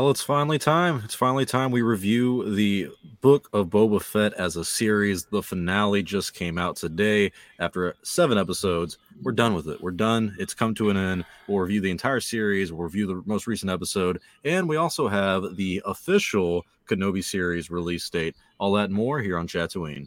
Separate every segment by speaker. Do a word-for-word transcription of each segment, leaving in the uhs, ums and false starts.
Speaker 1: Well, it's finally time. It's finally time we review the Book of Boba Fett as a series. The finale just came out today after seven episodes. We're done with it. We're done. It's come to an end. We'll review the entire series. We'll review the most recent episode. And we also have the official Kenobi series release date. All that and more here on Chatooine.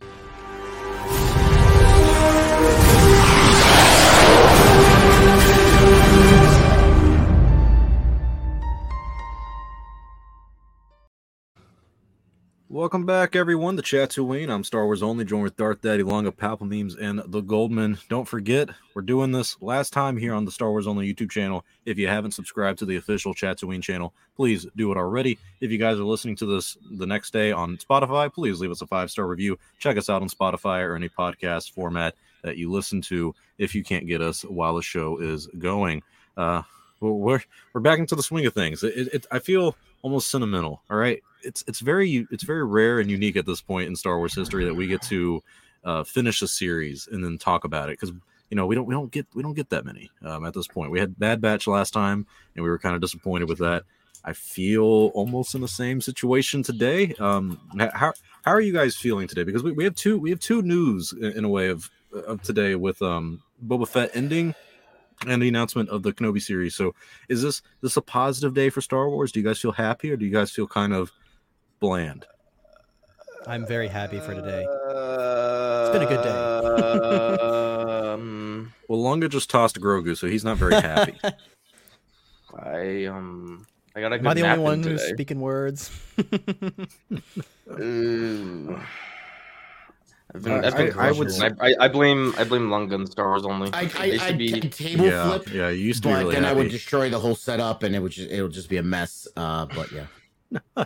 Speaker 1: Welcome back, everyone, to Chatooine. I'm Star Wars Only, joined with Darth Daddy Long of Palpal Memes and The Goldman. Don't forget, we're doing this last time here on the Star Wars Only YouTube channel. If you haven't subscribed to the official Chatooine channel, please do it already. If you guys are listening to this the next day on Spotify, please leave us a five-star review. Check us out on Spotify or any podcast format that you listen to if you can't get us while the show is going. Uh, we're, we're back into the swing of things. It, it, I feel almost sentimental, all right? It's it's very it's very rare and unique at this point in Star Wars history that we get to uh, finish a series and then talk about it, because you know we don't we don't get we don't get that many um, at this point. We had Bad Batch last time and we were kind of disappointed with that. I feel almost in the same situation today. Um, how how are you guys feeling today? Because we, we have two we have two news in, in a way of of today with um, Boba Fett ending and the announcement of the Kenobi series. So is this this a positive day for Star Wars? Do you guys feel happy, or do you guys feel kind of bland?
Speaker 2: I'm very happy for today. It's been a good day.
Speaker 3: um,
Speaker 1: well, Lunga just tossed Grogu, so he's not very happy.
Speaker 3: I um, I got a good
Speaker 2: Am I the
Speaker 3: nap
Speaker 2: only one
Speaker 3: in
Speaker 2: who's
Speaker 3: today.
Speaker 2: speaking words?
Speaker 3: Ooh. I've been,
Speaker 1: Uh,
Speaker 3: I've been
Speaker 1: I- I would
Speaker 3: crushing. I, I, I blame I blame Lunga and Star Wars Only.
Speaker 4: I,
Speaker 3: They
Speaker 4: I,
Speaker 3: should
Speaker 4: I'd,
Speaker 3: be-
Speaker 4: I'd table
Speaker 1: yeah,
Speaker 4: flip,
Speaker 1: yeah, you used to be
Speaker 4: but
Speaker 1: really
Speaker 4: then I
Speaker 1: happy.
Speaker 4: would destroy the whole setup, and it would just it'll just be a mess. Uh, but yeah,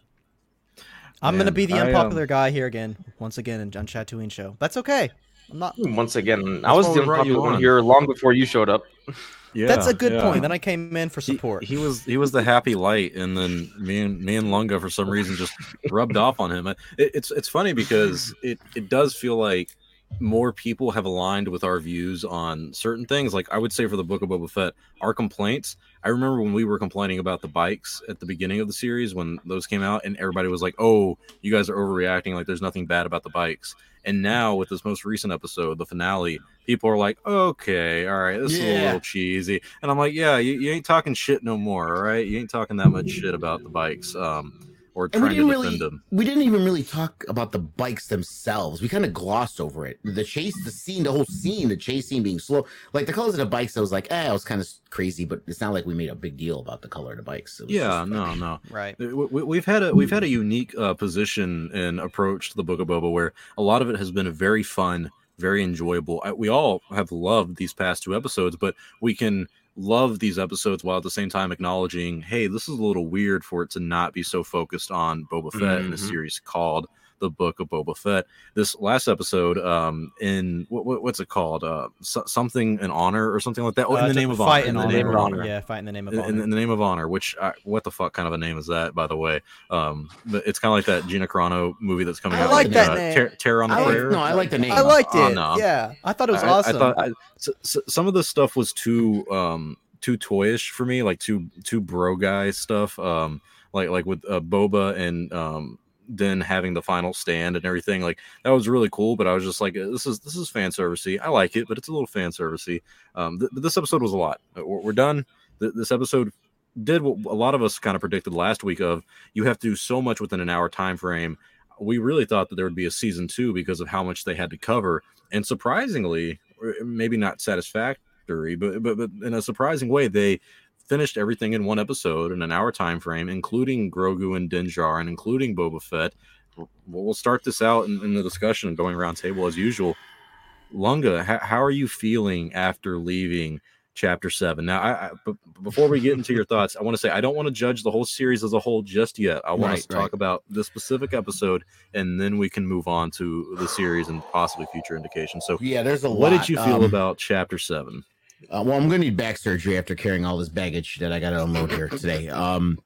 Speaker 2: I'm
Speaker 1: Man,
Speaker 2: gonna be the
Speaker 1: I, um,
Speaker 2: unpopular guy here again, once again, in John Chatooine show. That's okay. I'm not.
Speaker 3: Once again, I
Speaker 1: That's
Speaker 3: was
Speaker 1: why
Speaker 3: the
Speaker 1: we brought you
Speaker 3: unpopular one
Speaker 1: on.
Speaker 3: here long before you showed up.
Speaker 1: Yeah,
Speaker 2: That's a good
Speaker 1: yeah.
Speaker 2: point. Then I came in for
Speaker 1: He,
Speaker 2: support.
Speaker 1: he was he was the happy light, and then me and me and Lunga for some reason just rubbed off on him. It, it's it's funny because it it does feel like more people have aligned with our views on certain things. Like I would say for the Book of Boba Fett, our complaints. I remember when we were complaining about the bikes at the beginning of the series when those came out, and everybody was like, "Oh, you guys are overreacting. Like there's nothing bad about the bikes." And now with this most recent episode, the finale, people are like, "Okay, all right, this is a
Speaker 4: Yeah.
Speaker 1: little cheesy." And I'm like, "Yeah, you, you ain't talking shit no more, all right? You ain't talking that much shit about the bikes, um, or
Speaker 4: and we
Speaker 1: trying to
Speaker 4: didn't
Speaker 1: defend
Speaker 4: really
Speaker 1: them."
Speaker 4: we didn't even really talk about the bikes themselves. We kind of glossed over it. The chase, the scene, the whole scene, the chase scene being slow, like the colors of the bikes. I was like, eh, it was kind of crazy, but it's not like we made a big deal about the color of the bikes. It was
Speaker 1: Yeah,
Speaker 4: just-
Speaker 1: no, no.
Speaker 2: Right.
Speaker 1: We, we- we've had a we've had a unique uh, position and approach to the Book of Boba, where a lot of it has been very fun, very enjoyable. I, we all have loved these past two episodes, but we can love these episodes while at the same time acknowledging, hey, this is a little weird for it to not be so focused on Boba Fett in a
Speaker 3: Mhm.
Speaker 1: series called The Book of Boba Fett. This last episode, um, in what, what what's it called? Uh, so, something in honor or something like that. Oh,
Speaker 2: Uh,
Speaker 1: in the
Speaker 2: to
Speaker 1: name of
Speaker 2: fight
Speaker 1: honor.
Speaker 2: in
Speaker 1: In the
Speaker 2: honor.
Speaker 1: name of honor.
Speaker 2: Yeah, fight in the name of
Speaker 1: In,
Speaker 2: honor.
Speaker 1: in, in the name of honor, which I, what the fuck kind of a name is that, by the way? Um, but it's kind of like that Gina Carano movie that's coming
Speaker 4: I
Speaker 1: out.
Speaker 4: like
Speaker 1: like,
Speaker 4: that
Speaker 1: uh,
Speaker 2: name.
Speaker 1: Ter- Terror on the
Speaker 4: I like,
Speaker 1: Prayer.
Speaker 4: no, I like the name.
Speaker 2: I liked
Speaker 1: Oh,
Speaker 2: it.
Speaker 1: no.
Speaker 2: Yeah, I thought it was
Speaker 1: I,
Speaker 2: awesome.
Speaker 1: I thought I, so, so, some of the stuff was too um too toyish for me, like too too bro guy stuff. Um, like like with uh, Boba and um then having the final stand and everything. Like that was really cool, but I was just like, this is this is fan servicey. I like it, but it's a little fan servicey. Um, th- this episode was a lot. We're, we're done. Th- this episode did what a lot of us kind of predicted last week. Of you have to do so much within an hour time frame. We really thought that there would be a season two because of how much they had to cover, and surprisingly, or maybe not satisfactory, but but, but in a surprising way, they finished everything in one episode in an hour time frame, including Grogu and Din Djarin, including Boba Fett. We'll, we'll start this out in, in the discussion and going around table as usual. Lunga, how, how are you feeling after leaving chapter seven? Now, I, I b- before we get into your thoughts, I want to say I don't want to judge the whole series as a whole just yet. I want
Speaker 4: Right,
Speaker 1: us to
Speaker 4: right.
Speaker 1: talk about the specific episode, and then we can move on to the series and possibly future indications. So,
Speaker 4: Yeah, there's a
Speaker 1: what
Speaker 4: lot.
Speaker 1: did you feel
Speaker 4: Um,
Speaker 1: about chapter seven?
Speaker 4: Uh, well, I'm going to need back surgery after carrying all this baggage that I got to unload here today. Um,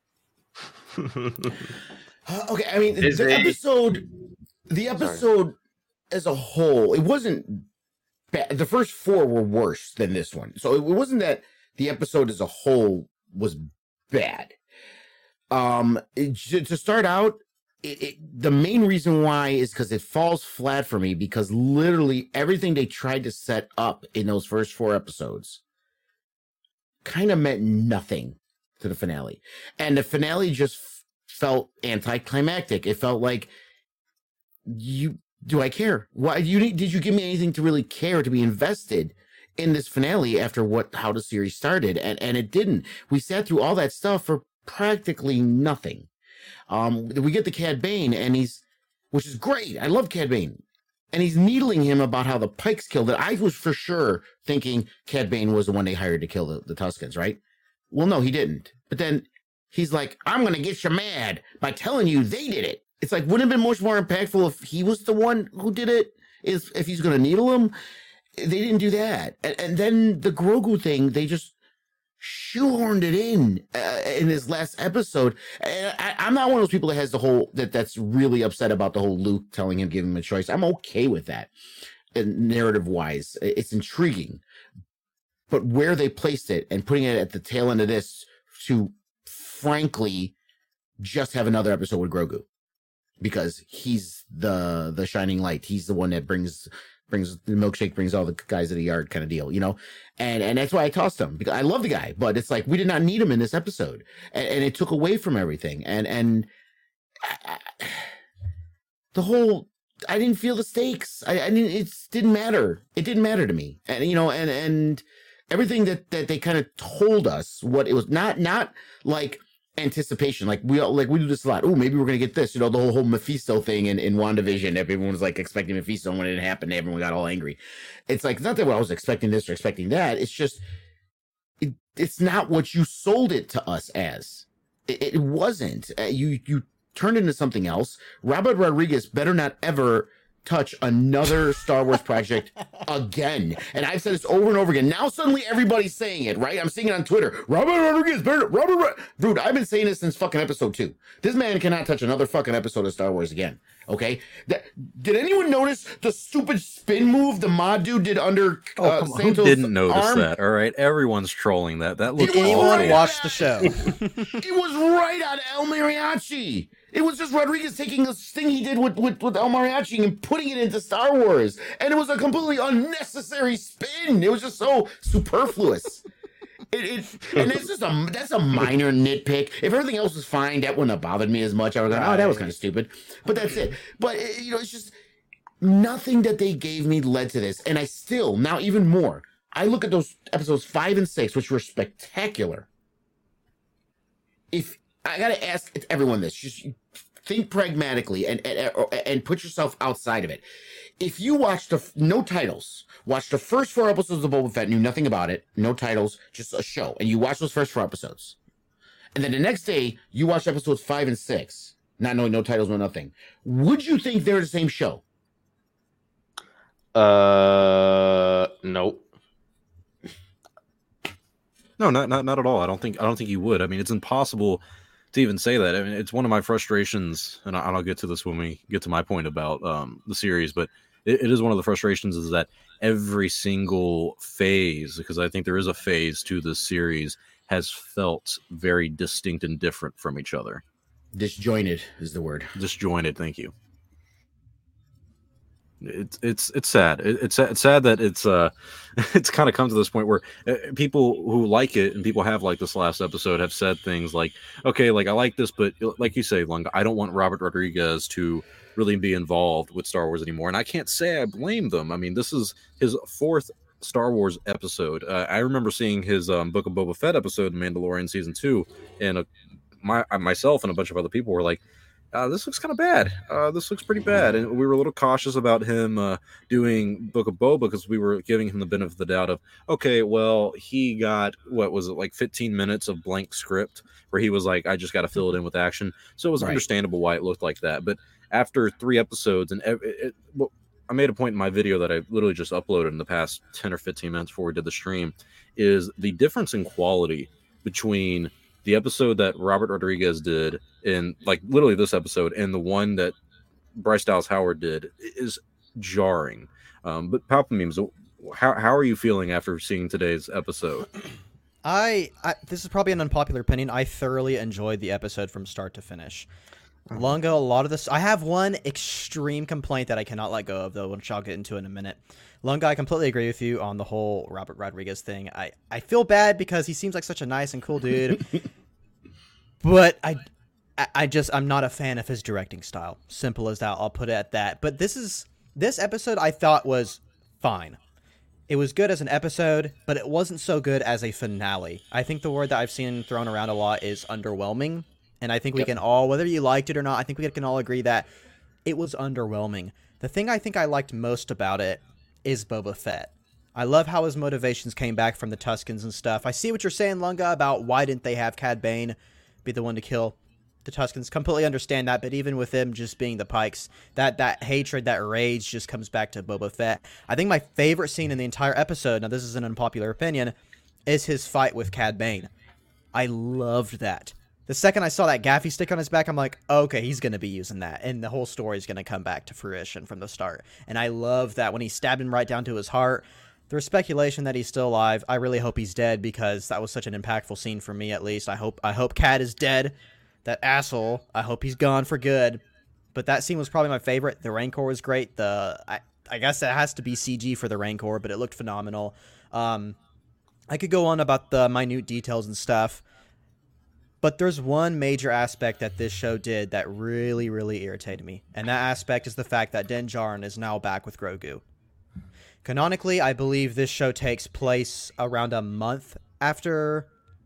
Speaker 4: uh, okay, I mean,
Speaker 3: Is
Speaker 4: the
Speaker 3: it-
Speaker 4: episode, the episode as a whole, it wasn't bad. The first four were worse than this one, so it wasn't that the episode as a whole was bad. Um, it, to start out, it, it, the main reason why is because it falls flat for me because literally everything they tried to set up in those first four episodes kind of meant nothing to the finale. And the finale just f- felt anticlimactic. It felt like, you do I care? Why you did you give me anything to really care, to be invested in this finale after what how the series started? And and it didn't. We sat through all that stuff for practically nothing. Um, we get the Cad Bane, and he's, which is great. I love Cad Bane. And he's needling him about how the Pikes killed it. I was for sure thinking Cad Bane was the one they hired to kill the, the Tuskens, right? Well, no, he didn't. But then he's like, I'm going to get you mad by telling you they did it. It's like, wouldn't it have been much more impactful if he was the one who did it? Is if he's going to needle him? They didn't do that. And, and then the Grogu thing, they just shoehorned it in uh, in his last episode. And I, I'm not one of those people that has the whole that that's really upset about the whole Luke telling him, give him a choice. I'm okay with that, narrative wise. It's intriguing, but where they placed it and putting it at the tail end of this to, frankly, just have another episode with Grogu because he's the the shining light. He's the one that brings. brings the milkshake, brings all the guys to the yard kind of deal, you know? And and that's why I tossed him because I love the guy, but it's like, we did not need him in this episode. And, and it took away from everything. And, and I, I, the whole, I didn't feel the stakes. I, I didn't, it didn't matter. It didn't matter to me. And, you know, and, and everything that, that they kind of told us what it was, not, not like anticipation. Like we all, like we do this a lot. Oh, maybe we're going to get this, you know, the whole, whole Mephisto thing in, in WandaVision. Everyone was like expecting Mephisto, and when it happened, everyone got all angry. It's like, it's not that I was expecting this or expecting that. It's just, it, it's not what you sold it to us as. It, it wasn't. Uh, you, you turned into something else. Robert Rodriguez better not ever touch another Star Wars project again. And I've said this over and over again. Now suddenly everybody's saying it, right? I'm seeing it on Twitter. Robert Rodriguez, Robert, Robert, dude, I've been saying this since fucking episode two. This man cannot touch another fucking episode of Star Wars again. Okay? That, did anyone notice the stupid spin move the mod dude did under
Speaker 1: oh,
Speaker 4: uh,
Speaker 1: come on.
Speaker 4: Santos'
Speaker 1: Who didn't notice
Speaker 4: arm?
Speaker 1: that? All right, everyone's trolling that. That looked
Speaker 2: Did anyone
Speaker 1: awful.
Speaker 2: watch the show?
Speaker 4: It was right on El Mariachi. It was just Rodriguez taking this thing he did with, with, with El Mariachi and putting it into Star Wars. And it was a completely unnecessary spin. It was just so superfluous. It, it and it's just a that's a minor nitpick. If everything else was fine, that wouldn't have bothered me as much. I was like, oh, that was kind of stupid. But that's it. But it, you know, it's just nothing that they gave me led to this. And I still, now even more, I look at those episodes five and six, which were spectacular. If I gotta ask everyone this, just think pragmatically and, and and put yourself outside of it. If you watched the no titles, watched the first four episodes of Boba Fett, knew nothing about it, no titles, just a show, and you watch those first four episodes, and then the next day you watch episodes five and six, not knowing no titles, no nothing, would you think they're the same show?
Speaker 3: Uh, nope.
Speaker 1: No, not not not at all. I don't think I don't think you would. I mean, it's impossible to even say that. I mean, it's one of my frustrations, and I'll get to this when we get to my point about um, the series, but it, it is one of the frustrations is that every single phase, because I think there is a phase to this series, has felt very distinct and different from each other.
Speaker 4: Disjointed is the word.
Speaker 1: Disjointed, thank you. It's it's it's sad. It, it's it's sad that it's uh it's kind of come to this point where uh, people who like it and people have liked this last episode have said things like, okay, like I like this, but like you say, Lunga, I don't want Robert Rodriguez to really be involved with Star Wars anymore, and I can't say I blame them. I mean, this is his fourth Star Wars episode. Uh, I remember seeing his um, Book of Boba Fett episode in Mandalorian season two, and uh, my myself and a bunch of other people were like, Uh, this looks kind of bad. Uh, this looks pretty bad. And we were a little cautious about him uh, doing Book of Boba because we were giving him the benefit of the doubt of, okay, well, he got, what was it, like fifteen minutes of blank script where he was like, I just got to fill it in with action. So it was
Speaker 4: Right.
Speaker 1: understandable why it looked like that. But after three episodes, and it, it, well, I made a point in my video that I literally just uploaded in the past ten or fifteen minutes before we did the stream, is the difference in quality between the episode that Robert Rodriguez did in like literally this episode and the one that Bryce Dallas Howard did is jarring. Um, but Palpamemes, how how are you feeling after seeing today's episode?
Speaker 2: I, I this is probably an unpopular opinion. I thoroughly enjoyed the episode from start to finish. Lunga, a lot of this. I have one extreme complaint that I cannot let go of, though, which I'll get into in a minute. Lunga, I completely agree with you on the whole Robert Rodriguez thing. I, I feel bad because he seems like such a nice and cool dude, but I, I just I'm not a fan of his directing style. Simple as that. I'll put it at that. But this is this episode I thought was fine. It was good as an episode, but it wasn't so good as a finale. I think the word that I've seen thrown around a lot is underwhelming. And I think we yep. can all, whether you liked it or not, I think we can all agree that it was underwhelming. The thing I think I liked most about it is Boba Fett. I love how his motivations came back from the Tuskens and stuff. I see what you're saying, Lunga, about why didn't they have Cad Bane be the one to kill the Tuskens. Completely understand that, but even with them just being the Pikes, that that hatred, that rage just comes back to Boba Fett. I think my favorite scene in the entire episode, now this is an unpopular opinion, is his fight with Cad Bane. I loved that. The second I saw that gaffy stick on his back, I'm like, okay, he's going to be using that, and the whole story is going to come back to fruition from the start. And I love that when he stabbed him right down to his heart. There's speculation that he's still alive. I really hope he's dead because that was such an impactful scene for me, at least. I hope I hope Cad is dead. That asshole. I hope he's gone for good. But that scene was probably my favorite. The Rancor was great. The I, I guess it has to be C G for the Rancor, but it looked phenomenal. Um, I could go on about the minute details and stuff. But there's one major aspect that this show did that really, really irritated me. And that aspect is the fact that Din Djarin is now back with Grogu. Canonically, I believe this show takes place around a month after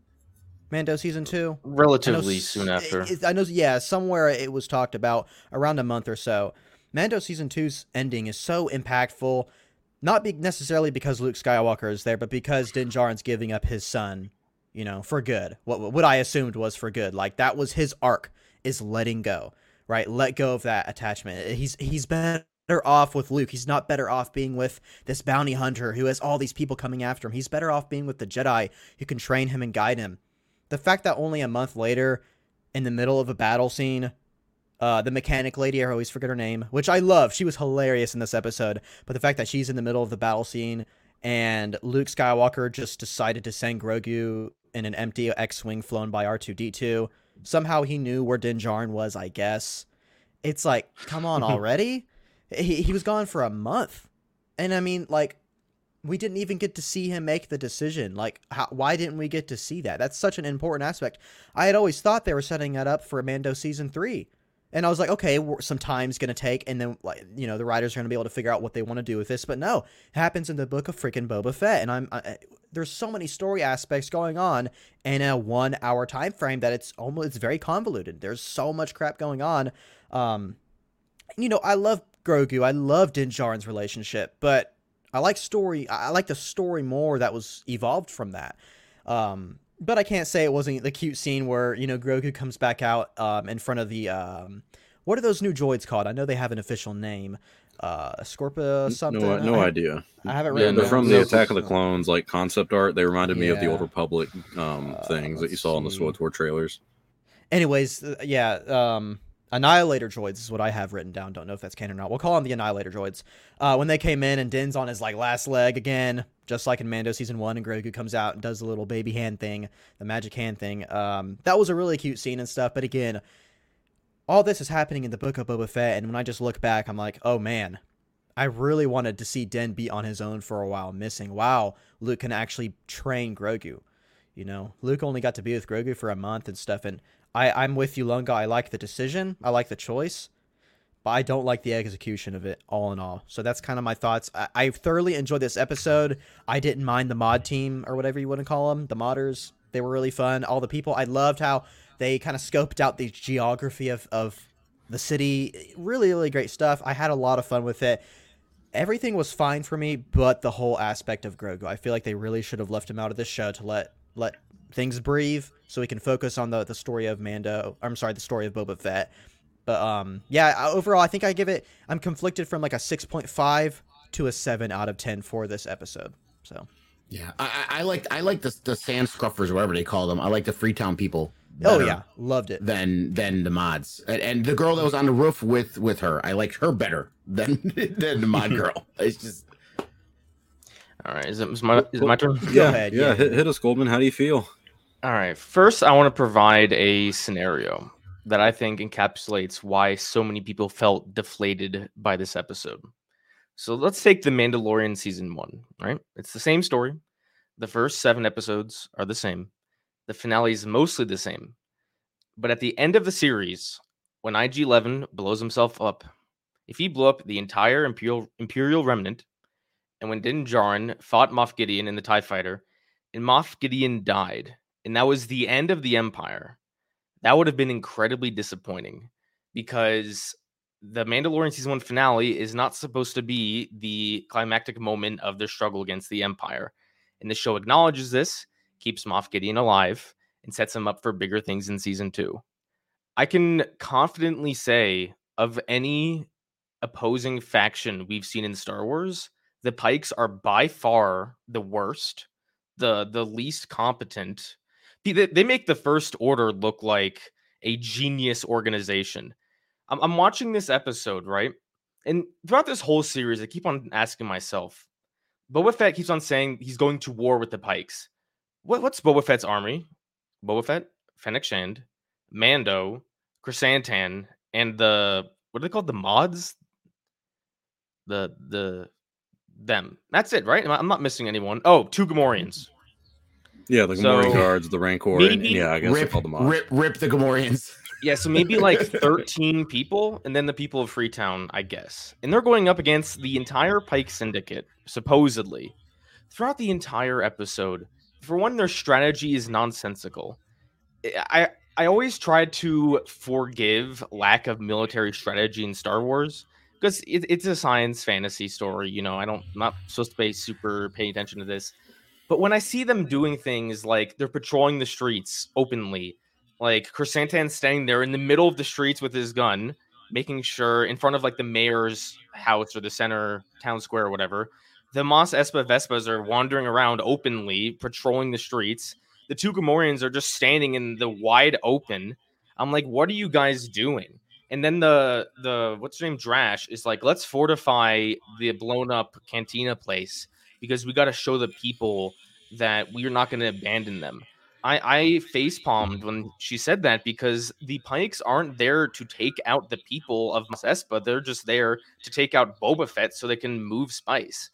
Speaker 2: Mando Season two.
Speaker 3: Relatively soon after.
Speaker 2: It, it, I know, yeah, somewhere it was talked about around a month or so. Mando Season two's ending is so impactful, not be necessarily because Luke Skywalker is there, but because Din Djarin's giving up his son, you know, for good. What what I assumed was for good. Like, that was his arc, is letting go, right? Let go of that attachment. He's he's better off with Luke. He's not better off being with this bounty hunter who has all these people coming after him. He's better off being with the Jedi who can train him and guide him. The fact that only a month later, in the middle of a battle scene, uh, the mechanic lady, I always forget her name, which I love. She was hilarious in this episode. But the fact that she's in the middle of the battle scene and Luke Skywalker just decided to send Grogu in an empty X-Wing flown by R two D two. Somehow he knew where Din Djarin was, I guess. It's like, come on already? he, he was gone for a month. And I mean, like, we didn't even get to see him make the decision. Like, how, why didn't we get to see that? That's such an important aspect. I had always thought they were setting that up for Mando Season three. And I was like, okay, some time's going to take, and then, like, you know, the writers are going to be able to figure out what they want to do with this. But no, it happens in the book of freaking Boba Fett. And I'm I, there's so many story aspects going on in a one-hour time frame that it's almost it's very convoluted. There's so much crap going on. Um, you know, I love Grogu. I love Din Djarin's relationship, but I like story. I like the story more that was evolved from that. Um, But I can't say it wasn't the cute scene where, you know, Grogu comes back out um, in front of the, um, what are those new droids called? I know they have an official name. Uh, Scorpia something?
Speaker 1: No, no
Speaker 2: I,
Speaker 1: idea.
Speaker 2: I haven't
Speaker 1: yeah,
Speaker 2: read
Speaker 1: they're from the
Speaker 3: no,
Speaker 1: Attack of the Clones, like concept art. They reminded me of the
Speaker 2: Yeah.
Speaker 1: Old Republic um,
Speaker 2: Uh,
Speaker 1: things that you
Speaker 2: let's
Speaker 1: saw in the
Speaker 2: see.
Speaker 1: SWTOR trailers.
Speaker 2: Anyways, uh, yeah, um, Annihilator droids is what I have written down. Don't know if that's canon or not. We'll call them the Annihilator droids. Uh, when they came in and Din's on his like last leg again, just like in Mando Season one, and Grogu comes out and does the little baby hand thing, the magic hand thing. Um, that was a really cute scene and stuff. But again, all this is happening in the book of Boba Fett, and when I just look back, I'm like, oh man, I really wanted to see Din be on his own for a while, missing. Wow, Luke can actually train Grogu. You know, Luke only got to be with Grogu for a month and stuff, and I, I'm with you, Lunga. I like the decision. I like the choice. But I don't like the execution of it, all in all. So that's kind of my thoughts. I, I thoroughly enjoyed this episode. I didn't mind the mod team, or whatever you want to call them. The modders, they were really fun. All the people, I loved how they kind of scoped out the geography of, of the city. Really, really great stuff. I had a lot of fun with it. Everything was fine for me, but the whole aspect of Grogu. I feel like they really should have left him out of this show to let let things breathe so we can focus on the, the story of Mando. I'm sorry, the story of Boba Fett. But um, yeah, overall, I think I give it, I'm conflicted from like a six point five to a seven out of ten for this episode. So
Speaker 4: Yeah, I, I I like I like the the sand scruffers, whatever they call them. I like the Freetown people.
Speaker 2: oh
Speaker 4: better
Speaker 2: yeah, loved it.
Speaker 4: Than than the mods, and, and the girl that was on the roof with with her, I liked her better than than the mod girl. It's just
Speaker 3: All right, is it, is my is it my turn?
Speaker 1: Yeah,
Speaker 2: ahead,
Speaker 1: yeah.
Speaker 2: yeah.
Speaker 1: Hit, hit us, Goldman. How do you feel?
Speaker 3: All right. First, I want to provide a scenario that I think encapsulates why so many people felt deflated by this episode. So let's take The Mandalorian season one, right? It's the same story. The first seven episodes are the same. The finale is mostly the same. But at the end of the series, when I G eleven blows himself up, if he blew up the entire Imperial Imperial Remnant, and when Din Djarin fought Moff Gideon in the TIE Fighter, and Moff Gideon died, and that was the end of the Empire, that would have been incredibly disappointing because the Mandalorian season one finale is not supposed to be the climactic moment of their struggle against the Empire. And the show acknowledges this, keeps Moff Gideon alive, and sets him up for bigger things in season two. I can confidently say of any opposing faction we've seen in Star Wars, the Pikes are by far the worst, the the least competent. They, they make the First Order look like a genius organization. I'm, I'm watching this episode, right? And throughout this whole series, I keep on asking myself, Boba Fett keeps on saying he's going to war with the Pikes. What, what's Boba Fett's army? Boba Fett, Fennec Shand, Mando, Chrysantan, and the, what are they called? The mods? The, the, them. That's it, right? I'm not missing anyone. Oh, two Gamorreans.
Speaker 1: Yeah, the
Speaker 3: So,
Speaker 1: Gamorrean guards, the Rancor, and,
Speaker 3: maybe-
Speaker 1: yeah, I guess they're
Speaker 4: Rip,
Speaker 1: called the mods.
Speaker 4: rip, rip the Gamorreans.
Speaker 3: Yeah, so maybe like thirteen people, and then the people of Freetown, I guess. And they're going up against the entire Pike Syndicate, supposedly. Throughout the entire episode, for one, their strategy is nonsensical. I I always try to forgive lack of military strategy in Star Wars because it, it's a science fantasy story. You know, I don't I'm not supposed to pay super pay attention to this. But when I see them doing things like they're patrolling the streets openly, like Chrysantan standing there in the middle of the streets with his gun, making sure in front of like the mayor's house or the center town square or whatever, the Mos Espa Vespas are wandering around openly, patrolling the streets. The two Gamorreans are just standing in the wide open. I'm like, what are you guys doing? And then the the what's your name, Drash, is like, let's fortify the blown up cantina place because we got to show the people that we're not going to abandon them. I, I face palmed when she said that because the Pikes aren't there to take out the people of Mos Espa. They're just there to take out Boba Fett so they can move Spice.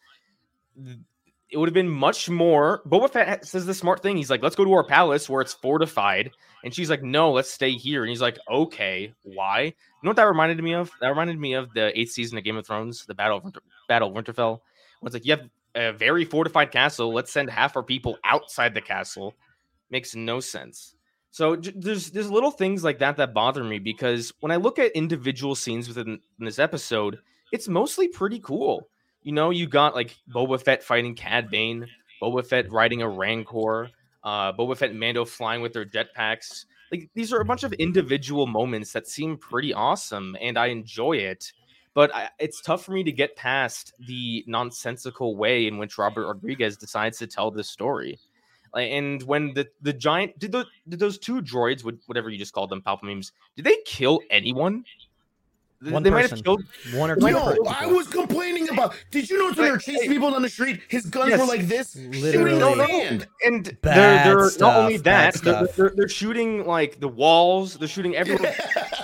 Speaker 3: It would have been much more. Boba Fett says the smart thing. He's like, let's go to our palace where it's fortified. And she's like, no, let's stay here. And he's like, okay, why? You know what that reminded me of? That reminded me of the eighth season of Game of Thrones, the Battle of Winter- Battle of Winterfell. Where it's like, you have a very fortified castle. Let's send half our people outside the castle. Makes no sense. So j- there's there's little things like that that bother me because when I look at individual scenes within this episode, it's mostly pretty cool. You know, you got like Boba Fett fighting Cad Bane, Boba Fett riding a Rancor, uh, Boba Fett and Mando flying with their jetpacks. Like these are a bunch of individual moments that seem pretty awesome, and I enjoy it. But I, it's tough for me to get past the nonsensical way in which Robert Rodriguez decides to tell this story. And when the, the giant did those did those two droids, whatever you just called them, Palpamemes, did they kill anyone?
Speaker 2: One
Speaker 3: they might
Speaker 2: person.
Speaker 3: have killed.
Speaker 2: One or two.
Speaker 4: Yo,
Speaker 2: per-
Speaker 4: I was complaining about. Did you notice when they were chasing people down the street? His guns
Speaker 3: Yes.
Speaker 4: were like this,
Speaker 2: Literally.
Speaker 4: shooting
Speaker 3: No,
Speaker 4: the
Speaker 3: no,
Speaker 4: sand.
Speaker 3: and they're
Speaker 2: Bad
Speaker 3: they're
Speaker 2: stuff,
Speaker 3: not only
Speaker 2: bad
Speaker 3: that, they're,
Speaker 2: stuff.
Speaker 3: they're, they're shooting like the walls. They're shooting everyone.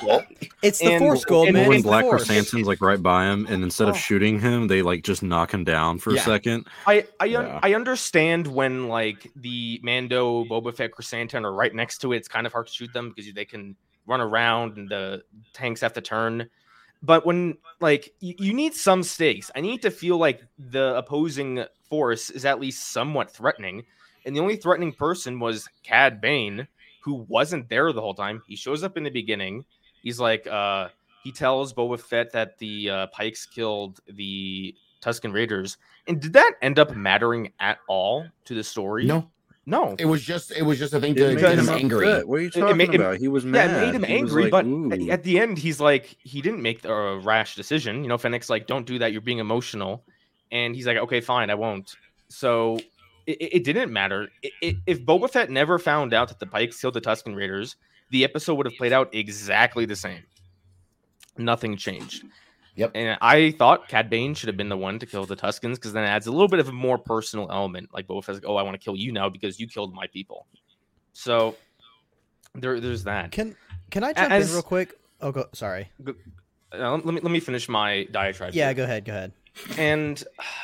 Speaker 2: It's the
Speaker 3: And-
Speaker 2: Force,
Speaker 3: and
Speaker 2: Goldman.
Speaker 3: when
Speaker 1: When
Speaker 2: It's the
Speaker 1: Black
Speaker 2: Force.
Speaker 1: Chrysanthemum's like right by him, and instead of
Speaker 3: Oh.
Speaker 1: shooting him, they like just knock him down for
Speaker 4: Yeah.
Speaker 1: a second.
Speaker 3: I I, un-
Speaker 1: Yeah.
Speaker 3: I understand when like the Mando, Boba Fett, Chrysanthemum are right next to it. It's kind of hard to shoot them because they can run around and the tanks have to turn. But when like you, you need some stakes, I need to feel like the opposing force is at least somewhat threatening. And the only threatening person was Cad Bane, who wasn't there the whole time. He shows up in the beginning. He's like, uh, he tells Boba Fett that the uh, Pikes killed the Tusken Raiders. And did that end up mattering at all to the story?
Speaker 4: No,
Speaker 3: No.
Speaker 4: it was just it was just a thing
Speaker 1: It
Speaker 4: to
Speaker 1: made
Speaker 4: get
Speaker 3: because-
Speaker 4: him
Speaker 1: him
Speaker 4: angry.
Speaker 1: upset. What are you
Speaker 3: It- it
Speaker 1: talking
Speaker 3: made him-
Speaker 1: about? He was
Speaker 3: Yeah,
Speaker 1: mad.
Speaker 3: it made him
Speaker 1: He was
Speaker 3: angry,
Speaker 1: like,
Speaker 3: but
Speaker 1: "Ooh."
Speaker 3: at the end, he's like, he didn't make a rash decision. You know, Fennec's like, don't do that. You're being emotional. And he's like, okay, fine, I won't. So it, it didn't matter. It, it, if Boba Fett never found out that the Pikes killed the Tusken Raiders, the episode would have played out exactly the same. Nothing changed.
Speaker 4: Yep.
Speaker 3: And I thought Cad Bane should have been the one to kill the Tuskens, because then it adds a little bit of a more personal element. Like Boba Fett's like, oh, I want to kill you now because you killed my people. So there, there's that.
Speaker 2: Can can I jump
Speaker 3: As-
Speaker 2: in real quick? Oh, go, sorry.
Speaker 3: Uh, let me let me finish my diatribe.
Speaker 2: Yeah,
Speaker 3: here.
Speaker 2: go ahead. Go ahead.
Speaker 3: And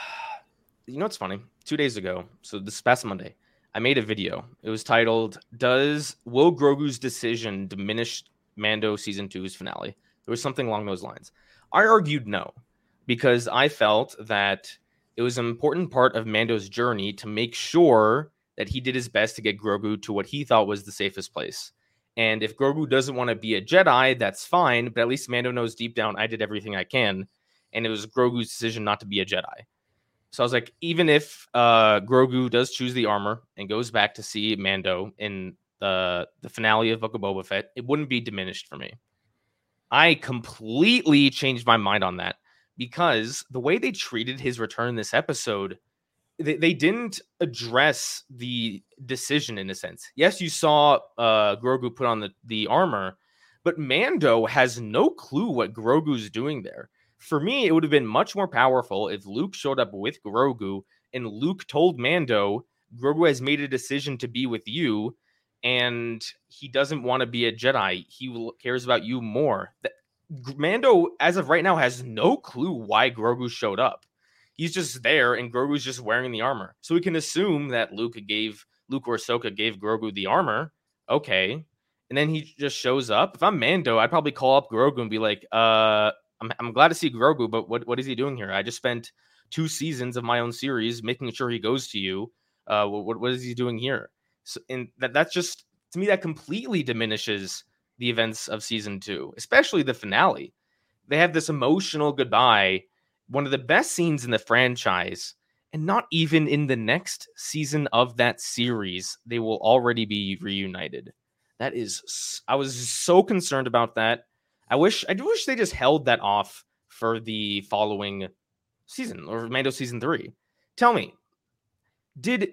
Speaker 3: you know what's funny? Two days ago, so this past Monday, I made a video. It was titled, Does Will Grogu's decision diminish Mando Season two's finale? There was something along those lines. I argued no, because I felt that it was an important part of Mando's journey to make sure that he did his best to get Grogu to what he thought was the safest place. And if Grogu doesn't want to be a Jedi, that's fine, but at least Mando knows deep down I did everything I can, and it was Grogu's decision not to be a Jedi. So I was like, even if uh, Grogu does choose the armor and goes back to see Mando in the, the finale of Book of Boba Fett, it wouldn't be diminished for me. I completely changed my mind on that, because the way they treated his return this episode, they, they didn't address the decision in a sense. Yes, you saw uh, Grogu put on the, the armor, but Mando has no clue what Grogu's doing there. For me, it would have been much more powerful if Luke showed up with Grogu and Luke told Mando, Grogu has made a decision to be with you, and he doesn't want to be a Jedi. He cares about you more. Mando, as of right now, has no clue why Grogu showed up. He's just there, and Grogu's just wearing the armor. So we can assume that Luke gave Luke or Ahsoka gave Grogu the armor. Okay. And then he just shows up. If I'm Mando, I'd probably call up Grogu and be like, uh, I'm, I'm glad to see Grogu, but what, what is he doing here? I just spent two seasons of my own series making sure he goes to you. Uh, what, what is he doing here? So, and that, that's just, to me, that completely diminishes the events of season two, especially the finale. They have this emotional goodbye, one of the best scenes in the franchise, and not even in the next season of that series, they will already be reunited. That is, I was so concerned about that. I wish, I do wish they just held that off for the following season, or Mando season three. Tell me, did,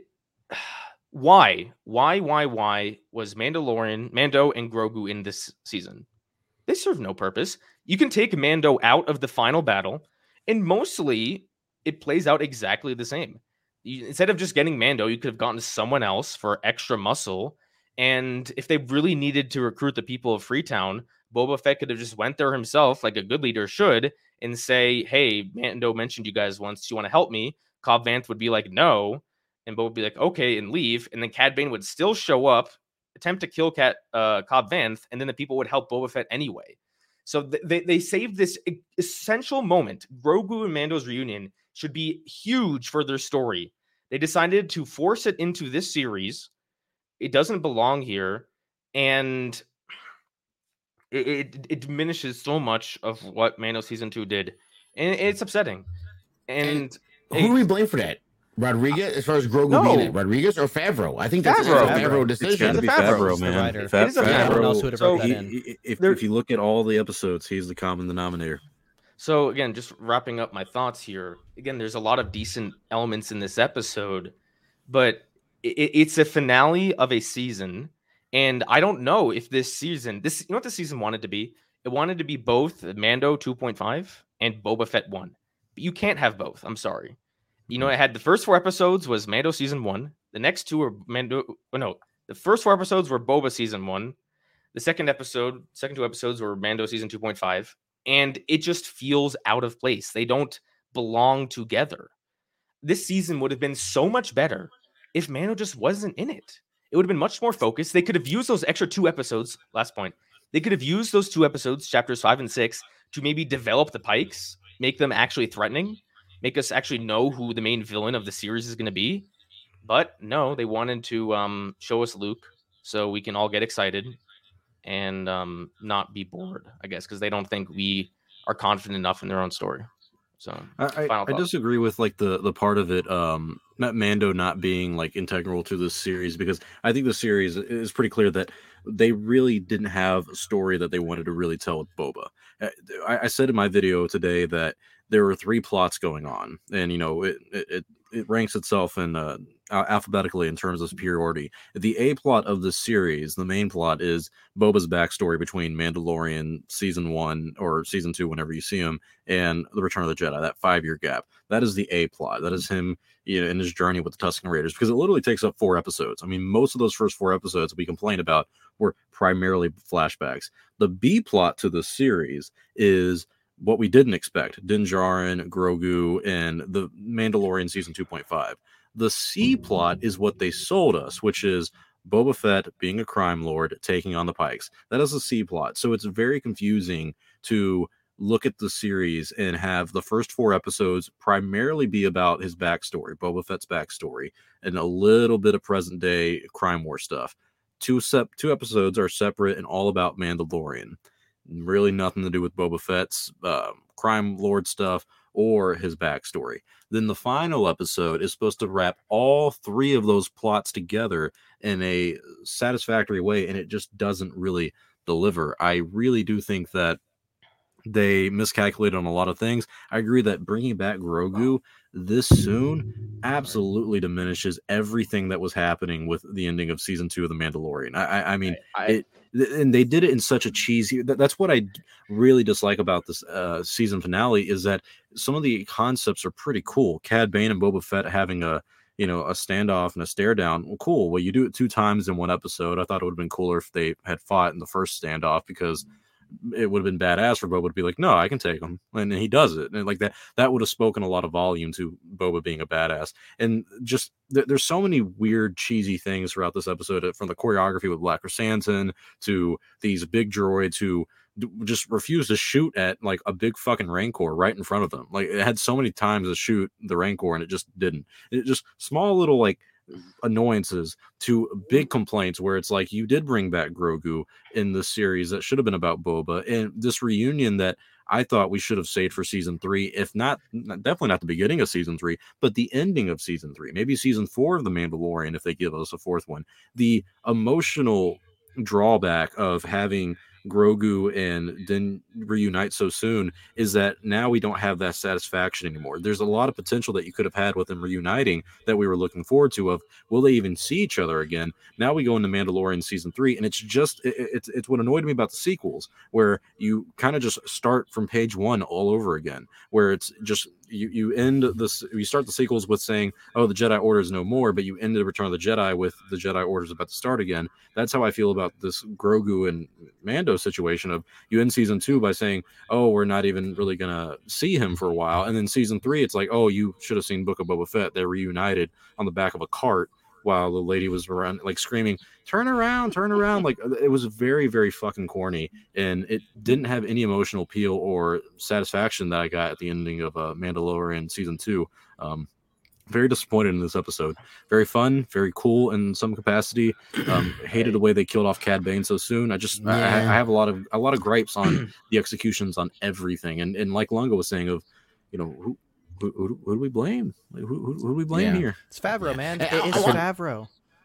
Speaker 3: why, why, why, why was Mandalorian, Mando and Grogu in this season? They serve no purpose. You can take Mando out of the final battle, and mostly it plays out exactly the same. You, instead of just getting Mando, you could have gotten someone else for extra muscle. And if they really needed to recruit the people of Freetown, Boba Fett could have just went there himself, like a good leader should, and say, hey, Mando mentioned you guys once. Do you want to help me? Cobb Vanth would be like, no. And Boba would be like, okay, and leave. And then Cad Bane would still show up, attempt to kill Cat, uh, Cobb Vanth, and then the people would help Boba Fett anyway. So th- they, they saved this essential moment. Grogu and Mando's reunion should be huge for their story. They decided to force it into this series. It doesn't belong here. And it, it, it diminishes so much of what Mando Season two did. And it's upsetting. And,
Speaker 4: and who do we blame for that? Rodriguez, as far as Grogu
Speaker 3: no.
Speaker 4: being it, Rodriguez or Favreau? I think that's
Speaker 3: Favreau.
Speaker 4: a Favreau decision.
Speaker 1: It's got to be
Speaker 3: Favreau.
Speaker 1: Favreau, man.
Speaker 2: It
Speaker 1: Fa-
Speaker 3: is a
Speaker 1: Favreau.
Speaker 3: Favreau.
Speaker 2: else would have
Speaker 3: So
Speaker 2: wrote that
Speaker 1: He,
Speaker 2: in.
Speaker 1: he- if,
Speaker 3: There-
Speaker 1: if you look at all the episodes, he's the common denominator.
Speaker 3: So again, just wrapping up my thoughts here. Again, there's a lot of decent elements in this episode, but it, it's a finale of a season, and I don't know if this season, this you know what the season wanted to be? It wanted to be both Mando two point five and Boba Fett one. But you can't have both. I'm sorry. You know, it had the first four episodes was Mando season one. The next two were Mando. Oh no, the first four episodes were Boba season one. The second episode, second two episodes were Mando season two point five. And it just feels out of place. They don't belong together. This season would have been so much better if Mando just wasn't in it. It would have been much more focused. They could have used those extra two episodes. Last point. They could have used those two episodes, chapters five and six, to maybe develop the Pikes, make them actually threatening, make us actually know who the main villain of the series is going to be. But no, they wanted to um, show us Luke so we can all get excited and um, not be bored, I guess, because they don't think we are confident enough in their own story. So
Speaker 1: I, I, I disagree with like the the part of it, um, not Mando not being like integral to this series, because I think the series is pretty clear that they really didn't have a story that they wanted to really tell with Boba. I, I said in my video today that there were three plots going on, and you know it it, it ranks itself in uh, uh, alphabetically in terms of superiority. The A plot of the series, the main plot, is Boba's backstory between Mandalorian season one or season two, whenever you see him, and The Return of the Jedi. That five year gap. That is the A plot. That is him, you know, in his journey with the Tusken Raiders, because it literally takes up four episodes. I mean, most of those first four episodes we complained about were primarily flashbacks. The B plot to the series is what we didn't expect: Din Djarin, Grogu, and the Mandalorian season two point five. The C plot is what they sold us, which is Boba Fett being a crime lord taking on the Pikes. That is the C plot. So it's very confusing to look at the series and have the first four episodes primarily be about his backstory, Boba Fett's backstory, and a little bit of present day crime war stuff. Two sep- two episodes are separate and all about Mandalorian. Really nothing to do with Boba Fett's uh, crime lord stuff or his backstory. Then the final episode is supposed to wrap all three of those plots together in a satisfactory way, and it just doesn't really deliver. I really do think that they miscalculated on a lot of things. I agree that bringing back Grogu this soon absolutely diminishes everything that was happening with the ending of season two of The Mandalorian. I, I, I mean,
Speaker 3: I,
Speaker 1: it, and they did it in such a cheesy. That's what I really dislike about this uh, season finale, is that some of the concepts are pretty cool. Cad Bane and Boba Fett having a you know a standoff and a stare down. Well, cool. Well, you do it two times in one episode. I thought it would have been cooler if they had fought in the first standoff, because it would have been badass for Boba to be like, no, I can take him. And he does it. And like that, that would have spoken a lot of volume to Boba being a badass. And just, th- there's so many weird, cheesy things throughout this episode, from the choreography with Black Chrysanthemum to these big droids who d- just refuse to shoot at like a big fucking Rancor right in front of them. Like, it had so many times to shoot the Rancor and it just didn't. It just small little like annoyances to big complaints, where it's like, you did bring back Grogu in the series that should have been about Boba, and this reunion that I thought we should have saved for season three, if not, definitely not the beginning of season three, but the ending of season three, maybe season four of The Mandalorian, if they give us a fourth one. The emotional drawback of having Grogu and then reunite so soon is that now we don't have that satisfaction anymore. There's a lot of potential that you could have had with them reuniting that we were looking forward to, of will they even see each other again? Now we go into Mandalorian season three, and it's just it, it's it's what annoyed me about the sequels, where you kind of just start from page one all over again, where it's just you you end this you start the sequels with saying, oh, the Jedi Order is no more, but you end the Return of the Jedi with the Jedi Order is about to start again. That's how I feel about this Grogu and Mando situation, of you end season two by saying, oh, we're not even really gonna see him for a while, and then season three it's like, oh, you should have seen Book of Boba Fett. They're reunited on the back of a cart while the lady was around, like screaming, turn around, turn around. Like, it was very, very fucking corny, and it didn't have any emotional appeal or satisfaction that I got at the ending of uh, Mandalorian season two. Um, very disappointed in this episode. Very fun, very cool in some capacity. Um, hated the way they killed off Cad Bane so soon. I just, yeah. I, I have a lot of a lot of gripes on the executions on everything, and and like Lunga was saying, of, you know, who who, who, who do we blame? Like, who, who, who do we blame
Speaker 4: yeah.
Speaker 1: here?
Speaker 2: It's Favreau, man.
Speaker 4: Hey,
Speaker 2: It
Speaker 4: I,
Speaker 2: is
Speaker 4: I want,
Speaker 2: Favreau.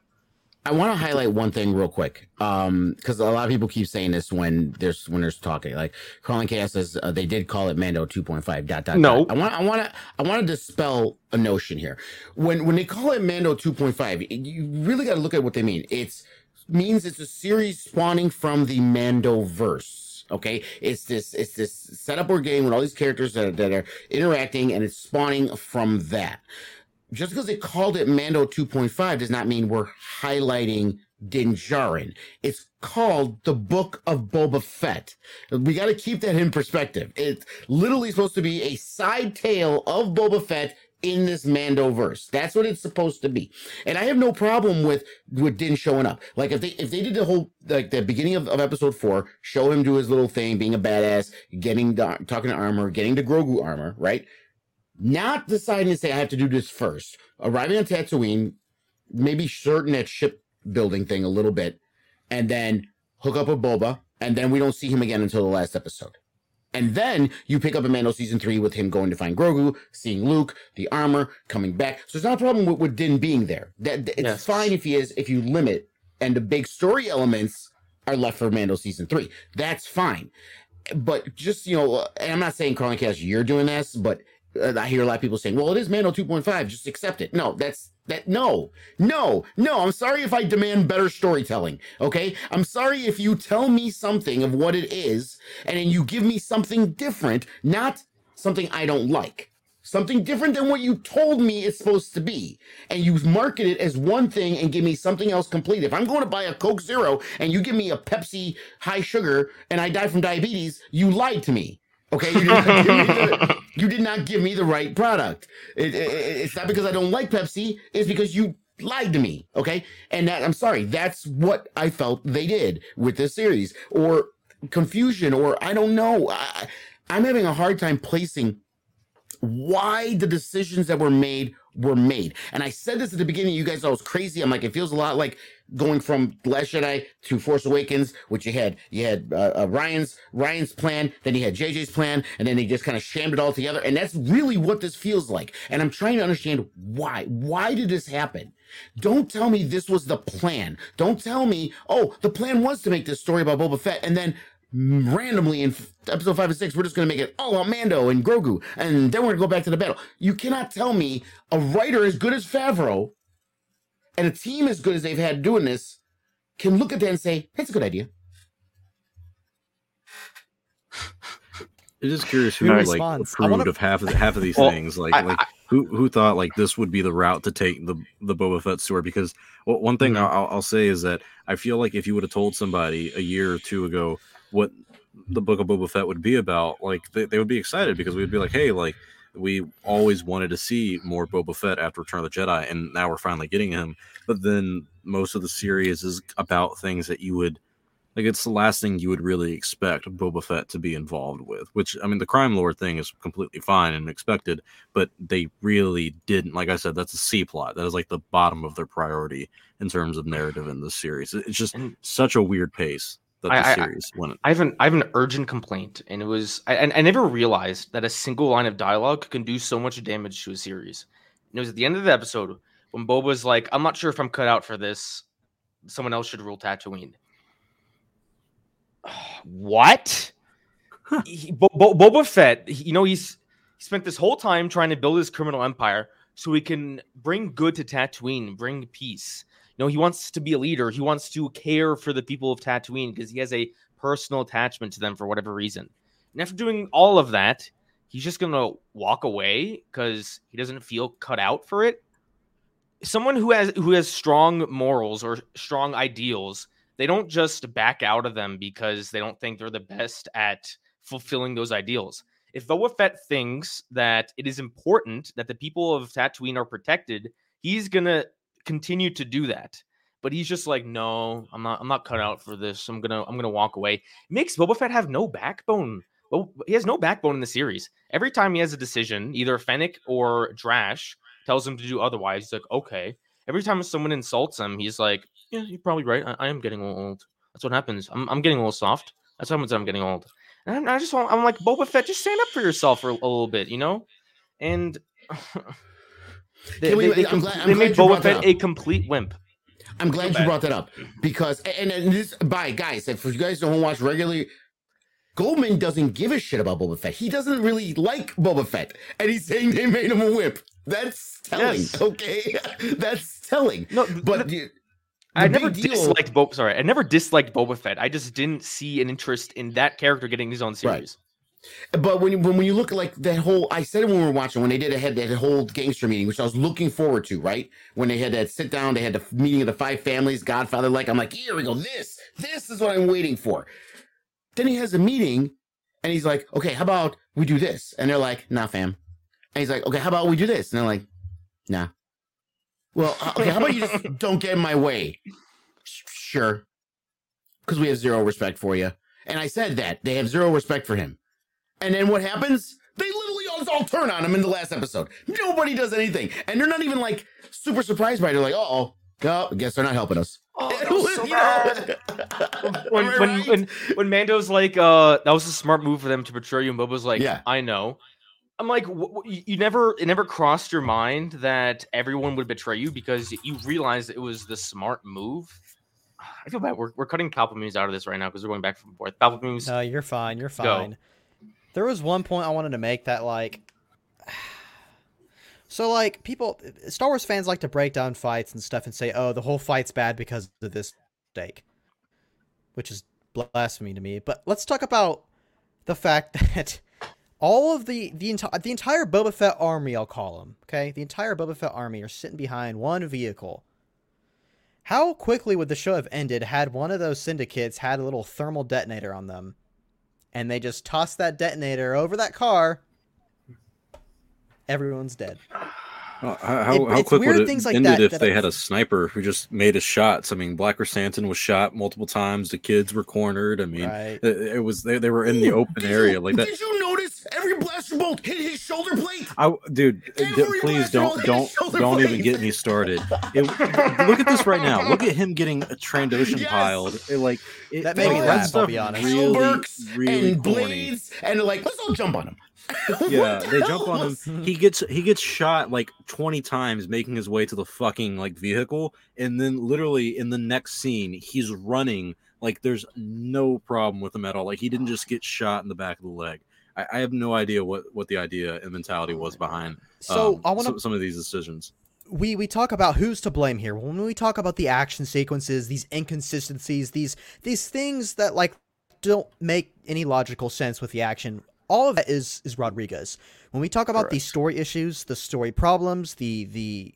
Speaker 4: I want to highlight one thing real quick, um, because a lot of people keep saying this when there's when there's talking. Like Colin K says, uh, they did call it Mando two point five. Dot dot.
Speaker 3: No,
Speaker 4: dot. I want I want to I want to dispel a notion here. When when they call it Mando two point five, you really got to look at what they mean. It's means it's a series spawning from the Mando verse. Okay, it's this it's this setup or game with all these characters that are, that are interacting, and it's spawning from that. Just because they called it Mando two point five does not mean we're highlighting Din Djarin. It's called the Book of Boba Fett. We got to keep that in perspective. It's literally supposed to be a side tale of Boba Fett in this Mando verse. That's what it's supposed to be. And I have no problem with with Din showing up. Like, if they if they did the whole, like, the beginning of, of episode four, show him do his little thing, being a badass, getting the, talking to armor, getting the Grogu armor, right? Not deciding to say, I have to do this first. Arriving on Tatooine, maybe shorten that shipbuilding thing a little bit, and then hook up with Boba, and then we don't see him again until the last episode. And then you pick up a Mando season three with him going to find Grogu, seeing Luke, the armor, coming back. So it's not a problem with, with Din being there. That it's yes. fine if he is, if you limit, and the big story elements are left for Mando season three. That's fine. But just, you know, and I'm not saying Carlin Cash, you're doing this, but uh, I hear a lot of people saying, well, it is Mando two point five, just accept it. No, that's that. No, no, no. I'm sorry if I demand better storytelling. Okay. I'm sorry if you tell me something of what it is and then you give me something different, not something I don't like. Something different than what you told me it's supposed to be. And you market it as one thing and give me something else complete. If I'm going to buy a Coke Zero and you give me a Pepsi high sugar and I die from diabetes, you lied to me. Okay, you did not give me the, you did not give me the right product. It, it, it's not because I don't like Pepsi. It's because you lied to me. Okay, and that I'm sorry. That's what I felt they did with this series, or confusion, or I don't know. I, I'm having a hard time placing why the decisions that were made were made. And I said this at the beginning. You guys thought I was crazy. I'm like, it feels a lot like going from Last Jedi to Force Awakens, which you had you had uh, uh, Ryan's Ryan's plan, then you had J J's plan, and then they just kind of shammed it all together. And that's really what this feels like. And I'm trying to understand why. Why did this happen? Don't tell me this was the plan. Don't tell me, oh, the plan was to make this story about Boba Fett, and then randomly in episode five and six, we're just going to make it all about Mando and Grogu, and then we're going to go back to the battle. You cannot tell me a writer as good as Favreau and a team as good as they've had doing this can look at that and say, that's a good idea.
Speaker 1: I'm just curious who
Speaker 2: No
Speaker 1: like
Speaker 2: response. I
Speaker 1: approved
Speaker 2: wanna-
Speaker 1: of half of the, half of these
Speaker 3: Well,
Speaker 1: things. Like
Speaker 3: I-
Speaker 1: like
Speaker 3: I-
Speaker 1: who who thought like this would be the route to take the the Boba Fett story? Because well, one thing
Speaker 3: Mhm.
Speaker 1: I'll, I'll say is that I feel like if you would have told somebody a year or two ago what the book of Boba Fett would be about, like they, they would be excited because we'd be like, hey, like we always wanted to see more Boba Fett after Return of the Jedi, and now we're finally getting him. But then most of the series is about things that you would like. It's the last thing you would really expect Boba Fett to be involved with. Which I mean, the crime lord thing is completely fine and expected, but they really didn't. Like I said, that's a C plot. That is like the bottom of their priority in terms of narrative in this series. It's just
Speaker 3: And-
Speaker 1: such a weird pace that
Speaker 3: I-
Speaker 1: the
Speaker 3: I-
Speaker 1: series went.
Speaker 3: I have an I have an urgent complaint, and it was I, and I never realized that a single line of dialogue can do so much damage to a series. And it was at the end of the episode when Boba was like, "I'm not sure if I'm cut out for this. Someone else should rule Tatooine." What? he, Bo- Bo- Boba Fett, he- you know, he's he spent this whole time trying to build his criminal empire so he can bring good to Tatooine, bring peace. You know, he wants to be a leader. He wants to care for the people of Tatooine because he has a personal attachment to them for whatever reason. And after doing all of that, he's just going to walk away because he doesn't feel cut out for it. Someone who has who has strong morals or strong ideals, they don't just back out of them because they don't think they're the best at fulfilling those ideals. If Boba Fett thinks that it is important that the people of Tatooine are protected, he's going to continue to do that. But he's just like, no, I'm not I'm not cut out for this. I'm going to I'm going to walk away. It makes Boba Fett have no backbone. Well, he has no backbone in the series. Every time he has a decision, either Fennec or Drash tells him to do otherwise, he's like, okay. Every time someone insults him, he's like, yeah, you're probably right. I, I am getting a little old. That's what happens. I'm, I'm getting a little soft. That's what happens when I'm getting old. And I, I just want, I'm like, Boba Fett, just stand up for yourself for a, a little bit, you know? And they,
Speaker 4: Can we-
Speaker 3: they, they,
Speaker 4: I'm
Speaker 3: com-
Speaker 4: glad- I'm
Speaker 3: they
Speaker 4: glad
Speaker 3: made
Speaker 4: you brought
Speaker 3: Boba
Speaker 4: that
Speaker 3: Fett
Speaker 4: up.
Speaker 3: a complete wimp.
Speaker 4: I'm glad
Speaker 3: So
Speaker 4: you
Speaker 3: bad.
Speaker 4: brought that up because, and, and this, by guys, if you guys don't watch regularly, Goldman doesn't give a shit about Boba Fett. He doesn't really like Boba Fett, and he's saying they made him a whip. That's telling,
Speaker 3: Yes.
Speaker 4: okay? That's telling.
Speaker 3: No,
Speaker 4: But
Speaker 3: the-
Speaker 4: you-
Speaker 3: I
Speaker 4: the
Speaker 3: never
Speaker 4: big deal-
Speaker 3: disliked Boba. Sorry, I never disliked Boba Fett. I just didn't see an interest in that character getting his own series.
Speaker 4: But when you, when, when you look at like that whole, I said it when we were watching, when they did, had that whole gangster meeting, which I was looking forward to, right? When they had that sit down, they had the meeting of the five families, Godfather, like, I'm like, here we go, this, this is what I'm waiting for. Then he has a meeting and he's like, okay, how about we do this? And they're like, nah, fam. And he's like, okay, how about we do this? And they're like, nah. Well, uh, okay, how about you just don't get in my way? Sh- Sure. Because we have zero respect for you. And I said that. They have zero respect for him. And then what happens? They literally all, all turn on him in the last episode. Nobody does anything. And they're not even like super surprised by it. They're like, uh-oh. Oh, I guess they're not helping us.
Speaker 3: Oh, that was so
Speaker 4: You know?
Speaker 3: bad. when,
Speaker 4: Am I
Speaker 3: when,
Speaker 4: right?
Speaker 3: when when Mando's like, uh, that was a smart move for them to betray you, and Boba's like,
Speaker 4: Yeah.
Speaker 3: I know. I'm like, w- w- you you never, it never crossed your mind that everyone would betray you because you realized it was the smart move. I feel bad. We're, we're cutting Palpable memes out of this right now because we're going back and forth. Palpable memes.
Speaker 2: No, you're fine. You're fine. There was one point I wanted to make that, like, So like people, Star Wars fans like to break down fights and stuff and say, "Oh, the whole fight's bad because of this mistake," which is blasphemy to me. But let's talk about the fact that all of the the entire the entire Boba Fett army, I'll call them, okay, the entire Boba Fett army are sitting behind one vehicle. How quickly would the show have ended had one of those syndicates had a little thermal detonator on them, and they just tossed that detonator over that car? Everyone's dead.
Speaker 1: Well, how
Speaker 2: It-
Speaker 1: how
Speaker 2: it's
Speaker 1: quick
Speaker 2: weird
Speaker 1: would it
Speaker 2: things like
Speaker 1: ended
Speaker 2: that
Speaker 1: if
Speaker 2: that
Speaker 1: they
Speaker 2: are-
Speaker 1: had a sniper who just made his shots? I mean, Black Chrysanthemum was shot multiple times. The kids were cornered. I mean,
Speaker 2: Right.
Speaker 1: it, it was they, they were in the open
Speaker 4: Did
Speaker 1: area
Speaker 4: you,
Speaker 1: like that.
Speaker 4: Did you notice every blaster bolt hit his shoulder plate?
Speaker 1: I, dude, d-
Speaker 4: Every
Speaker 1: please
Speaker 4: blaster
Speaker 1: don't
Speaker 4: hole
Speaker 1: don't
Speaker 4: hit shoulder
Speaker 1: don't even
Speaker 4: blades.
Speaker 1: get me started. It, look at this right now. Look at him getting a Trandoshan
Speaker 4: Yes.
Speaker 1: piled. It, like it,
Speaker 2: That made me
Speaker 1: like,
Speaker 2: laugh, I'll
Speaker 1: stuff
Speaker 2: be honest.
Speaker 1: really,
Speaker 4: Halbergs
Speaker 1: really
Speaker 4: and
Speaker 1: corny.
Speaker 4: blades, and they're like, let's all jump on him.
Speaker 1: Yeah,
Speaker 4: What the
Speaker 1: they
Speaker 4: hell
Speaker 1: jump on him.
Speaker 4: was-
Speaker 1: He gets he gets shot like twenty times making his way to the fucking like vehicle, and then literally in the next scene he's running like there's no problem with him at all. Like he didn't just get shot in the back of the leg. I, I have no idea what what the idea and mentality was behind
Speaker 2: So
Speaker 1: um,
Speaker 2: I want to
Speaker 1: some, some of these decisions.
Speaker 2: we we talk about who's to blame here. When we talk about the action sequences, these inconsistencies, these these things that like don't make any logical sense with the action, all of that is is Rodriguez. When we talk about the
Speaker 3: Correct.
Speaker 2: story issues, the story problems, the the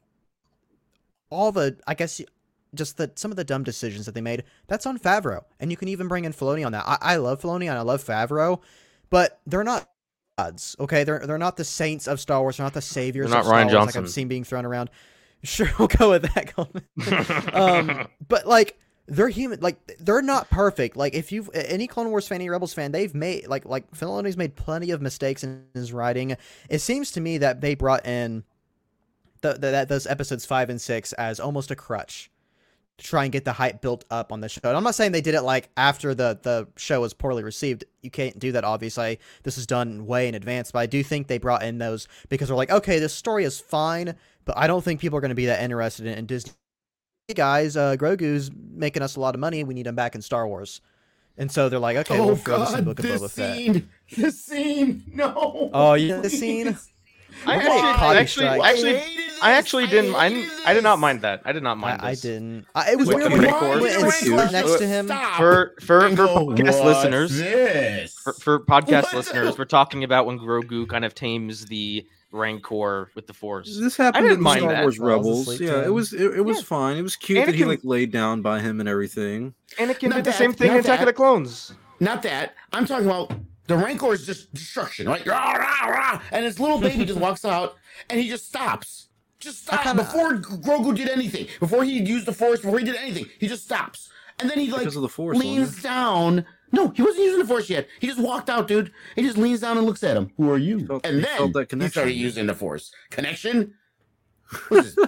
Speaker 2: all the I guess just the some of the dumb decisions that they made, that's on Favreau. And you can even bring in Filoni on that. I, I love Filoni and I love Favreau, but they're not gods, okay? They're they're not the saints of Star Wars. They're not the saviors
Speaker 3: They're not
Speaker 2: of Star
Speaker 3: Ryan
Speaker 2: Wars like
Speaker 3: Johnson.
Speaker 2: I've seen being thrown around. Sure, we'll go with that, Coleman. um, but like they're human. Like they're not perfect. Like if you've any Clone Wars fan, any Rebels fan, they've made like like Filoni's made plenty of mistakes in his writing. It seems to me that they brought in the, the that those episodes five and six as almost a crutch to try and get the hype built up on the show. And I'm not saying they did it like after the the show was poorly received. You can't do that, obviously. This is done way in advance. But I do think they brought in those because they're like, okay, this story is fine, but I don't think people are going to be that interested in, in Disney. Hey guys, uh, Grogu's making us a lot of money. We need him back in Star Wars. And so they're like, okay,
Speaker 4: oh
Speaker 2: we'll throw this in
Speaker 4: God,
Speaker 2: Book of
Speaker 4: this
Speaker 2: Boba Fett.
Speaker 4: scene, this scene, no.
Speaker 2: Oh, yeah, the
Speaker 4: please.
Speaker 2: scene.
Speaker 3: I
Speaker 2: Look at that
Speaker 3: actually,
Speaker 2: potty
Speaker 3: actually,
Speaker 2: strike.
Speaker 3: actually,
Speaker 4: hated
Speaker 3: I
Speaker 4: this.
Speaker 3: actually didn't. I,
Speaker 4: hated
Speaker 3: I did not
Speaker 4: this.
Speaker 3: mind that. I did not mind
Speaker 2: I, I
Speaker 3: this.
Speaker 2: didn't. I, it was
Speaker 3: With
Speaker 2: weird
Speaker 3: the
Speaker 2: when he
Speaker 3: Rancor,
Speaker 2: went and
Speaker 4: the
Speaker 2: stood
Speaker 4: Rancor
Speaker 2: next to him.
Speaker 4: stop
Speaker 3: For for
Speaker 4: and
Speaker 3: for
Speaker 4: go,
Speaker 3: podcast
Speaker 4: "What's
Speaker 3: listeners,
Speaker 4: this?"
Speaker 3: for, for podcast
Speaker 4: What?
Speaker 3: listeners, we're talking about when Grogu kind of tames the Rancor with the Force.
Speaker 1: This happened
Speaker 3: didn't
Speaker 1: in
Speaker 3: mind
Speaker 1: Star
Speaker 3: that.
Speaker 1: Wars
Speaker 2: Falls
Speaker 1: Rebels.
Speaker 2: asleep
Speaker 1: Yeah,
Speaker 2: to
Speaker 1: it
Speaker 2: him.
Speaker 1: was it, it was
Speaker 3: Yeah.
Speaker 1: fine. It was cute that he
Speaker 3: Anakin-
Speaker 1: like laid down by him and everything.
Speaker 3: Anakin
Speaker 4: Not
Speaker 3: did the
Speaker 4: that,
Speaker 3: same thing
Speaker 4: not
Speaker 3: in Attack
Speaker 4: that.
Speaker 3: of the Clones.
Speaker 4: Not that. I'm talking about the Rancor is just destruction, right? Rah, rah, rah. And his little baby just walks out and he just stops. Just
Speaker 2: I
Speaker 4: stop
Speaker 2: kinda-
Speaker 4: before Grogu did anything. Before he used the Force, before he did anything, he just stops. And then he like
Speaker 1: Because of the Force,
Speaker 4: leans down. No, he wasn't using the Force yet. He just walked out, dude. He just leans down and looks at him. Who are you?
Speaker 1: Felt-
Speaker 4: and
Speaker 1: he
Speaker 4: then
Speaker 1: felt that
Speaker 4: he
Speaker 1: connection.
Speaker 4: started using the Force. Connection? What is this?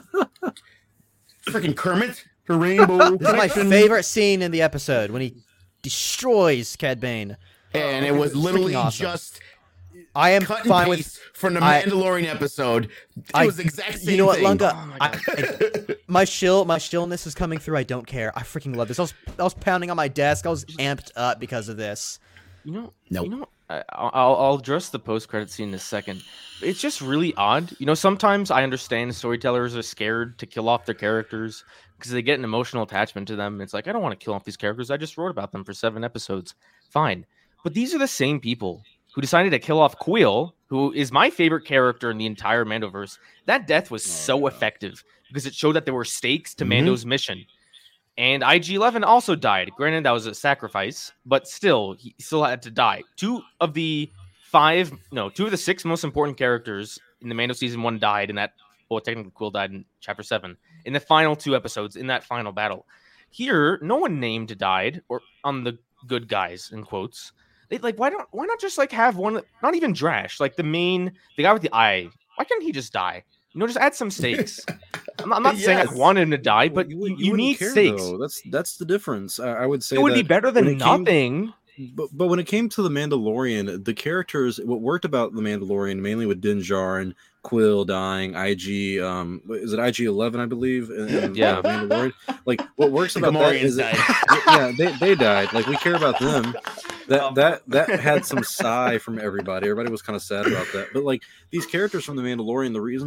Speaker 4: Freaking Kermit? The rainbow.
Speaker 2: This is my
Speaker 4: connection?
Speaker 2: favorite scene in the episode when he destroys Cad Bane.
Speaker 4: And it
Speaker 2: Freaking
Speaker 4: was literally
Speaker 2: awesome.
Speaker 4: just
Speaker 2: I am
Speaker 4: cut and
Speaker 2: fine with.
Speaker 4: paste from the
Speaker 2: I-
Speaker 4: Mandalorian episode. It
Speaker 2: I-
Speaker 4: was the exact same
Speaker 2: You know what,
Speaker 4: thing.
Speaker 2: Lunga?
Speaker 3: Oh my
Speaker 2: I, I- my shill, my shillness is coming through. I don't care. I freaking love this. I was, I was pounding on my desk. I was amped up because of this.
Speaker 3: You know,
Speaker 4: Nope.
Speaker 3: you know, I, I'll I'll address the post credit scene in a second. It's just really odd. You know, sometimes I understand storytellers are scared to kill off their characters because they get an emotional attachment to them. It's like I don't want to kill off these characters. I just wrote about them for seven episodes. Fine, but these are the same people who decided to kill off Quill, who is my favorite character in the entire Mandoverse. That death was so
Speaker 1: yeah.
Speaker 3: effective because it showed that there were stakes to
Speaker 4: Mhm.
Speaker 3: Mando's mission. And I G eleven also died. Granted, that was a sacrifice, but still, he still had to die. Two of the five, no, two of the six most important characters in the Mando season one died in that. Well, technically, Quill died in chapter seven. In the final two episodes, in that final battle, here, no one named died, or on the good guys in quotes. They like, why don't, why not just like have one? Not even Drash, like the main, the guy with the eye. Why can't he just die? You know, just add some stakes. I'm not, I'm not saying I
Speaker 4: Yes.
Speaker 3: want him to die, but
Speaker 1: you,
Speaker 3: you,
Speaker 1: wouldn't-
Speaker 3: you,
Speaker 1: wouldn't
Speaker 3: need
Speaker 1: care,
Speaker 3: stakes.
Speaker 1: though. That's that's the difference. I, I would say
Speaker 3: It would be
Speaker 1: that
Speaker 3: better than
Speaker 1: when it came-
Speaker 3: nothing.
Speaker 1: But but when it came to the Mandalorian, the characters, what worked about the Mandalorian, mainly with Din Djarin, Quill dying, I G, um, is it I G eleven, I believe? In, in
Speaker 3: Yeah.
Speaker 1: uh, Mandalorian. Like what works
Speaker 4: The
Speaker 1: about that
Speaker 4: Gamorreans
Speaker 1: is
Speaker 4: died.
Speaker 1: that, yeah, they, they died. Like we care about them. That that that had some sigh from everybody. Everybody was kind of sad about that. But like these characters from the Mandalorian, the reason that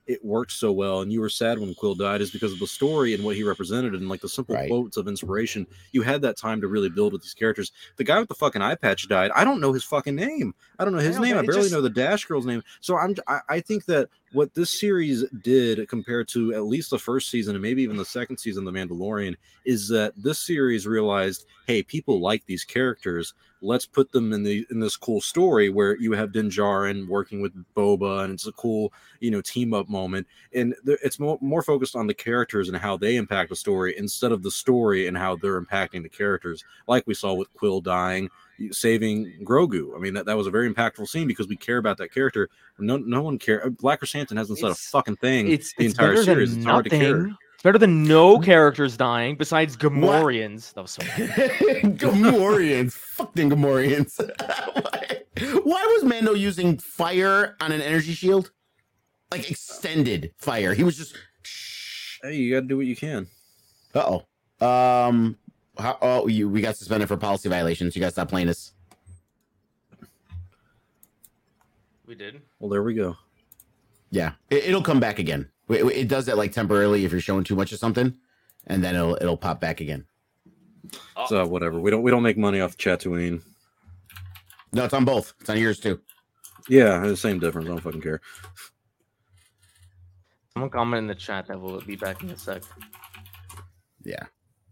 Speaker 1: it worked so well, and you were sad when Quill died, is because of the story and what he represented, and like the simple
Speaker 4: Right.
Speaker 1: quotes of inspiration. You had that time to really build with these characters. The guy with the fucking eye patch died. I don't know his fucking name. I don't know his
Speaker 3: I know,
Speaker 1: name.
Speaker 3: but
Speaker 1: I
Speaker 3: it
Speaker 1: barely
Speaker 3: just-
Speaker 1: know the Dash Girl's name. So I'm. I, I think that what this series did compared to at least the first season and maybe even the second season, The Mandalorian, is that this series realized, hey, people like these characters. Let's put them in the in this cool story where you have Din Djarin working with Boba, and it's a cool, you know, team up moment. And th- it's more, more focused on the characters and how they impact the story instead of the story and how they're impacting the characters, like we saw with Quill dying, saving Grogu. I mean, that, that was a very impactful scene because we care about that character. No, no one cares. Black Chrysanthemum hasn't said a
Speaker 3: It's-
Speaker 1: fucking thing
Speaker 3: It's,
Speaker 1: the
Speaker 3: it's
Speaker 1: entire
Speaker 3: better
Speaker 1: series.
Speaker 3: than
Speaker 1: It's hard to care.
Speaker 3: nothing. It's better than no characters dying besides Gamorreans. That was so bad.
Speaker 4: Gamorreans. Fuck them Gamorreans. Why? Why was Mando using fire on an energy shield? Like extended fire. He was just.
Speaker 1: Hey, you got to do what you can.
Speaker 4: Uh oh. Um. How, oh, you we got suspended for policy violations. You guys stop playing this.
Speaker 3: We did.
Speaker 1: Well, there we go.
Speaker 4: Yeah, it, it'll come back again. It, it does that like temporarily if you're showing too much of something, and then it'll it'll pop back again.
Speaker 3: Oh.
Speaker 1: So whatever. We don't we don't make money off Tatooine.
Speaker 4: No, it's on both. It's on yours too.
Speaker 1: Yeah, the same difference. I don't fucking care.
Speaker 3: Someone comment in the chat that we'll be back in a sec.
Speaker 4: Yeah.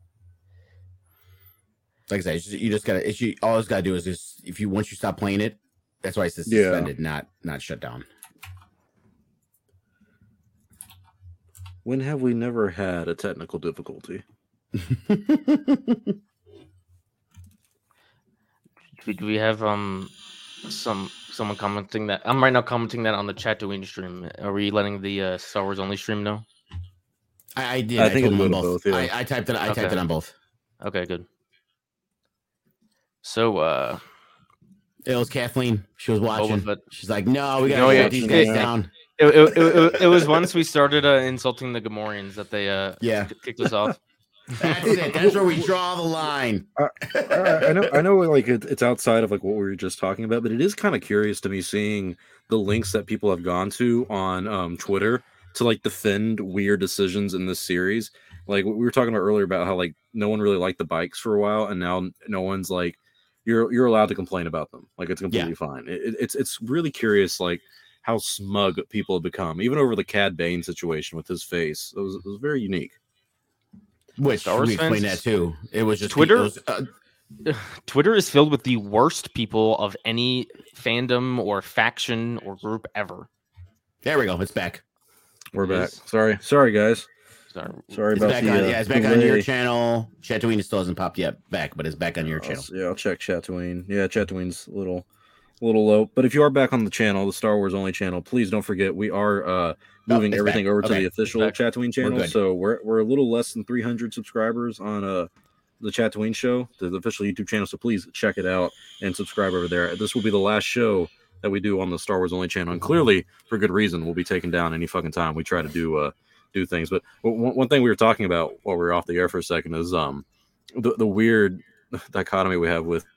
Speaker 4: Like I said, it's just, you just gotta. It's you, all it's gotta do is just if you once you stop playing it, that's why it says
Speaker 1: Yeah.
Speaker 4: suspended, not not shut down.
Speaker 1: When have we never had a technical difficulty?
Speaker 3: Do do we have um some someone commenting that? I'm right now commenting that on the Tatooine stream. Are we letting the uh, Star Wars only stream know?
Speaker 4: I, I did.
Speaker 1: I
Speaker 4: I,
Speaker 1: think
Speaker 4: told
Speaker 1: it'll
Speaker 4: them on
Speaker 1: go to
Speaker 4: both.
Speaker 1: both, yeah.
Speaker 4: I, I typed it. I typed
Speaker 3: Okay.
Speaker 4: it on both.
Speaker 3: Okay, good. So, uh,
Speaker 4: It was Kathleen. She was watching.
Speaker 3: Fett.
Speaker 4: She's like, "No, we gotta
Speaker 3: Oh, yeah,
Speaker 4: shut these
Speaker 3: she-
Speaker 4: guys
Speaker 3: yeah.
Speaker 4: down."
Speaker 3: it, it, it, it was once we started uh, insulting the Gamorreans that they uh
Speaker 4: Yeah,
Speaker 3: k- kicked us off.
Speaker 4: that's it. That's where we draw the line.
Speaker 1: I, I know, I know, like it, it's outside of like what we were just talking about, but it is kind of curious to me seeing the links that people have gone to on um, Twitter to like defend weird decisions in this series. Like we were talking about earlier about how like no one really liked the bikes for a while, and now no one's like you're you're allowed to complain about them. Like it's completely fine. It, it's it's really curious, like how smug people have become, even over the Cad Bane situation with his face. It was it was very unique.
Speaker 4: Which
Speaker 3: Star Wars
Speaker 4: we explained
Speaker 3: fans-
Speaker 4: that too. It was just
Speaker 3: Twitter?
Speaker 4: it was, uh,
Speaker 3: Twitter is filled with the worst people of any fandom or faction or group ever.
Speaker 4: there we go. It's back.
Speaker 1: We're
Speaker 3: It
Speaker 1: back.
Speaker 3: is.
Speaker 1: Sorry, sorry guys.
Speaker 3: Sorry.
Speaker 1: Sorry
Speaker 4: It's
Speaker 1: about
Speaker 4: back
Speaker 1: the.
Speaker 4: on.
Speaker 1: uh,
Speaker 4: Yeah, it's back on your
Speaker 1: delay.
Speaker 4: channel. Tatooine still hasn't popped yet back, but it's back on your
Speaker 1: I'll
Speaker 4: channel.
Speaker 1: s- Yeah, I'll check Tatooine. Yeah, Tatooine's a little, a little low. But if you are back on the channel, the Star Wars only channel, please don't forget we are uh, moving
Speaker 4: it's
Speaker 1: everything
Speaker 4: back.
Speaker 1: over to
Speaker 4: Okay,
Speaker 1: the
Speaker 4: it's
Speaker 1: official
Speaker 3: back.
Speaker 1: Tatooine channel.
Speaker 4: good.
Speaker 1: So we're we're a little less than three hundred subscribers on uh the Tatooine show, the, the official YouTube channel. So please check it out and subscribe over there. This will be the last show that we do on the Star Wars only channel, and clearly for good reason. We'll be taken down any fucking time we try to do uh do things. But one, one thing we were talking about while we were off the air for a second is um the the weird dichotomy we have with.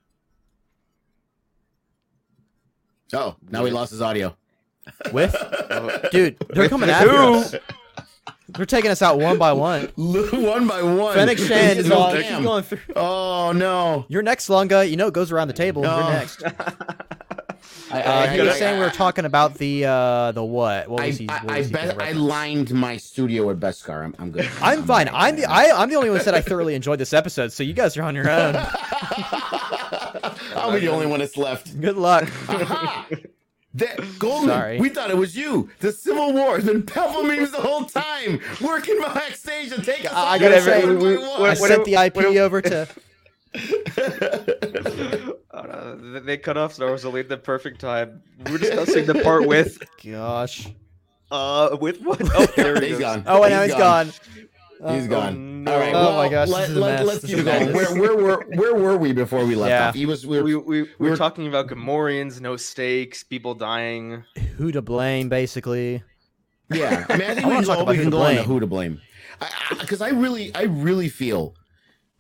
Speaker 4: Oh, now he lost his audio.
Speaker 2: With dude, they're coming
Speaker 3: With
Speaker 2: after
Speaker 3: who?
Speaker 2: us. They're taking us out one by one.
Speaker 4: One by one.
Speaker 2: Fennec Shan is
Speaker 4: No
Speaker 2: on.
Speaker 4: cam.
Speaker 2: She's going through.
Speaker 4: Oh no.
Speaker 2: You're next, Lunga. You know it goes around the table.
Speaker 4: No.
Speaker 2: You're next.
Speaker 4: I,
Speaker 2: Uh, he
Speaker 4: I-
Speaker 2: was
Speaker 4: I-
Speaker 2: saying we were talking about the uh, the what? What
Speaker 4: I,
Speaker 2: was he?
Speaker 4: I,
Speaker 2: what
Speaker 4: I,
Speaker 2: was he
Speaker 4: bet
Speaker 2: gonna
Speaker 4: I
Speaker 2: reference?
Speaker 4: lined my studio with Beskar. I'm, I'm good.
Speaker 2: I'm fine.
Speaker 4: all
Speaker 2: I'm
Speaker 4: right.
Speaker 2: the I, I'm the only one who said I thoroughly enjoyed this episode. So you guys are on your own.
Speaker 4: I'll be the only one that's left.
Speaker 2: Good luck.
Speaker 4: Aha! That, Goldman,
Speaker 2: Sorry.
Speaker 4: we thought it was you. The Civil War has been Pebble memes the whole time, working backstage to take us
Speaker 2: I- I
Speaker 4: all
Speaker 2: gotta
Speaker 4: down
Speaker 2: say,
Speaker 4: one by
Speaker 3: we-
Speaker 4: one.
Speaker 2: I
Speaker 3: what-
Speaker 2: sent the I P
Speaker 3: what-
Speaker 2: over to.
Speaker 3: Uh, they cut off Star Wars only at the perfect time. We're discussing the part with
Speaker 2: Gosh.
Speaker 3: uh with what? Oh, there he
Speaker 4: He's
Speaker 3: goes.
Speaker 4: gone.
Speaker 2: Oh, and now he's gone.
Speaker 4: He's
Speaker 2: Uh,
Speaker 4: gone.
Speaker 3: no.
Speaker 4: All right.
Speaker 2: Oh
Speaker 4: well,
Speaker 2: my gosh,
Speaker 4: Let,
Speaker 2: this is a
Speaker 4: let,
Speaker 2: mess.
Speaker 4: let's
Speaker 2: This
Speaker 4: keep
Speaker 2: is
Speaker 4: it
Speaker 2: a
Speaker 4: going.
Speaker 2: mess.
Speaker 4: Where, where were where were we before we left
Speaker 2: Yeah.
Speaker 4: off? He was. We were,
Speaker 3: We, we, we
Speaker 4: we
Speaker 3: were
Speaker 4: were-
Speaker 3: talking about Gamorreans, no stakes, people dying.
Speaker 2: Who to blame, basically.
Speaker 4: Yeah, I mean, I think
Speaker 2: I
Speaker 4: we
Speaker 2: wanna
Speaker 4: can
Speaker 2: talk
Speaker 4: go,
Speaker 2: about
Speaker 4: we
Speaker 2: who
Speaker 4: can
Speaker 2: to
Speaker 4: go on to
Speaker 2: blame.
Speaker 4: who to blame, because I, I, 'cause I really, I really feel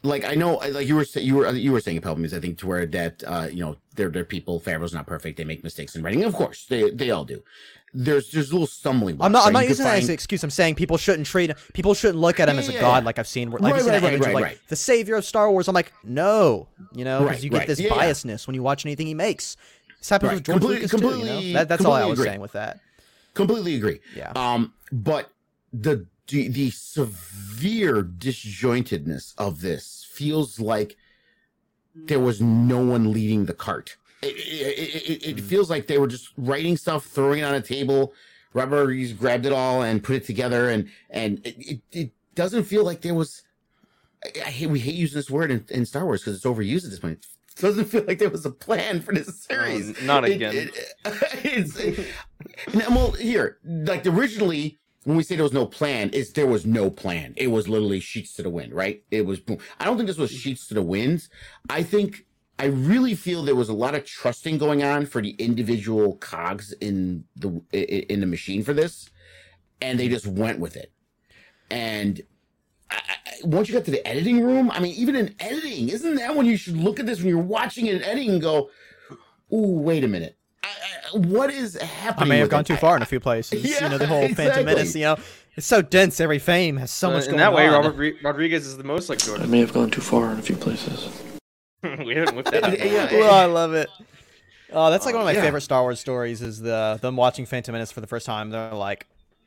Speaker 4: like I know, like you were you were you were saying, Pelmes, I think, to where that uh, you know, they're they're people. Favreau's not perfect; they make mistakes in writing. Of course, they they all do. There's there's little stumbling blocks.
Speaker 2: I'm not.
Speaker 4: right?
Speaker 2: I'm not
Speaker 4: You
Speaker 2: using
Speaker 4: could
Speaker 2: that
Speaker 4: find-
Speaker 2: as an excuse. I'm saying people shouldn't treat. People shouldn't look at him
Speaker 4: Yeah,
Speaker 2: as a
Speaker 4: yeah,
Speaker 2: god,
Speaker 4: yeah.
Speaker 2: like I've seen. Like
Speaker 4: Right,
Speaker 2: I've seen
Speaker 4: right,
Speaker 2: that
Speaker 4: right,
Speaker 2: image of,
Speaker 4: right,
Speaker 2: like
Speaker 4: right.
Speaker 2: the savior of Star Wars. I'm like, no, you know, because
Speaker 4: Right,
Speaker 2: you get
Speaker 4: right.
Speaker 2: this
Speaker 4: Yeah, yeah.
Speaker 2: biasness when you watch anything he makes. This happens
Speaker 4: Right.
Speaker 2: with George
Speaker 4: Completely-
Speaker 2: Lucas too. You
Speaker 4: completely-
Speaker 2: know? that, that's all I
Speaker 4: completely
Speaker 2: was
Speaker 4: agree.
Speaker 2: saying with that.
Speaker 4: Completely agree.
Speaker 2: Yeah.
Speaker 4: Um, but the the, the severe disjointedness of this feels like there was no one leading the cart. It, it, it, it
Speaker 2: Mm.
Speaker 4: feels like they were just writing stuff, throwing it on a table. Robert Rodriguez grabbed it all and put it together, and and it, it, it doesn't feel like there was. I, I hate we hate using this word in, in Star Wars because it's overused at this point. It doesn't feel like there was a plan for this series.
Speaker 3: Oh, not
Speaker 4: It-
Speaker 3: again.
Speaker 4: it- it's, it- well, here, like originally, when we say there was no plan, it's there was no plan. It was literally sheets to the wind, right? It was boom. I don't think this was sheets to the winds. I think I really feel there was a lot of trusting going on for the individual cogs in the i- in the machine for this, and they just went with it. And I, I, once you got to the editing room, I mean, even in editing, isn't that when you should look at this when you're watching it in editing and go, "Ooh, wait a minute, I, I, what is happening?"
Speaker 2: I may have
Speaker 4: with
Speaker 2: gone
Speaker 4: it?
Speaker 2: too far in a few places.
Speaker 4: Yeah,
Speaker 2: you know, the whole Phantom
Speaker 4: exactly.
Speaker 2: Menace. You know, it's so dense. Every frame has so
Speaker 3: Uh,
Speaker 2: much
Speaker 3: in
Speaker 2: going
Speaker 3: that way,
Speaker 2: on.
Speaker 3: Robert Re- Rodriguez is the most like
Speaker 5: I
Speaker 3: Jordan.
Speaker 5: may have gone too far in a few places.
Speaker 3: We haven't whipped that out.
Speaker 4: Yeah,
Speaker 2: Oh, I love it. Oh, that's like one of my
Speaker 4: yeah.
Speaker 2: favorite Star Wars stories. Is the them watching Phantom Menace for the first time. They're like,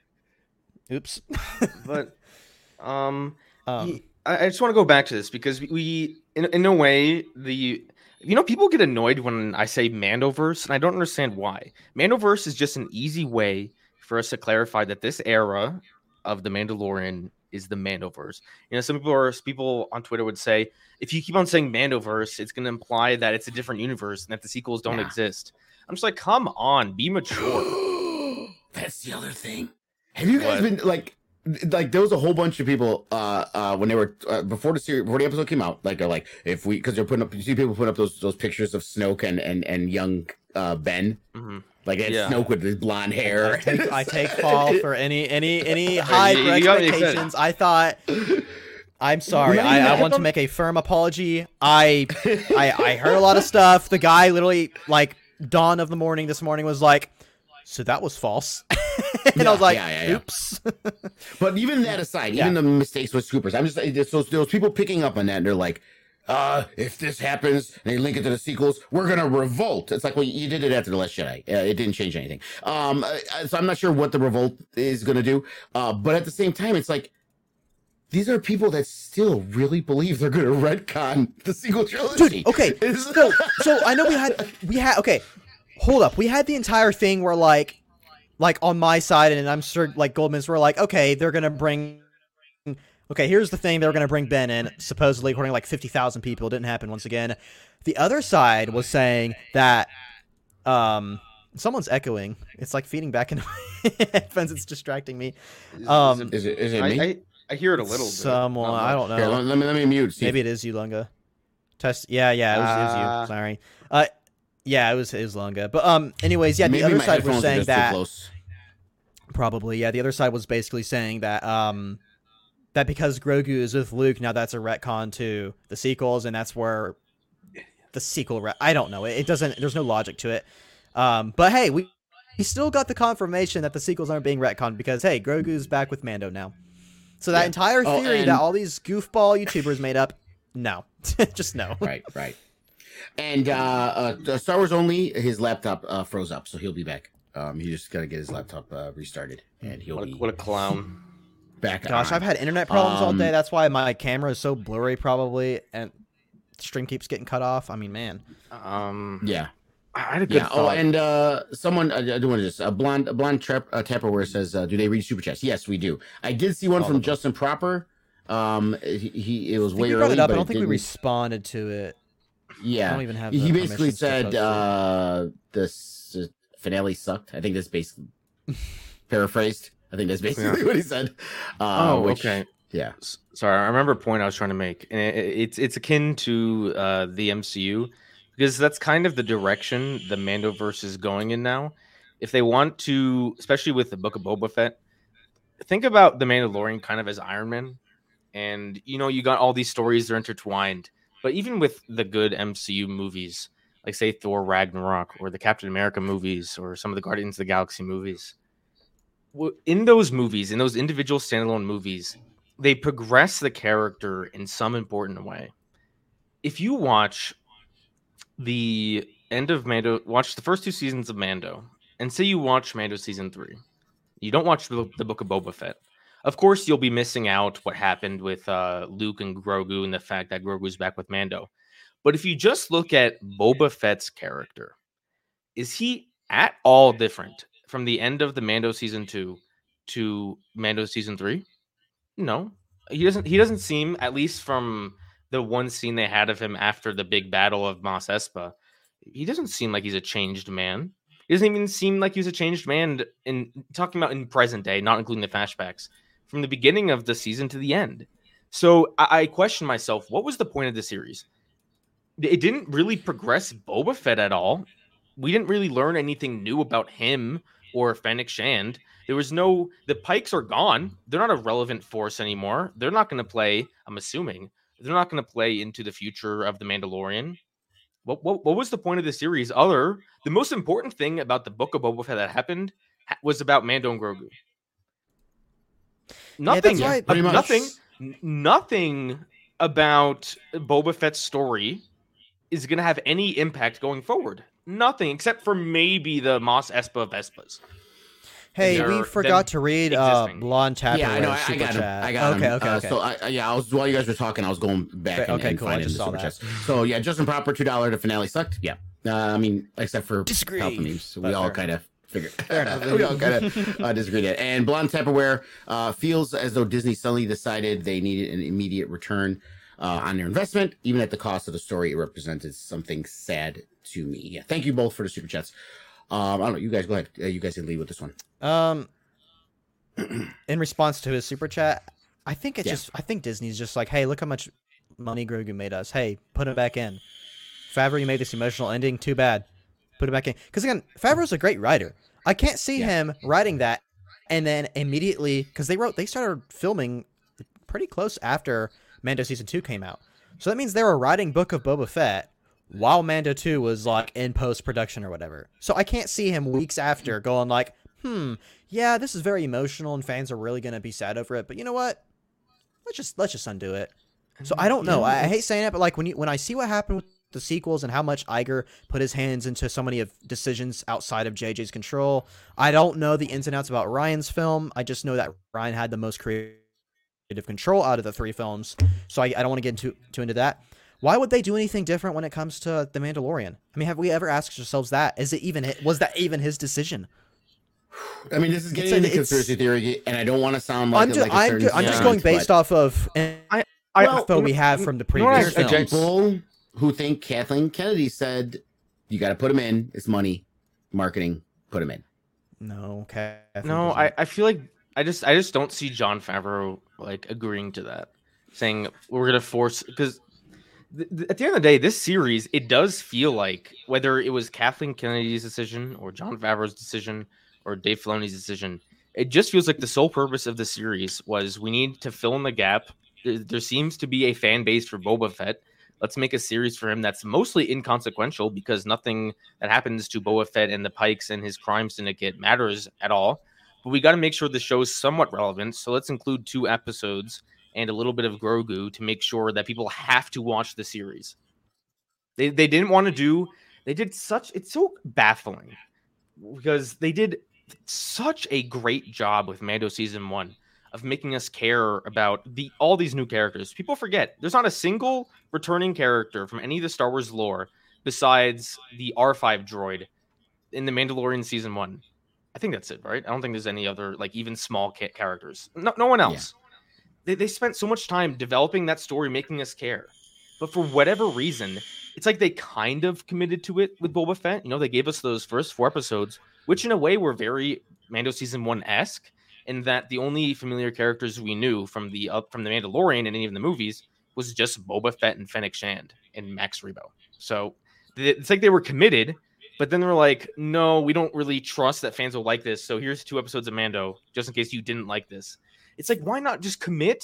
Speaker 2: "Oops."
Speaker 3: But um,
Speaker 2: um,
Speaker 3: y- I, I just want to go back to this because we- we, in in a way, the you know people get annoyed when I say Mandoverse, and I don't understand why. Mandoverse is just an easy way for us to clarify that this era of the Mandalorian is the Mandoverse. You know, some people are people on Twitter would say if you keep on saying Mandoverse, it's going to imply that it's a different universe and that the sequels don't
Speaker 4: Yeah.
Speaker 3: exist. I'm just like, come on, be mature.
Speaker 4: That's the other thing. Have you guys
Speaker 3: What?
Speaker 4: been like, like there was a whole bunch of people uh uh when they were uh, before the series before the episode came out, like they're like if we because they're putting up you see people putting up those those pictures of Snoke and and and young uh Ben,
Speaker 3: Mhm.
Speaker 4: like it's
Speaker 3: Yeah.
Speaker 4: Snoke with his blonde hair.
Speaker 2: I take, I take fall for any any any high
Speaker 3: you- you got me excited.
Speaker 2: expectations. I thought. I'm sorry. I, I want to make a firm apology. I, I I heard a lot of stuff. The guy literally like dawn of the morning this morning was like, so that was false, and
Speaker 4: Yeah,
Speaker 2: I was like,
Speaker 4: yeah, yeah, yeah.
Speaker 2: oops.
Speaker 4: But even that aside,
Speaker 2: Yeah.
Speaker 4: even the mistakes with scoopers, I'm just there's those, those people picking up on that, and they're like, uh, if this happens, and they link it to the sequels, we're gonna revolt. It's like, well, you did it after the Last Jedi. Uh, it didn't change anything. Um, uh, so I'm not sure what the revolt is gonna do. Uh, but at the same time, it's like these are people that still really believe they're gonna retcon the sequel trilogy.
Speaker 2: Dude, okay.
Speaker 4: It's-
Speaker 2: So, so I know we had we had okay. Hold up, we had the entire thing where like, like on my side, and I'm sure like Goldman's were like, okay, they're gonna bring. Okay, here's the thing: they were gonna bring Ben in, supposedly according to like fifty thousand people. It didn't happen once again. The other side was saying that, um, someone's echoing. It's like feeding back into my headphones. It's distracting me.
Speaker 3: Is-
Speaker 2: Um,
Speaker 3: is it-
Speaker 4: Is it is it
Speaker 3: I,
Speaker 4: me?
Speaker 3: I, I hear it a little bit.
Speaker 2: Someone,
Speaker 3: not
Speaker 2: I
Speaker 3: much.
Speaker 2: don't
Speaker 4: Here,
Speaker 2: know.
Speaker 4: let, let me let me mute. See
Speaker 2: Maybe it is you, Lunga. Test. Yeah, yeah, it was, it was
Speaker 3: Ah.
Speaker 2: you. Sorry. Uh, yeah, it was it was Lunga. But um, anyways, yeah,
Speaker 4: Maybe
Speaker 2: the other
Speaker 4: my
Speaker 2: side was
Speaker 4: headphones are
Speaker 2: saying
Speaker 4: just too
Speaker 2: that
Speaker 4: close.
Speaker 2: probably. Yeah, the other side was basically saying that um, that because Grogu is with Luke now, that's a retcon to the sequels, and that's where the sequel. Re- I don't know. It, it doesn't. There's no logic to it. Um, but hey, we we still got the confirmation that the sequels aren't being retconned because hey, Grogu's back with Mando now. So that
Speaker 4: Yeah.
Speaker 2: entire
Speaker 4: Oh,
Speaker 2: theory
Speaker 4: and-
Speaker 2: that all these goofball YouTubers made up, no, just no.
Speaker 4: Right, right. And uh, uh, Star Wars only, his laptop uh, froze up, so he'll be back. Um, he just got to get his laptop uh, restarted, and he'll
Speaker 3: What a,
Speaker 4: be
Speaker 3: what a clown.
Speaker 4: back.
Speaker 2: Gosh,
Speaker 4: on.
Speaker 2: I've had internet problems all
Speaker 4: Um,
Speaker 2: day. That's why my camera is so blurry, probably, and the stream keeps getting cut off. I mean, man.
Speaker 3: Um,
Speaker 4: Yeah,
Speaker 3: I had a good
Speaker 4: yeah. Oh,
Speaker 3: thought.
Speaker 4: and uh, someone I, I do want to just a blonde, a blonde trap, uh, Tupperware says, uh, "Do they read super chats?" Yes, we do. I did see one
Speaker 3: All
Speaker 4: from
Speaker 3: of them.
Speaker 4: Justin Proper. Um, he, he it was
Speaker 2: I think
Speaker 4: way
Speaker 2: we brought
Speaker 4: early,
Speaker 2: it up.
Speaker 4: but
Speaker 2: I don't
Speaker 4: it
Speaker 2: think we
Speaker 4: didn't-
Speaker 2: responded to it.
Speaker 4: Yeah,
Speaker 2: I don't even have.
Speaker 4: he
Speaker 2: the
Speaker 4: basically
Speaker 2: permissions to
Speaker 4: said
Speaker 2: post it.
Speaker 4: uh, the uh, finale sucked. I think that's basically paraphrased. I think that's basically what he said. Uh,
Speaker 3: oh,
Speaker 4: which,
Speaker 3: okay.
Speaker 4: Yeah.
Speaker 3: S- Sorry, I remember a point I was trying to make, and it, it's it's akin to uh, the M C U because that's kind of the direction the Mandoverse is going in now. If they want to, especially with the Book of Boba Fett, think about the Mandalorian kind of as Iron Man, and you know you got all these stories, they're intertwined. But even with the good M C U movies, like say Thor Ragnarok or the Captain America movies or some of the Guardians of the Galaxy movies, in those movies, in those individual standalone movies, they progress the character in some important way. If you watch the end of Mando, watch the first two seasons of Mando, and say you watch Mando season three, you don't watch the, the Book of Boba Fett. Of course, you'll be missing out what happened with uh, Luke and Grogu and the fact that Grogu's back with Mando. But if you just look at Boba Fett's character, is he at all different from the end of the Mando season two to Mando season three? No, he doesn't. He doesn't seem, at least from the one scene they had of him after the big battle of Mos Espa, he doesn't seem like he's a changed man. He doesn't even seem like he's a changed man in talking about in present day, not including the flashbacks from the beginning of the season to the end. So I, I question myself, what was the point of the series? It didn't really progress Boba Fett at all. We didn't really learn anything new about him or Fennec Shand. There was no, the Pikes are gone. They're not a relevant force anymore. They're not going to play, I'm assuming, they're not going to play into the future of The Mandalorian. What, what what was the point of the series? Other, the most important thing about the Book of Boba Fett that happened was about Mando and Grogu. Nothing,
Speaker 2: yeah,
Speaker 3: uh, nothing, nothing about Boba Fett's story is going to have any impact going forward. Nothing, except for maybe the Mos Espa Vespas.
Speaker 2: Hey, we forgot to read uh, Blonde Tapper.
Speaker 4: Yeah, I know. I, I got him. I got
Speaker 2: okay,
Speaker 4: him.
Speaker 2: Okay,
Speaker 4: uh,
Speaker 2: okay.
Speaker 4: So, I, yeah, I was while you guys were talking, I was going back and,
Speaker 2: okay,
Speaker 4: and
Speaker 2: cool.
Speaker 4: finding the super chest. So, yeah, Justin Proper, two dollars. The finale sucked. Yeah. Uh, I mean, except for
Speaker 2: Disagree.
Speaker 4: Palpatine. So we
Speaker 2: But
Speaker 4: all
Speaker 2: fair
Speaker 4: kind of figured. we all kind of uh, disagreed. And Blonde Tupperware uh, feels as though Disney suddenly decided they needed an immediate return uh, on their investment, even at the cost of the story. It represented something sad to me. Yeah. Thank you both for the super chats. Um, I don't know. You guys go ahead. Uh, you guys can lead with this one.
Speaker 2: Um, in response to his super chat, I think it's
Speaker 4: Yeah.
Speaker 2: just I think Disney's just like, hey, look how much money Grogu made us. Hey, put him back in. Favreau, you made this emotional ending. Too bad. Put it back in. Because again, Favreau's a great writer. I can't see
Speaker 4: Yeah.
Speaker 2: him writing that and then immediately, because they wrote, they started filming pretty close after Mando season two came out. So that means they were writing Book of Boba Fett while Mando two was like in post production or whatever. So I can't see him weeks after going like, hmm, yeah, this is very emotional and fans are really gonna be sad over it. But you know what? Let's just let's just undo it. So I don't know. I, I hate saying it, but like when you when I see what happened with the sequels and how much Iger put his hands into so many of decisions outside of J J's control, I don't know the ins and outs about Ryan's film. I just know that Ryan had the most creative control out of the three films. So I, I don't want to get into too into that. Why would they do anything different when it comes to The Mandalorian? I mean, have we ever asked ourselves that? Is it even was that even his decision?
Speaker 4: I mean, this is getting
Speaker 2: It's a-
Speaker 4: into
Speaker 2: it's-
Speaker 4: conspiracy theory, and I don't want to sound like
Speaker 2: I'm
Speaker 4: a-
Speaker 2: just,
Speaker 4: like a
Speaker 2: I'm,
Speaker 4: certain
Speaker 2: ju- I'm just
Speaker 4: stance,
Speaker 2: going based
Speaker 4: but
Speaker 2: off of
Speaker 3: I,
Speaker 2: info we have from the
Speaker 3: you know what
Speaker 2: previous
Speaker 3: I- I
Speaker 4: there's
Speaker 3: just-
Speaker 2: films.
Speaker 4: people who think Kathleen Kennedy said, "You got to put him in. It's money, marketing. Put him in."
Speaker 2: No, okay.
Speaker 3: No, I, I feel like I just I just don't see Jon Favreau like agreeing to that, saying we're gonna force because th- th- at the end of the day, this series it does feel like whether it was Kathleen Kennedy's decision or Jon Favreau's decision or Dave Filoni's decision, it just feels like the sole purpose of the series was we need to fill in the gap. There, there seems to be a fan base for Boba Fett. Let's make a series for him that's mostly inconsequential because nothing that happens to Boba Fett and the Pikes and his crime syndicate matters at all. But we got to make sure the show is somewhat relevant. So let's include two episodes and a little bit of Grogu to make sure that people have to watch the series. They they didn't want to do. They did such. It's so baffling because they did such a great job with Mando season one of making us care about the all these new characters. People forget there's not a single returning character from any of the Star Wars lore besides the R five droid in the Mandalorian season one. I think that's it, right? I don't think there's any other like even small ca- characters. No, no one else. They they spent so much time developing that story, making us care. But for whatever reason, it's like they kind of committed to it with Boba Fett. You know, they gave us those first four episodes, which in a way were very Mando season one esque. In that the only familiar characters we knew from the uh, from the Mandalorian and any of the movies was just Boba Fett and Fennec Shand and Max Rebo. So th- it's like they were committed, but then they were like, no, we don't really trust that fans will like this. So here's two episodes of Mando, just in case you didn't like this. It's like, why not just commit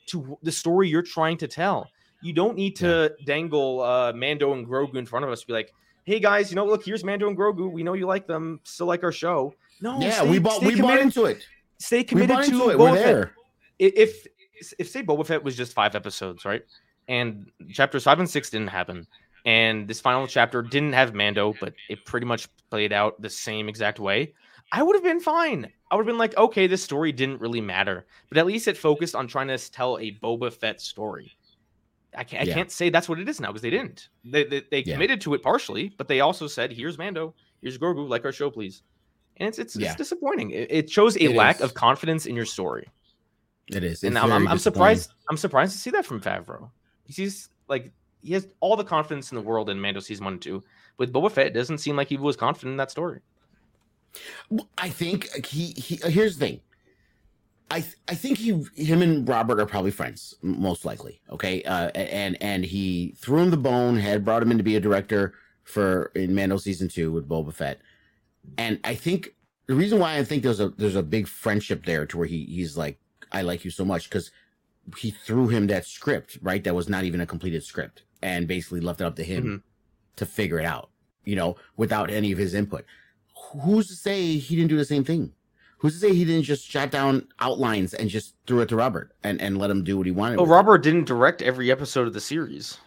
Speaker 3: to the story you're trying to tell. You don't need to yeah. dangle uh, Mando and Grogu in front of us. Be like, hey guys, you know, look, here's Mando and Grogu. We know you like them, still like our show. No,
Speaker 4: yeah,
Speaker 3: stay,
Speaker 4: we bought we bought into it.
Speaker 3: Stay committed
Speaker 4: we bought
Speaker 3: to
Speaker 4: into it.
Speaker 3: Boba
Speaker 4: We're there.
Speaker 3: Fett. If if say Boba Fett was just five episodes, right, and chapters five and six didn't happen, and this final chapter didn't have Mando, but it pretty much played out the same exact way, I would have been fine. I would have been like, okay, this story didn't really matter, but at least it focused on trying to tell a Boba Fett story. I can't, I
Speaker 4: yeah.
Speaker 3: can't say that's what it is now because they didn't. They they, they
Speaker 4: yeah.
Speaker 3: committed to it partially, but they also said, here's Mando, here's Grogu, like our show, please. And it's it's, yeah. it's disappointing. It, it shows a
Speaker 4: it
Speaker 3: lack
Speaker 4: is.
Speaker 3: of confidence in your story.
Speaker 4: It is. It's
Speaker 3: and I'm, I'm, I'm surprised. I'm surprised to see that from Favreau. He's like he has all the confidence in the world in Mando season one and two. With Boba Fett, it doesn't seem like he was confident in that story.
Speaker 4: I think he, he here's the thing. I I think he him and Robert are probably friends, most likely. Okay, uh, and and he threw him the bone, had brought him in to be a director for in Mando season two with Boba Fett, and I think the reason why I think there's a there's a big friendship there to where he he's like, I like you so much because he threw him that script, right? That was not even a completed script, and basically left it up to him mm-hmm. to figure it out, you know, without any of his input. Who's to say he didn't do the same thing? Who's to say he didn't just jot down outlines and just threw it to Robert and, and let him do what he wanted?
Speaker 3: Well, Robert it? didn't direct every episode of the series.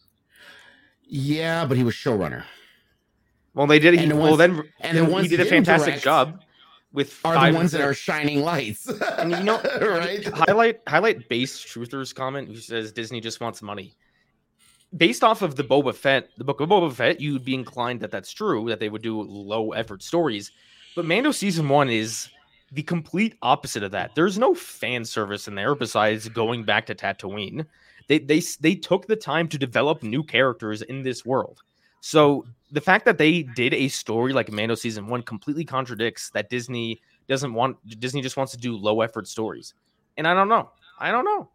Speaker 4: Yeah, but he was showrunner.
Speaker 3: Well, they did. He,
Speaker 4: the
Speaker 3: well,
Speaker 4: ones,
Speaker 3: then
Speaker 4: and the ones
Speaker 3: he did a fantastic job. With
Speaker 4: are the ones that are shining lights.
Speaker 3: And you know,
Speaker 4: right?
Speaker 3: highlight highlight base truthers comment who says Disney just wants money. Based off of the Boba Fett, the book of Boba Fett, you'd be inclined that that's true, that they would do low effort stories. But Mando season one is the complete opposite of that. There's no fan service in there besides going back to Tatooine. They they they took the time to develop new characters in this world. So the fact that they did a story like Mando season one completely contradicts that Disney doesn't want. Disney just wants to do low effort stories. And I don't know. I don't know.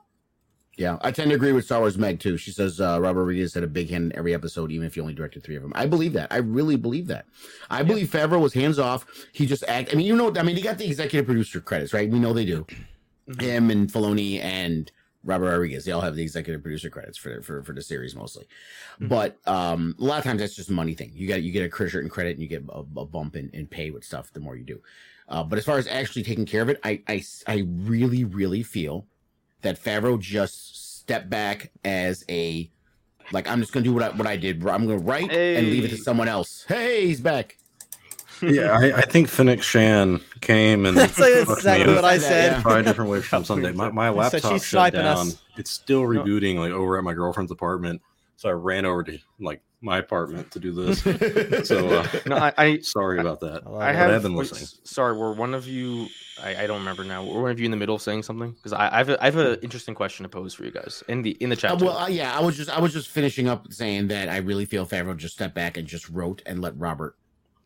Speaker 4: Yeah, I tend to agree with Star Wars Meg too. She says uh, Robert Rodriguez had a big hand in every episode, even if he only directed three of them. I believe that. I really believe that. I yeah. believe Favreau was hands off. He just act. I mean, you know, I mean, he got the executive producer credits, right? We know they do. Mm-hmm. Him and Filoni and Robert Rodriguez, they all have the executive producer credits for for for the series mostly. Mm-hmm. But um, a lot of times that's just a money thing. You got you get a certain credit and you get a, a bump in, in pay with stuff the more you do. Uh, but as far as actually taking care of it, I I I really really feel that Favreau just step back as a like I'm just gonna do what I what I did. I'm gonna write hey. and leave it to someone else. Hey, he's back.
Speaker 1: Yeah, I, I think Fennec Shan came and
Speaker 2: that's exactly what I said.
Speaker 1: Five different ways from Sunday. My my laptop
Speaker 2: so
Speaker 1: shut down.
Speaker 2: Us.
Speaker 1: It's still rebooting like over at my girlfriend's apartment. So I ran over to like my apartment to do this. So uh,
Speaker 3: no, I, I
Speaker 1: sorry about that.
Speaker 3: I, I have, have been listening. Sorry, were one of you? I, I don't remember now. Were one of you in the middle of saying something? Because I, I have a, I have an interesting question to pose for you guys in the in the chat.
Speaker 4: Uh, well, uh, yeah, I was just I was just finishing up saying that I really feel Favreau just stepped back and just wrote and let Robert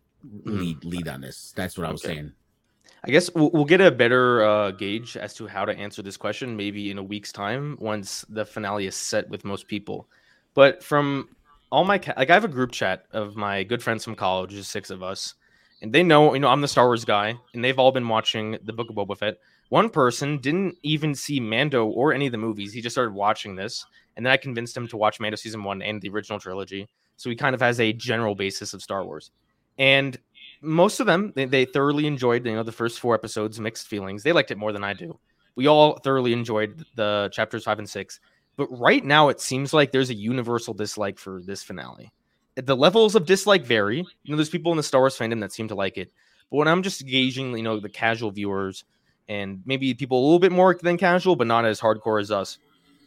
Speaker 4: lead mm. lead on this. That's what I was okay. saying.
Speaker 3: I guess we'll, we'll get a better uh, gauge as to how to answer this question maybe in a week's time once the finale is set with most people. But from all my ca- like, I have a group chat of my good friends from college, just six of us, and they know, you know, I'm the Star Wars guy, and they've all been watching the Book of Boba Fett. One person didn't even see Mando or any of the movies; he just started watching this, and then I convinced him to watch Mando season one and the original trilogy, so he kind of has a general basis of Star Wars. And most of them, they, they thoroughly enjoyed, you know, the first four episodes. Mixed feelings; they liked it more than I do. We all thoroughly enjoyed the chapters five and six. But right now, it seems like there's a universal dislike for this finale. The levels of dislike vary. You know, there's people in the Star Wars fandom that seem to like it. But when I'm just gauging, you know, the casual viewers and maybe people a little bit more than casual, but not as hardcore as us,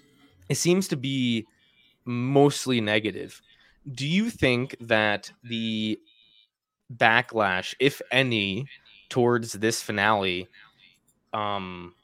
Speaker 3: it seems to be mostly negative. Do you think that the backlash, if any, towards this finale, um,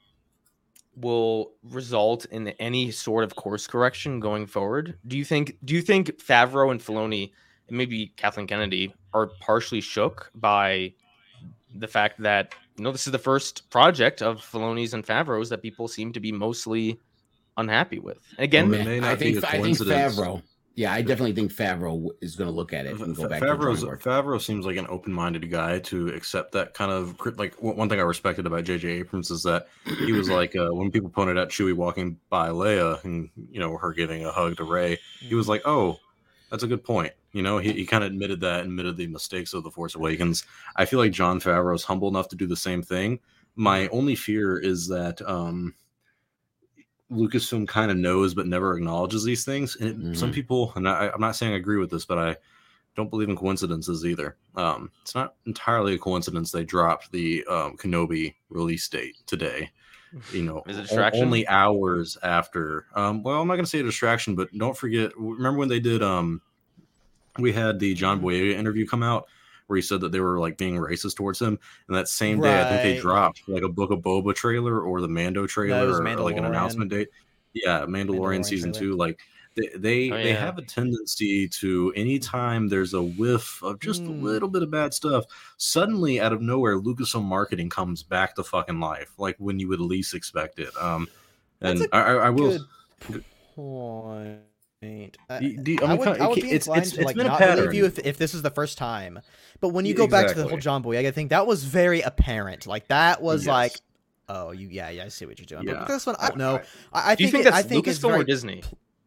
Speaker 3: will result in any sort of course correction going forward? Do you think do you think Favreau and Filoni and maybe Kathleen Kennedy are partially shook by the fact that, you know, this is the first project of Filoni's and Favreau's that people seem to be mostly unhappy with? And again,
Speaker 4: well, I think I think Favreau. Yeah, I definitely think Favreau is going to look at it and go back
Speaker 1: Favreau's,
Speaker 4: to the
Speaker 1: Favreau seems like an open-minded guy to accept that kind of like. One thing I respected about J J Abrams is that he was like uh, when people pointed out Chewie walking by Leia and you know her giving a hug to Rey, he was like, "Oh, that's a good point." You know, he, he kind of admitted that, admitted the mistakes of the Force Awakens. I feel like Jon Favreau is humble enough to do the same thing. My only fear is that um, Lucasfilm kind of knows but never acknowledges these things. And it, mm-hmm. some people, and I, I'm not saying I agree with this, but I don't believe in coincidences either. Um, it's not entirely a coincidence they dropped the um, Kenobi release date today. You know,
Speaker 3: is it a distraction?
Speaker 1: Only hours after. Um, well, I'm not going to say a distraction, but don't forget. Remember when they did? Um, we had the John Boyega interview come out where he said that they were like being racist towards him, and that same day,
Speaker 2: right.
Speaker 1: I think they dropped like a Book of Boba trailer or the Mando trailer,
Speaker 2: no,
Speaker 1: or like an announcement date. Yeah, Mandalorian, Mandalorian season trailer. two. Like they they,
Speaker 3: oh, yeah.
Speaker 1: they have a tendency to, anytime there's a whiff of just mm. a little bit of bad stuff, suddenly out of nowhere, Lucasfilm marketing comes back to fucking life, like when you would least expect it. Um, and I, I, I will.
Speaker 2: Good point. I,
Speaker 1: do, do, I, mean,
Speaker 2: I would, I would be
Speaker 1: it's,
Speaker 2: inclined
Speaker 1: it's,
Speaker 2: to
Speaker 1: it's
Speaker 2: like
Speaker 1: been
Speaker 2: not
Speaker 1: a pattern.
Speaker 2: believe you if, if this is the first time. But when you
Speaker 1: Yeah,
Speaker 2: go back to
Speaker 1: exactly.
Speaker 2: the whole John Boyega thing, that was very apparent. Like that was
Speaker 1: Yes.
Speaker 2: like, oh, you, yeah, yeah, I see what you're doing.
Speaker 1: Yeah.
Speaker 2: But this one, I don't know.
Speaker 1: I,
Speaker 2: I, I
Speaker 3: Do you
Speaker 2: think,
Speaker 3: think
Speaker 2: it,
Speaker 3: that's
Speaker 2: I think it's
Speaker 3: Lucasfilm
Speaker 2: very,
Speaker 3: or Disney?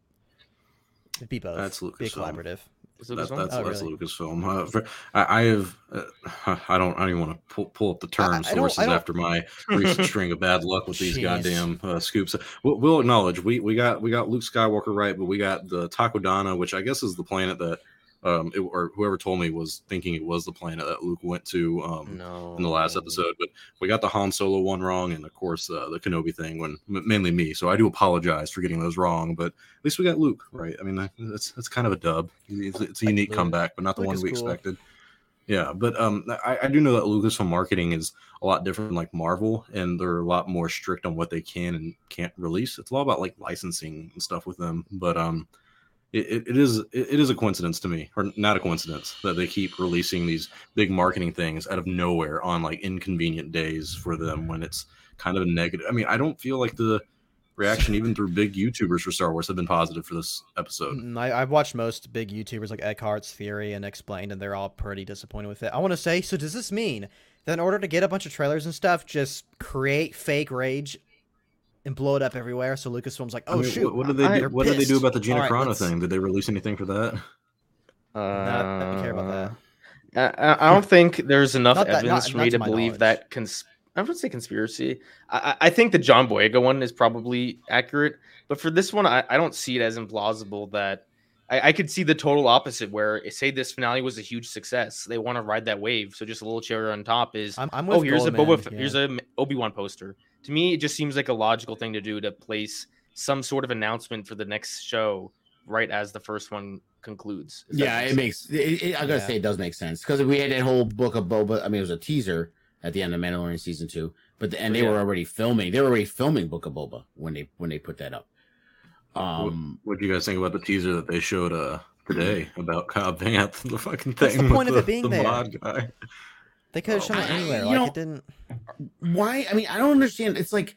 Speaker 2: It'd be both.
Speaker 1: That's
Speaker 2: Be
Speaker 1: Lucasfilm.
Speaker 2: collaborative.
Speaker 1: That, that's
Speaker 2: oh,
Speaker 1: that's
Speaker 2: really?
Speaker 1: Lucasfilm. Uh, for, I, I have. Uh, I don't. I don't even want to pull, pull up the term
Speaker 2: I, I
Speaker 1: sources
Speaker 2: don't, I don't...
Speaker 1: after my recent string of bad luck with these
Speaker 2: Jeez.
Speaker 1: goddamn uh, scoops. We'll, we'll acknowledge we we got we got Luke Skywalker right, but we got the Takodana, which I guess is the planet that um it, or whoever told me was thinking it was the planet that Luke went to um
Speaker 3: no.
Speaker 1: in the last episode. But we got the Han Solo one wrong, and of course uh, the Kenobi thing, when mainly me. So I do apologize for getting those wrong, but at least we got Luke right. I mean, that's that's kind of a dub. It's, it's a unique
Speaker 2: Luke.
Speaker 1: comeback, but not the
Speaker 2: Luke
Speaker 1: one
Speaker 2: is
Speaker 1: we
Speaker 2: cool.
Speaker 1: expected. Yeah, but um, I, I do know that Lucasfilm marketing is a lot different than like Marvel, and they're a lot more strict on what they can and can't release. It's a lot about like licensing and stuff with them. But um, it, it is it is a coincidence to me, or not a coincidence, that they keep releasing these big marketing things out of nowhere on like inconvenient days for them when it's kind of a negative. I mean, I don't feel like the reaction even through big YouTubers for Star Wars have been positive for this episode.
Speaker 2: Mm, I, I've watched most big YouTubers like Eckhart's Theory and Explained, and they're all pretty disappointed with it. I want to say, so does this mean that in order to get a bunch of trailers and stuff, just create fake rage and blow it up everywhere? So Lucasfilm's like, oh
Speaker 1: I mean,
Speaker 2: shoot,
Speaker 1: what, what did they
Speaker 2: I,
Speaker 1: do? What did they do about the Gina
Speaker 2: right,
Speaker 1: Carano
Speaker 2: let's...
Speaker 1: thing? Did they release anything for that?
Speaker 3: Uh,
Speaker 2: Not, I don't care about that.
Speaker 3: I, I don't think there's enough
Speaker 2: Not that-
Speaker 3: evidence
Speaker 2: not-
Speaker 3: for
Speaker 2: not
Speaker 3: me
Speaker 2: to
Speaker 3: to
Speaker 2: my
Speaker 3: believe
Speaker 2: knowledge.
Speaker 3: that. Cons- I would say conspiracy. I, I think the John Boyega one is probably accurate, but for this one, I, I don't see it as implausible. That I, I could see the total opposite, where say this finale was a huge success, they want to ride that wave. So just a little cherry on top is,
Speaker 2: I'm, I'm with
Speaker 3: oh, here's
Speaker 2: Goldman,
Speaker 3: a Boba,
Speaker 2: yeah.
Speaker 3: here's a Obi-Wan poster. To me, it just seems like a logical thing to do, to place some sort of announcement for the next show right as the first one concludes. If that
Speaker 4: Yeah, it
Speaker 3: makes
Speaker 4: makes. It, it, I gotta
Speaker 2: Yeah.
Speaker 4: say, it does make sense because we had that whole book of Boba. I mean, it was a teaser at the end of Mandalorian season two, but the, and they
Speaker 3: Yeah.
Speaker 4: were already filming. They were already filming Book of Boba when they when they put that up. Um,
Speaker 1: What do you guys think about the teaser that they showed uh today about Cobb Vanth, the fucking thing?
Speaker 2: What's the point
Speaker 1: with
Speaker 2: of it being
Speaker 1: the
Speaker 2: there?
Speaker 1: mod guy?
Speaker 2: They could have shown it
Speaker 4: I-
Speaker 2: anywhere.
Speaker 4: you
Speaker 2: Like
Speaker 4: know-
Speaker 2: it didn't.
Speaker 4: why? I mean, I don't understand. It's like,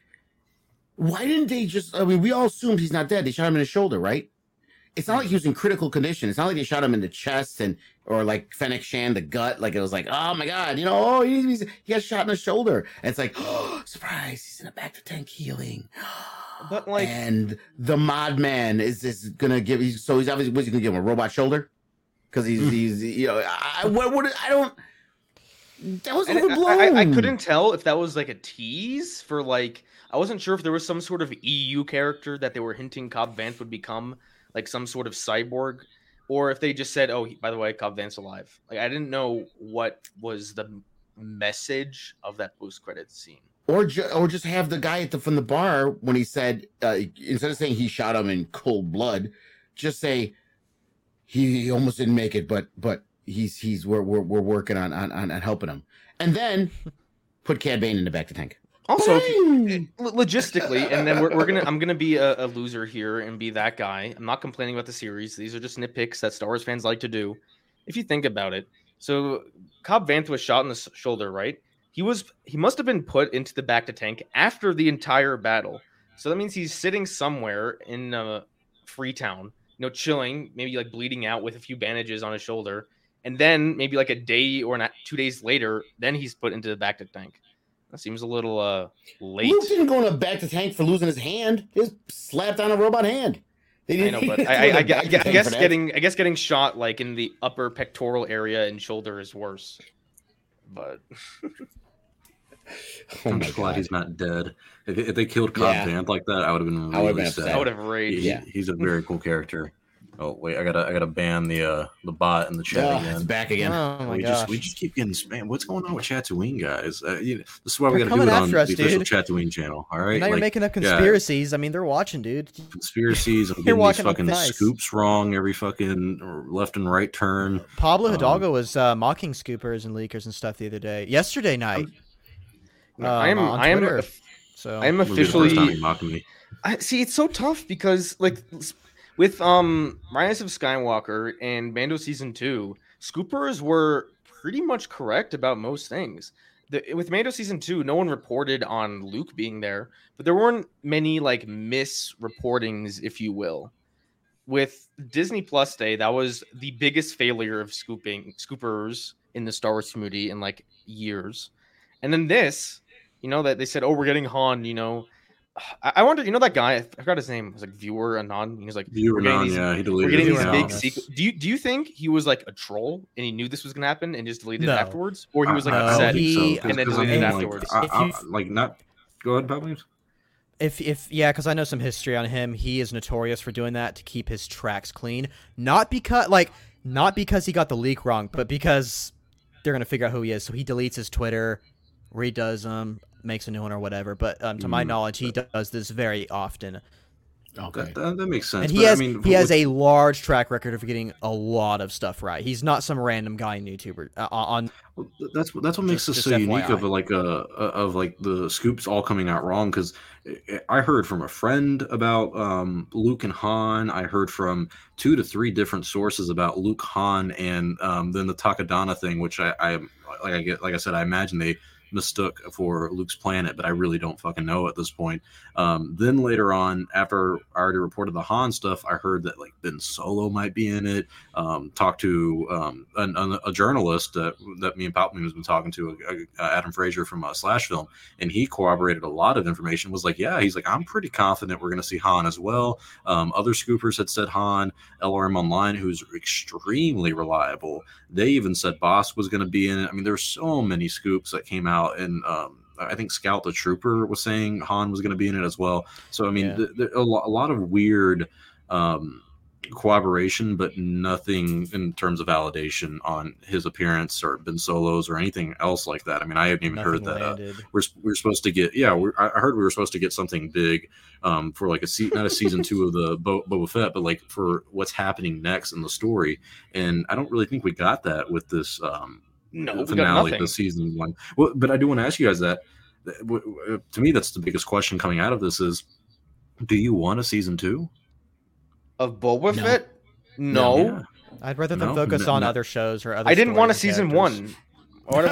Speaker 4: why didn't they just? I mean, we all assumed he's not dead. They shot him in the shoulder, right? It's not like he was in critical condition. It's not like they shot him in the chest and or like Fennec Shan the gut. Like it was like, oh my god, you know, oh he's, he's he got shot in the shoulder. And it's like, oh surprise, he's in a back to tank healing.
Speaker 3: But like,
Speaker 4: and the mod man is is gonna give. He's, so he's obviously what's he gonna give him, a robot shoulder? Because he's he's you know I what what I don't. That was
Speaker 3: and
Speaker 4: overblown.
Speaker 3: I, I, I couldn't tell if that was like a tease for like, I wasn't sure if there was some sort of E U character that they were hinting Cobb Vanth would become, like some sort of cyborg, or if they just said, oh, he, by the way, Cobb Vanth's alive. Like I didn't know what was the message of that post credit scene.
Speaker 4: Or, ju- or just have the guy at the from the bar when he said uh, instead of saying he shot him in cold blood, just say he, he almost didn't make it, but but he's he's we're we're, we're working on, on on helping him, and then put Cad Bane in the back to tank.
Speaker 3: Also, if you, lo- logistically, and then we're, we're gonna I'm gonna be a, a loser here and be that guy. I'm not complaining about the series. These are just nitpicks that Star Wars fans like to do. If you think about it, so Cobb Vanth was shot in the s- shoulder, right? He was he must have been put into the back to tank after the entire battle. So that means he's sitting somewhere in uh, Freetown you know, chilling, maybe like bleeding out with a few bandages on his shoulder, and then maybe like a day or not two days later, then he's put into the back to tank. That seems a little uh late.
Speaker 4: Luke didn't go in a back to tank for losing his hand. He just slapped on a robot hand.
Speaker 3: They didn't, I know, but I, I, I, I, I guess getting I guess getting shot like in the upper pectoral area and shoulder is worse. But
Speaker 1: oh
Speaker 4: my
Speaker 1: I'm just glad
Speaker 4: God.
Speaker 1: he's not dead. If, if they killed Cobb
Speaker 4: Yeah.
Speaker 1: Vanth like that, I would have been
Speaker 4: I would've
Speaker 1: really
Speaker 4: been
Speaker 1: sad.
Speaker 4: upset.
Speaker 3: I would have raged.
Speaker 1: He-
Speaker 4: Yeah.
Speaker 1: he's a very cool character. Oh wait, I gotta I gotta ban the uh the bot in the chat
Speaker 4: Oh,
Speaker 1: again.
Speaker 4: it's back again.
Speaker 2: Oh my
Speaker 1: we
Speaker 2: gosh.
Speaker 1: just we just keep getting spam. What's going on with Tatooine, guys? Uh, you, this is why we
Speaker 2: They're
Speaker 1: gotta do it
Speaker 2: coming
Speaker 1: on
Speaker 2: after us,
Speaker 1: the official
Speaker 2: dude.
Speaker 1: Tatooine channel. All right,
Speaker 2: now you're
Speaker 1: Like,
Speaker 2: making up
Speaker 1: yeah.
Speaker 2: conspiracies. I mean, they're watching, dude.
Speaker 1: conspiracies. I'm
Speaker 2: You're
Speaker 1: getting these
Speaker 2: walking on
Speaker 1: fucking
Speaker 2: thin ice.
Speaker 1: scoops wrong every fucking left and right turn.
Speaker 2: Pablo
Speaker 1: Um,
Speaker 2: Hidalgo was uh, mocking scoopers and leakers and stuff the other day. Yesterday night.
Speaker 3: I am
Speaker 2: um, on
Speaker 3: I am
Speaker 2: Twitter. So
Speaker 3: I am
Speaker 1: Wouldn't be the first time
Speaker 3: officially
Speaker 1: he mocked me.
Speaker 3: I see it's so tough because like s- with um Rise of Skywalker and Mando season two, scoopers were pretty much correct about most things. The, with Mando season two, no one reported on Luke being there, but there weren't many like misreportings, if you will. With Disney Plus Day, that was the biggest failure of scooping scoopers in the Star Wars community in like years. And then this, you know, that they said, oh, we're getting Han, you know. I, I wonder, you know, that guy, I forgot his name, it was like Viewer Anon. He was like,
Speaker 1: You
Speaker 3: we're
Speaker 1: were
Speaker 3: getting
Speaker 1: on,
Speaker 3: these,
Speaker 1: yeah. He
Speaker 3: we're
Speaker 1: deleted
Speaker 3: getting
Speaker 1: his
Speaker 3: these
Speaker 2: Yeah.
Speaker 3: big
Speaker 1: account.
Speaker 3: secrets. Do you do you think he was like a troll and he knew this was gonna happen and just deleted
Speaker 2: No.
Speaker 3: it afterwards? Or he was like
Speaker 1: I- I don't
Speaker 3: upset
Speaker 2: think so, he-
Speaker 1: 'cause-
Speaker 3: and then
Speaker 1: 'cause I
Speaker 3: deleted it
Speaker 1: mean,
Speaker 3: afterwards?
Speaker 1: Like,
Speaker 2: If
Speaker 1: I, I,
Speaker 2: you-
Speaker 1: like not. Go ahead, Pat Williams.
Speaker 2: If if yeah, because I know some history on him. He is notorious for doing that to keep his tracks clean. Not because like not because he got the leak wrong, but because they're gonna figure out who he is. So he deletes his Twitter, redoes them, makes a new one or whatever. But um, to my
Speaker 1: Mm,
Speaker 2: knowledge, he does this very often,
Speaker 4: Okay.
Speaker 1: That, that, that makes sense.
Speaker 2: and he
Speaker 1: but,
Speaker 2: has
Speaker 1: I mean,
Speaker 2: he has
Speaker 1: with-
Speaker 2: a large track record of getting a lot of stuff right. He's not some random guy YouTuber uh, on.
Speaker 1: Well, that's what that's what makes
Speaker 2: Just-
Speaker 1: this
Speaker 2: just
Speaker 1: so unique
Speaker 2: F Y I.
Speaker 1: of a, like a of like the scoops all coming out wrong, because I heard from a friend about um, Luke and Han. I heard from two to three different sources about Luke, Han, and um, then the Takadana thing, which I, I like I get like I said I imagine they mistook for Luke's planet, but I really don't fucking know at this point. Um, then later on, after I already reported the Han stuff, I heard that like Ben Solo might be in it. Um, talked to um, an, an, a journalist that that me and Palpatine has been talking to, uh, uh, Adam Frazier from uh, Slash Film, and he corroborated a lot of information. Was like, yeah, he's like, I'm pretty confident we're going to see Han as well. Um, other scoopers had said Han. L R M Online, who's extremely reliable, they even said Boss was going to be in it. I mean, there's so many scoops that came out, and um, I think Scout the Trooper was saying Han was going to be in it as well. So I mean,
Speaker 2: Yeah.
Speaker 1: th- th- a, lo- a lot of weird um, cooperation, but nothing in terms of validation on his appearance or Ben Solo's or anything else like that. I mean, I haven't even heard
Speaker 2: Nothing
Speaker 1: that uh,
Speaker 2: landed.
Speaker 1: we're we were supposed to get. Yeah, we're, I I heard we were supposed to get something big um, for like a se- not a season two of the Bo- Boba Fett, but like for what's happening next in the story. And I don't really think we got that with this. Um,
Speaker 3: No,
Speaker 1: the
Speaker 3: we got
Speaker 1: finale,
Speaker 3: nothing.
Speaker 1: the season one. Well, but I do want to ask you guys that. that w- w- To me, that's the biggest question coming out of this: is do you want a season two?
Speaker 3: Of Boba
Speaker 4: No.
Speaker 3: Fett? No.
Speaker 1: Yeah.
Speaker 2: I'd rather them
Speaker 1: No,
Speaker 2: focus
Speaker 1: no,
Speaker 2: on
Speaker 1: no.
Speaker 2: other shows or other.
Speaker 3: I didn't want a
Speaker 2: stories
Speaker 3: season
Speaker 2: and characters.
Speaker 3: one. Why did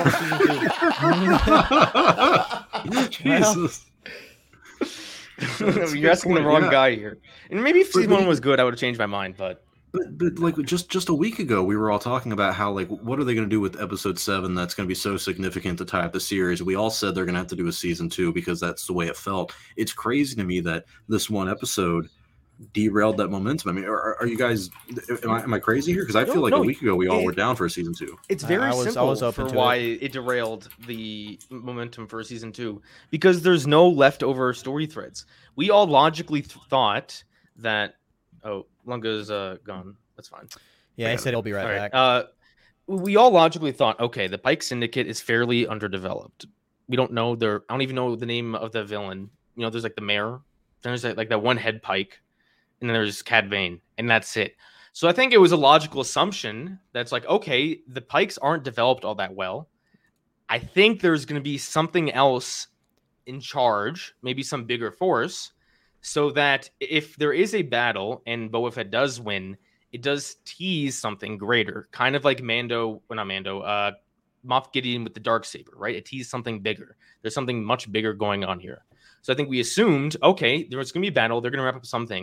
Speaker 3: I want a season two?
Speaker 1: Jesus. That's a
Speaker 3: You're
Speaker 1: good
Speaker 3: asking the
Speaker 1: point,
Speaker 3: wrong
Speaker 1: yeah.
Speaker 3: guy here. And maybe if
Speaker 1: But
Speaker 3: season one
Speaker 1: we-
Speaker 3: was good, I would have changed my mind. But
Speaker 1: But, but like just just a week ago, we were all talking about how like what are they going to do with episode seven that's going to be so significant to tie up the series. We all said they're going to have to do a season two because that's the way it felt. It's crazy to me that this one episode derailed that momentum. I mean, are, are you guys? Am I, am I crazy here? Because I feel
Speaker 3: No,
Speaker 1: like
Speaker 3: no,
Speaker 1: a week ago we all
Speaker 3: it-
Speaker 1: were down for a season two.
Speaker 3: it's
Speaker 2: I-
Speaker 3: very
Speaker 2: I was- I
Speaker 3: simple
Speaker 2: was open
Speaker 3: for
Speaker 2: to
Speaker 3: why
Speaker 2: it.
Speaker 3: it. derailed the momentum for season two because there's no leftover story threads. We all logically th- thought that. Oh, Lunga's uh, gone. That's fine.
Speaker 2: Yeah, he said he'll be right
Speaker 3: All right.
Speaker 2: back.
Speaker 3: Uh, we all logically thought, okay, the Pike Syndicate is fairly underdeveloped. We don't know their. I don't even know the name of the villain. You know, there's like the mayor. Then there's like, like that one head Pike, and then there's Cad Bane, and that's it. So I think it was a logical assumption that's like, okay, the Pikes aren't developed all that well. I think there's going to be something else in charge, maybe some bigger force, so that if there is a battle and Boba Fett does win, it does tease something greater, kind of like Mando, well, not Mando, uh, Moff Gideon with the Darksaber, right? It teased something bigger. There's something much bigger going on here. So I think we assumed, okay, there's going to be a battle. They're going to wrap up some things.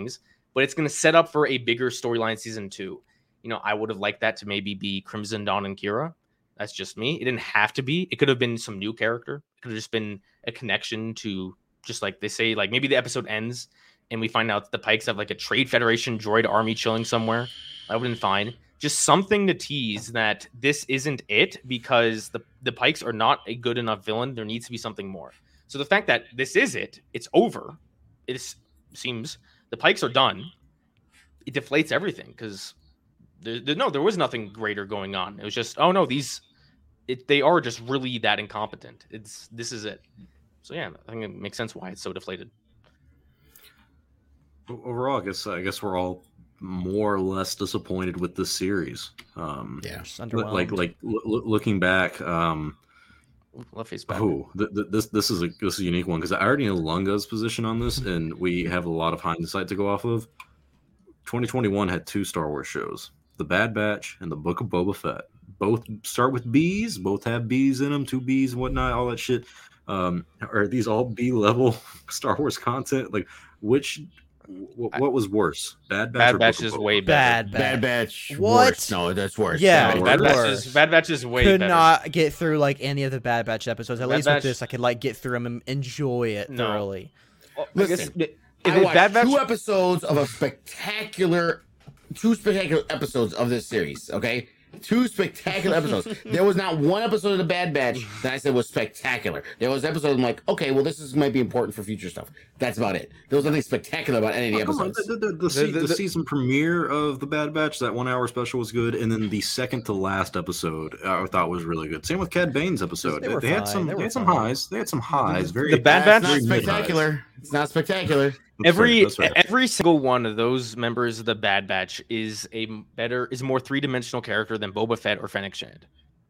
Speaker 3: but it's going to set up for a bigger storyline season two. You know, I would have liked that to maybe be Crimson Dawn and Kira. That's just me. It didn't have to be. It could have been some new character. It could have just been a connection to, just like they say, like maybe the episode ends and we find out that the Pikes have like a Trade Federation droid army chilling somewhere. That would have been fine. Just something to tease that this isn't it, because the, the Pikes are not a good enough villain. There needs to be something more. So the fact that this is it, it's over. It is, seems the Pikes are done. It deflates everything because there, there, no, there was nothing greater going on. It was just, oh no, these, it, they are just really that incompetent. It's this is it. So yeah, I think it makes sense why it's so deflated.
Speaker 1: Overall, I guess I guess we're all more or less disappointed with this series. Um,
Speaker 4: Yeah.
Speaker 2: Just
Speaker 1: li-
Speaker 2: underwhelmed.
Speaker 1: like like l- looking back. Um,
Speaker 3: Ooh, left face back.
Speaker 1: Oh, th- th- this this is a this is a unique one because I already know Lunga's position on this, and we have a lot of hindsight to go off of. twenty twenty-one had two Star Wars shows: The Bad Batch and The Book of Boba Fett. Both start with B's. Both have B's in them, two B's and whatnot, all that shit. Um, are these all B level Star Wars content? Like, which w- what was worse, Bad Batch?
Speaker 3: Bad
Speaker 1: or
Speaker 3: Batch
Speaker 1: Book of
Speaker 3: is
Speaker 1: Boba
Speaker 3: way
Speaker 1: Fett?
Speaker 3: better.
Speaker 2: Bad,
Speaker 4: Bad
Speaker 2: bad.
Speaker 4: Batch.
Speaker 2: What?
Speaker 4: Worse. No, that's worse.
Speaker 2: Yeah,
Speaker 4: Bad
Speaker 3: Bad
Speaker 4: Batch.
Speaker 3: Batch
Speaker 2: worse.
Speaker 3: is Bad Batch is way
Speaker 2: Could
Speaker 3: better.
Speaker 2: not get through like any of the Bad Batch episodes. At
Speaker 3: Bad
Speaker 2: least
Speaker 3: Batch-
Speaker 2: with this, I could like get through them and enjoy it
Speaker 3: No.
Speaker 2: thoroughly.
Speaker 3: Well, I guess
Speaker 4: Listen,
Speaker 3: if
Speaker 4: I
Speaker 3: it's
Speaker 4: watched
Speaker 3: Bad Batch,
Speaker 4: two episodes of a spectacular, two spectacular episodes of this series. Okay, two spectacular episodes. There was not one episode of the Bad Batch that I said was spectacular. There was episodes I'm like, okay, well, this is might be important for future stuff. That's about it. There was nothing spectacular about any of the
Speaker 1: Oh, come on,
Speaker 4: episodes.
Speaker 1: The, the, the, se-
Speaker 3: The- the-
Speaker 1: the
Speaker 3: the-
Speaker 1: season premiere of the Bad Batch, that one hour special was good, and then the second to last episode uh, I thought was really good. Same with Cad Bane's episode.
Speaker 2: They
Speaker 1: They,
Speaker 2: were
Speaker 1: they had
Speaker 2: fine.
Speaker 1: some,
Speaker 2: They
Speaker 1: they
Speaker 2: were
Speaker 1: had some
Speaker 2: fine.
Speaker 1: highs. They had some highs. Very
Speaker 3: The Bad
Speaker 4: That's
Speaker 3: Batch-
Speaker 4: not
Speaker 1: very
Speaker 4: spectacular. It's not spectacular.
Speaker 1: mid-highs. That's fair,
Speaker 3: every
Speaker 1: that's fair.
Speaker 3: every single one of those members of the Bad Batch is a better, is a more three dimensional character than Boba Fett or Fennec Shand.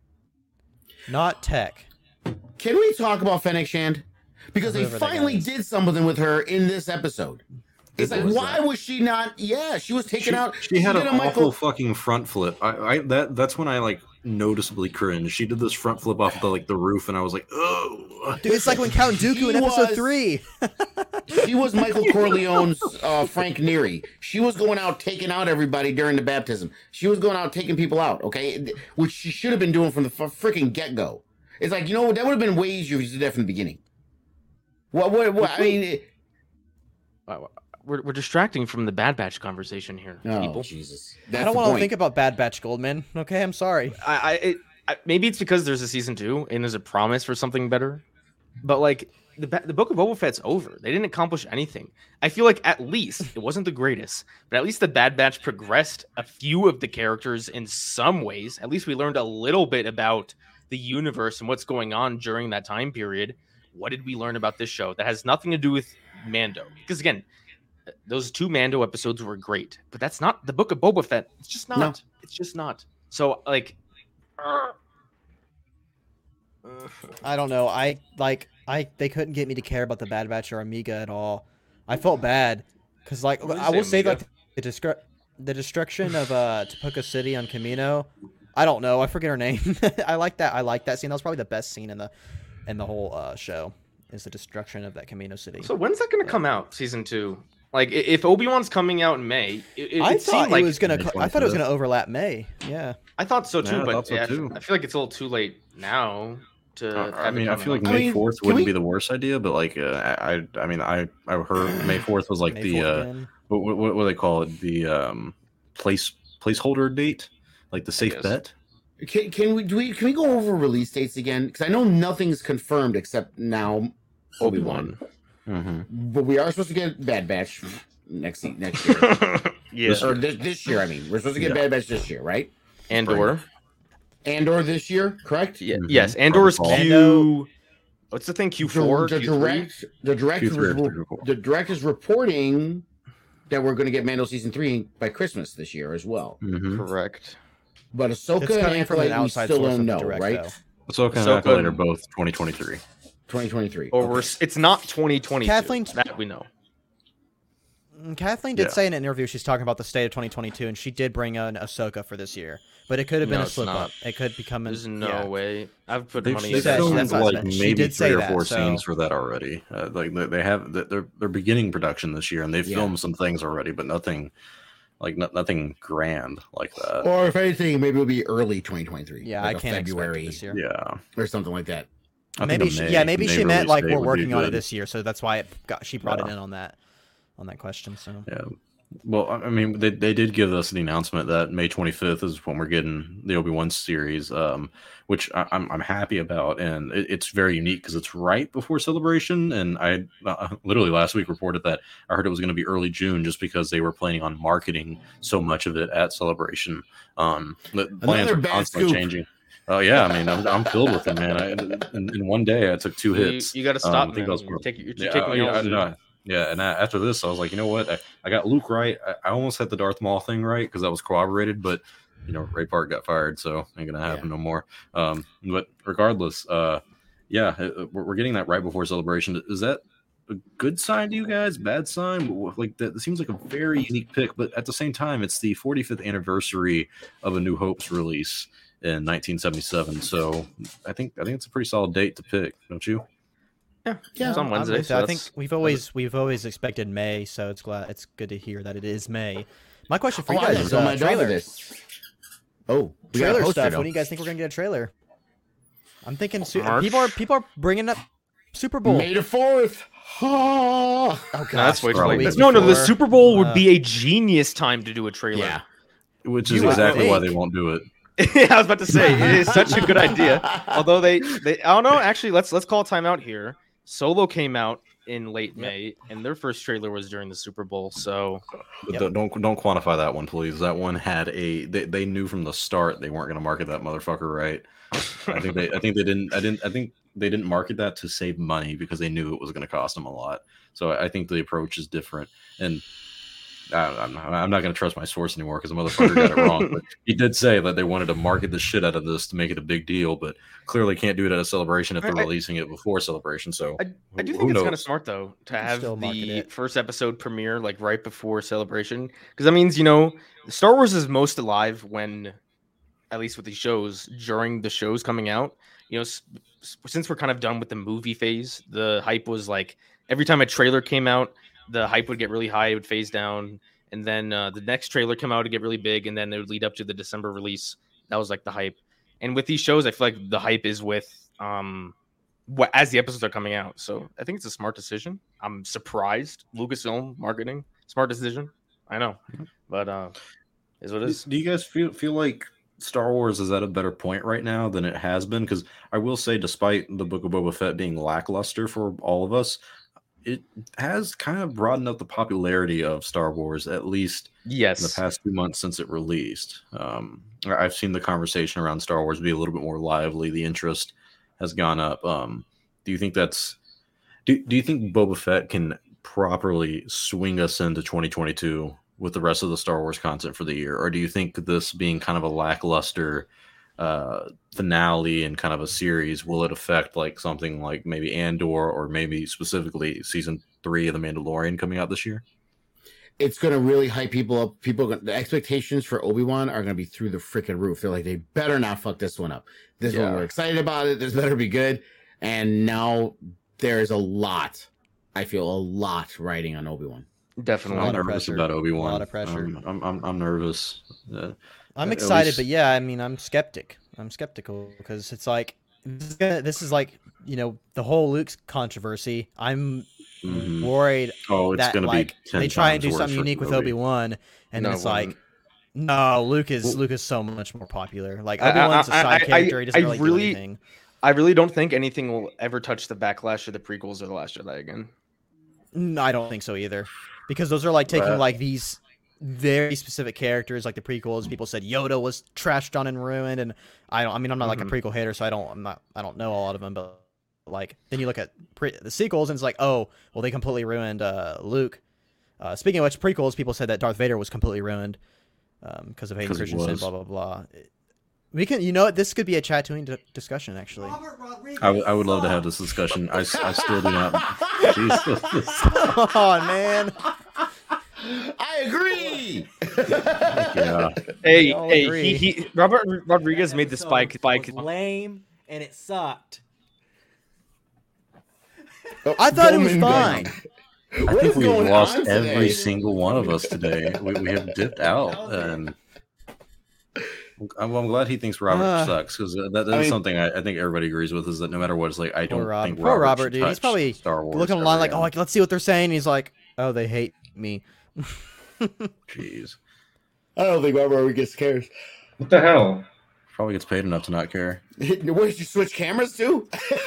Speaker 2: Not Tech.
Speaker 4: Can we talk about Fennec Shand? Because they
Speaker 2: Whoever that guy
Speaker 4: finally
Speaker 2: is.
Speaker 4: did something with her in this episode. It's
Speaker 1: What
Speaker 4: like,
Speaker 1: was
Speaker 4: why
Speaker 1: that?
Speaker 4: was she not? Yeah, she was taken
Speaker 1: She,
Speaker 4: out.
Speaker 1: she had
Speaker 4: did
Speaker 1: an
Speaker 4: a
Speaker 1: awful
Speaker 4: Michael.
Speaker 1: fucking front flip. I, I that that's when I like noticeasably cringed. She did this front flip off the like the roof, and I was like, oh.
Speaker 2: Dude, it's like when Count Dooku
Speaker 4: She
Speaker 2: in episode
Speaker 4: was-
Speaker 2: three.
Speaker 4: She was Michael Corleone's uh, Frank Neary. She was going out taking out everybody during the baptism. She was going out taking people out. Okay, which she should have been doing from the f- freaking get go. It's like, you know what? That would have been way easier if you did that from the beginning. What? What? what I mean, it-
Speaker 3: Wow, We're, we're distracting from the Bad Batch conversation here,
Speaker 4: oh
Speaker 3: people.
Speaker 4: Jesus!
Speaker 2: I
Speaker 4: That's
Speaker 2: don't
Speaker 4: the
Speaker 2: want to
Speaker 4: point.
Speaker 2: think about Bad Batch Goldman. Okay, I'm sorry.
Speaker 3: I, I, it, I maybe it's because there's a season two and there's a promise for something better, but like the Ba- the Book of Boba Fett's over. They didn't accomplish anything. I feel like at least it wasn't the greatest, but at least the Bad Batch progressed a few of the characters in some ways. At least we learned a little bit about the universe and what's going on during that time period. What did we learn about this show that has nothing to do with Mando? Because again, those two Mando episodes were great, but that's not the Book of Boba Fett. It's just not.
Speaker 4: No.
Speaker 3: It's just not. So like,
Speaker 2: I don't know. I like I they couldn't get me to care about the Bad Batch or Amiga at all. I felt bad because like
Speaker 3: What did you
Speaker 2: I will
Speaker 3: say,
Speaker 2: say
Speaker 3: Amiga?
Speaker 2: like the descri- the destruction of uh Tapuka City on Camino. I don't know. I forget her name. I like that. I like that scene. That was probably the best scene in the in the whole uh, show. Is the destruction of that Camino City.
Speaker 3: so when's that going to come out? Season two. Like i- if Obi Wan's coming out in May, it, it,
Speaker 2: I
Speaker 3: it
Speaker 2: thought
Speaker 3: seemed like
Speaker 2: it was gonna.
Speaker 1: May
Speaker 2: co- I thought it was
Speaker 1: twenty-fifth.
Speaker 2: gonna overlap May. Yeah.
Speaker 3: I thought so too,
Speaker 1: Yeah, I
Speaker 3: but
Speaker 1: thought so
Speaker 3: yeah, I f-
Speaker 1: too.
Speaker 3: I feel like it's a little too late now to.
Speaker 1: Uh, I
Speaker 3: have it
Speaker 1: mean, I
Speaker 3: come
Speaker 1: feel like
Speaker 3: out.
Speaker 4: I
Speaker 1: May
Speaker 4: mean,
Speaker 1: fourth
Speaker 4: can
Speaker 1: wouldn't
Speaker 4: we-
Speaker 1: be the worst idea, but like, uh, I, I mean, I, I heard May fourth was like
Speaker 2: May
Speaker 1: the,
Speaker 2: fourth
Speaker 1: uh,
Speaker 2: again.
Speaker 1: what, what, what do they call it? The um, place placeholder date, like the safe
Speaker 3: guess.
Speaker 1: bet.
Speaker 4: Can, can we do we can we go over release dates again? Because I know nothing's confirmed except now Obi Wan,
Speaker 1: Mm-hmm.
Speaker 4: but we are supposed to get Bad Batch next se- next year,
Speaker 3: yeah,
Speaker 4: or this, this year. I mean, we're supposed to get
Speaker 1: Yeah.
Speaker 4: Bad Batch this year, right?
Speaker 3: Andor.
Speaker 4: Andor this year, correct?
Speaker 3: Yeah,
Speaker 1: Mhm.
Speaker 3: yes, Andor's
Speaker 1: Protocol.
Speaker 3: Q. What's the thing? Q
Speaker 4: The,
Speaker 3: four.
Speaker 4: the
Speaker 3: Q three.
Speaker 4: direct, the direct,
Speaker 1: Q three
Speaker 4: is
Speaker 1: or
Speaker 4: re-
Speaker 1: Q four.
Speaker 4: the direct is reporting that we're going to get Mando season three by Christmas this year as well.
Speaker 1: Mm-hmm.
Speaker 3: Correct.
Speaker 4: But
Speaker 2: It's
Speaker 4: Ahsoka and
Speaker 2: coming from an
Speaker 4: Acolyte, we
Speaker 2: outside
Speaker 4: still
Speaker 2: source
Speaker 4: don't
Speaker 2: of the
Speaker 4: know,
Speaker 2: direct,
Speaker 4: right?
Speaker 2: though.
Speaker 1: So and
Speaker 3: Ahsoka
Speaker 1: Acolyte
Speaker 3: and-
Speaker 1: are both twenty twenty-three.
Speaker 4: twenty twenty-three.
Speaker 3: Or
Speaker 4: Okay.
Speaker 3: we're, s- it's not twenty twenty.
Speaker 2: Kathleen-
Speaker 3: That we know.
Speaker 2: Mm, Kathleen did
Speaker 1: Yeah.
Speaker 2: say in an interview she's talking about the state of twenty twenty-two, and she did bring in Ahsoka for this year, but it could have been
Speaker 3: No,
Speaker 2: a
Speaker 3: it's
Speaker 2: slip
Speaker 3: not.
Speaker 2: up. It could become an,
Speaker 3: There's no
Speaker 2: yeah.
Speaker 3: way. I've put
Speaker 1: They've,
Speaker 3: money.
Speaker 1: they've
Speaker 2: said-
Speaker 3: into
Speaker 1: filmed
Speaker 2: that's what I
Speaker 1: like
Speaker 2: meant. She
Speaker 1: maybe
Speaker 2: did say
Speaker 1: three or
Speaker 2: that,
Speaker 1: four
Speaker 2: so-
Speaker 1: scenes for that already. Uh, like they, they have, they're they're beginning production this year, and they've
Speaker 4: Yeah.
Speaker 1: filmed some things already, but nothing like no, nothing grand like that.
Speaker 4: Or if anything, maybe it'll be early twenty twenty-three.
Speaker 2: Yeah,
Speaker 4: like
Speaker 2: I
Speaker 4: a
Speaker 2: can't
Speaker 4: February
Speaker 2: expect it this year.
Speaker 1: Yeah,
Speaker 4: or something like that.
Speaker 1: I think
Speaker 2: Maybe
Speaker 1: a
Speaker 2: she,
Speaker 1: May-
Speaker 2: yeah, maybe
Speaker 1: May
Speaker 2: she meant
Speaker 1: release
Speaker 2: like
Speaker 1: date
Speaker 2: we're
Speaker 1: would be
Speaker 2: working on it
Speaker 1: good.
Speaker 2: this year, so that's why it got she brought it
Speaker 1: Yeah.
Speaker 2: in on that on that question. So
Speaker 1: Yeah. Well, I I mean, they, they did give us the announcement that May twenty-fifth is when we're getting the Obi-Wan series, um, which I, I'm I'm happy about, and it, it's very unique because it's right before Celebration. And I uh, literally last week reported that I heard it was going to be early June just because they were planning on marketing so much of it at Celebration. Um, the plans
Speaker 4: Another
Speaker 1: are
Speaker 4: bad
Speaker 1: constantly
Speaker 4: scoop.
Speaker 1: changing. Oh yeah, I mean, I'm, I'm filled with it, man. I, in, in one day, I took two
Speaker 3: You,
Speaker 1: hits.
Speaker 3: you got to
Speaker 1: Um,
Speaker 3: stop.
Speaker 1: I think
Speaker 3: man.
Speaker 1: that was
Speaker 3: You're
Speaker 1: part-
Speaker 3: taking, you're
Speaker 1: Yeah,
Speaker 3: taking
Speaker 1: yeah,
Speaker 3: L's, dude.
Speaker 1: no, yeah, and I, after this, I was like, you know what? I, I got Luke right. I, I almost had the Darth Maul thing right because that was corroborated, but you know, Ray Park got fired, so ain't gonna happen no more. Um, but regardless, uh, yeah, it- we're, we're getting that right before Celebration. Is that a good sign to you guys? Bad sign? Like that, it seems like a very unique pick, but at the same time, it's the forty-fifth anniversary of A New Hope's release in nineteen seventy-seven. So I think I think it's a pretty solid date to pick, don't you?
Speaker 3: Yeah,
Speaker 4: Yeah,
Speaker 3: it's on
Speaker 2: I'm
Speaker 3: Wednesday.
Speaker 2: with
Speaker 3: So
Speaker 2: you. I think
Speaker 3: that's-
Speaker 2: we've always we've always expected May, so it's glad it's good to hear that it is May. My question for
Speaker 4: Oh,
Speaker 2: you
Speaker 4: I
Speaker 2: guys
Speaker 4: just
Speaker 2: is
Speaker 4: on
Speaker 2: uh,
Speaker 4: my job for
Speaker 2: trailer.
Speaker 4: this. Oh, we got a
Speaker 2: Trailer
Speaker 4: poster
Speaker 2: stuff.
Speaker 4: now.
Speaker 2: When do you guys think we're gonna get a trailer? I'm thinking su-
Speaker 3: March?
Speaker 2: people are people are bringing up Super Bowl.
Speaker 4: May the fourth. Oh,
Speaker 2: Oh
Speaker 3: No, that's way too
Speaker 1: probably
Speaker 3: late.
Speaker 1: weeks
Speaker 3: No, no, the
Speaker 2: before.
Speaker 3: Super Bowl would
Speaker 2: Uh,
Speaker 3: be a genius time to do a trailer.
Speaker 4: yeah.
Speaker 1: Which is
Speaker 2: You would
Speaker 1: exactly why
Speaker 2: think.
Speaker 1: they won't do it.
Speaker 3: I was about to say it is such a good idea. Although they, they, I don't know. Actually, let's let's call time out here. Solo came out in late May, and their first trailer was during the Super Bowl. So
Speaker 1: But
Speaker 2: Yep.
Speaker 1: don't- don't don't quantify that one, please. That one had a they, they knew from the start they weren't going to market that motherfucker right. I think they I think they didn't I didn't I think they didn't market that to save money because they knew it was going to cost them a lot. So I think the approach is different. And I, I'm not, I'm not going to trust my source anymore because the motherfucker got it wrong. But he did say that they wanted to market the shit out of this to make it a big deal, but clearly can't do it at a celebration if they're
Speaker 3: I- I-
Speaker 1: releasing it before celebration. So
Speaker 3: I
Speaker 1: who-
Speaker 3: do think
Speaker 1: who
Speaker 3: it's kind of
Speaker 1: knows?
Speaker 3: smart though to
Speaker 2: can
Speaker 3: have
Speaker 2: still market
Speaker 3: the
Speaker 2: it.
Speaker 3: first episode premiere like right before celebration because that means you know Star Wars is most alive when, at least with these shows, during the shows coming out. You know, s- s- since we're kind of done with the movie phase, the hype was like every time a trailer came out, the hype would get really high, it would phase down, and then uh, the next trailer come out to get really big, and then it would lead up to the December release. That was like the hype. And with these shows, I feel like the hype is with um what as the episodes are coming out. So I think it's a smart decision. I'm surprised. Lucasfilm marketing, smart decision. I know, but uh, is what it is.
Speaker 1: Do you guys feel feel like Star Wars is at a better point right now than it has been? Because I will say, despite the Book of Boba Fett being lackluster for all of us, it has kind of broadened up the popularity of Star Wars, at least in the
Speaker 3: Yes.
Speaker 1: past two months since it released. Um, I- I've seen the conversation around Star Wars be a little bit more lively. The interest has gone up. Um, do you think that's do, do you think Boba Fett can properly swing us into twenty twenty-two with the rest of the Star Wars content for the year? Or do you think this being kind of a lackluster uh, finale and kind of a series, will it affect like something like maybe Andor or maybe specifically season three of The Mandalorian coming out this year?
Speaker 4: It's going to really hype people up. People, gonna- the expectations for Obi-Wan are going to be through the freaking roof. They're like, they better not fuck this one up. This one,
Speaker 3: Yeah.
Speaker 4: we're excited about it. This better be good. And now there's a lot. I feel a lot riding on Obi-Wan.
Speaker 3: Definitely.
Speaker 2: lot
Speaker 1: I'm
Speaker 2: of
Speaker 1: nervous
Speaker 2: pressure.
Speaker 1: about Obi-Wan.
Speaker 2: A lot of pressure.
Speaker 1: Um, I'm, I'm, I'm nervous. Uh,
Speaker 2: I'm
Speaker 1: At
Speaker 2: excited,
Speaker 1: least-
Speaker 2: but yeah, I mean, I'm skeptic. I'm skeptical because it's like this is, gonna, this is like you know the whole Luke's controversy. I'm
Speaker 1: mhm.
Speaker 2: worried
Speaker 1: Oh, it's
Speaker 2: that
Speaker 1: going to
Speaker 2: like
Speaker 1: be ten
Speaker 2: they try and
Speaker 1: times
Speaker 2: do
Speaker 1: worse
Speaker 2: something
Speaker 1: for
Speaker 2: unique with
Speaker 1: Kenobi.
Speaker 2: Obi Wan, and
Speaker 3: No,
Speaker 2: then it's
Speaker 3: it
Speaker 2: like,
Speaker 3: won't.
Speaker 2: no, Luke is
Speaker 1: Well-
Speaker 2: Luke is so much more popular. Like
Speaker 3: I-
Speaker 2: Obi Wan's a
Speaker 3: I- I-
Speaker 2: side
Speaker 3: I-
Speaker 2: character. He doesn't
Speaker 3: I
Speaker 2: really, do
Speaker 3: really-
Speaker 2: anything.
Speaker 3: I really don't think anything will ever touch the backlash of the prequels or the Last Jedi again.
Speaker 2: No, I don't think so either, because those are like taking
Speaker 1: But-
Speaker 2: like these very specific characters, like the prequels. People said Yoda was trashed on and ruined, and I don't. I mean, I'm not like a
Speaker 3: Mhm.
Speaker 2: prequel hater, so I don't. I'm not. I don't know a lot of them, but like then you look at pre- the sequels, and it's like, oh, well, they completely ruined uh, Luke. Uh, speaking of which, prequels, people said that Darth Vader was completely ruined because of Hayden
Speaker 1: 'Cause he
Speaker 2: Christensen.
Speaker 1: was.
Speaker 2: Blah blah blah. We can, you know, what? This could be a Tatooine d- discussion actually.
Speaker 1: I would- I would love to have this discussion. I, s- I still do not. Jesus.
Speaker 2: Come on, man.
Speaker 4: I agree.
Speaker 1: Yeah.
Speaker 3: Hey,
Speaker 2: We all
Speaker 3: hey,
Speaker 2: agree.
Speaker 3: he, he Robert Rodriguez made the
Speaker 2: Episode
Speaker 3: spike spike.
Speaker 2: was lame and it sucked.
Speaker 4: Oh,
Speaker 2: I thought it was
Speaker 4: Goldman
Speaker 2: fine.
Speaker 4: Gunn.
Speaker 1: I
Speaker 4: What
Speaker 1: think
Speaker 4: is
Speaker 1: we've
Speaker 4: going
Speaker 1: lost
Speaker 4: on today?
Speaker 1: every single one of us today. We, we have dipped out, and I'm, I'm glad he thinks Robert
Speaker 2: Uh,
Speaker 1: sucks because that, that is
Speaker 4: I mean-
Speaker 1: something I, I think everybody agrees with. Is that no matter what, it's like I
Speaker 2: Poor
Speaker 1: don't
Speaker 2: Rob-
Speaker 1: think
Speaker 2: poor
Speaker 1: Robert,
Speaker 2: Robert,
Speaker 1: should
Speaker 2: dude. He's
Speaker 1: touch
Speaker 2: probably
Speaker 1: Star Wars.
Speaker 2: Looking online
Speaker 1: ever
Speaker 2: like, oh,
Speaker 1: again.
Speaker 2: like, let's see what they're saying. He's like, oh, they hate me.
Speaker 1: Jeez,
Speaker 4: I don't think Robert Rodriguez cares.
Speaker 5: What the hell?
Speaker 1: probably gets paid enough to not care.
Speaker 4: Where did you switch cameras to?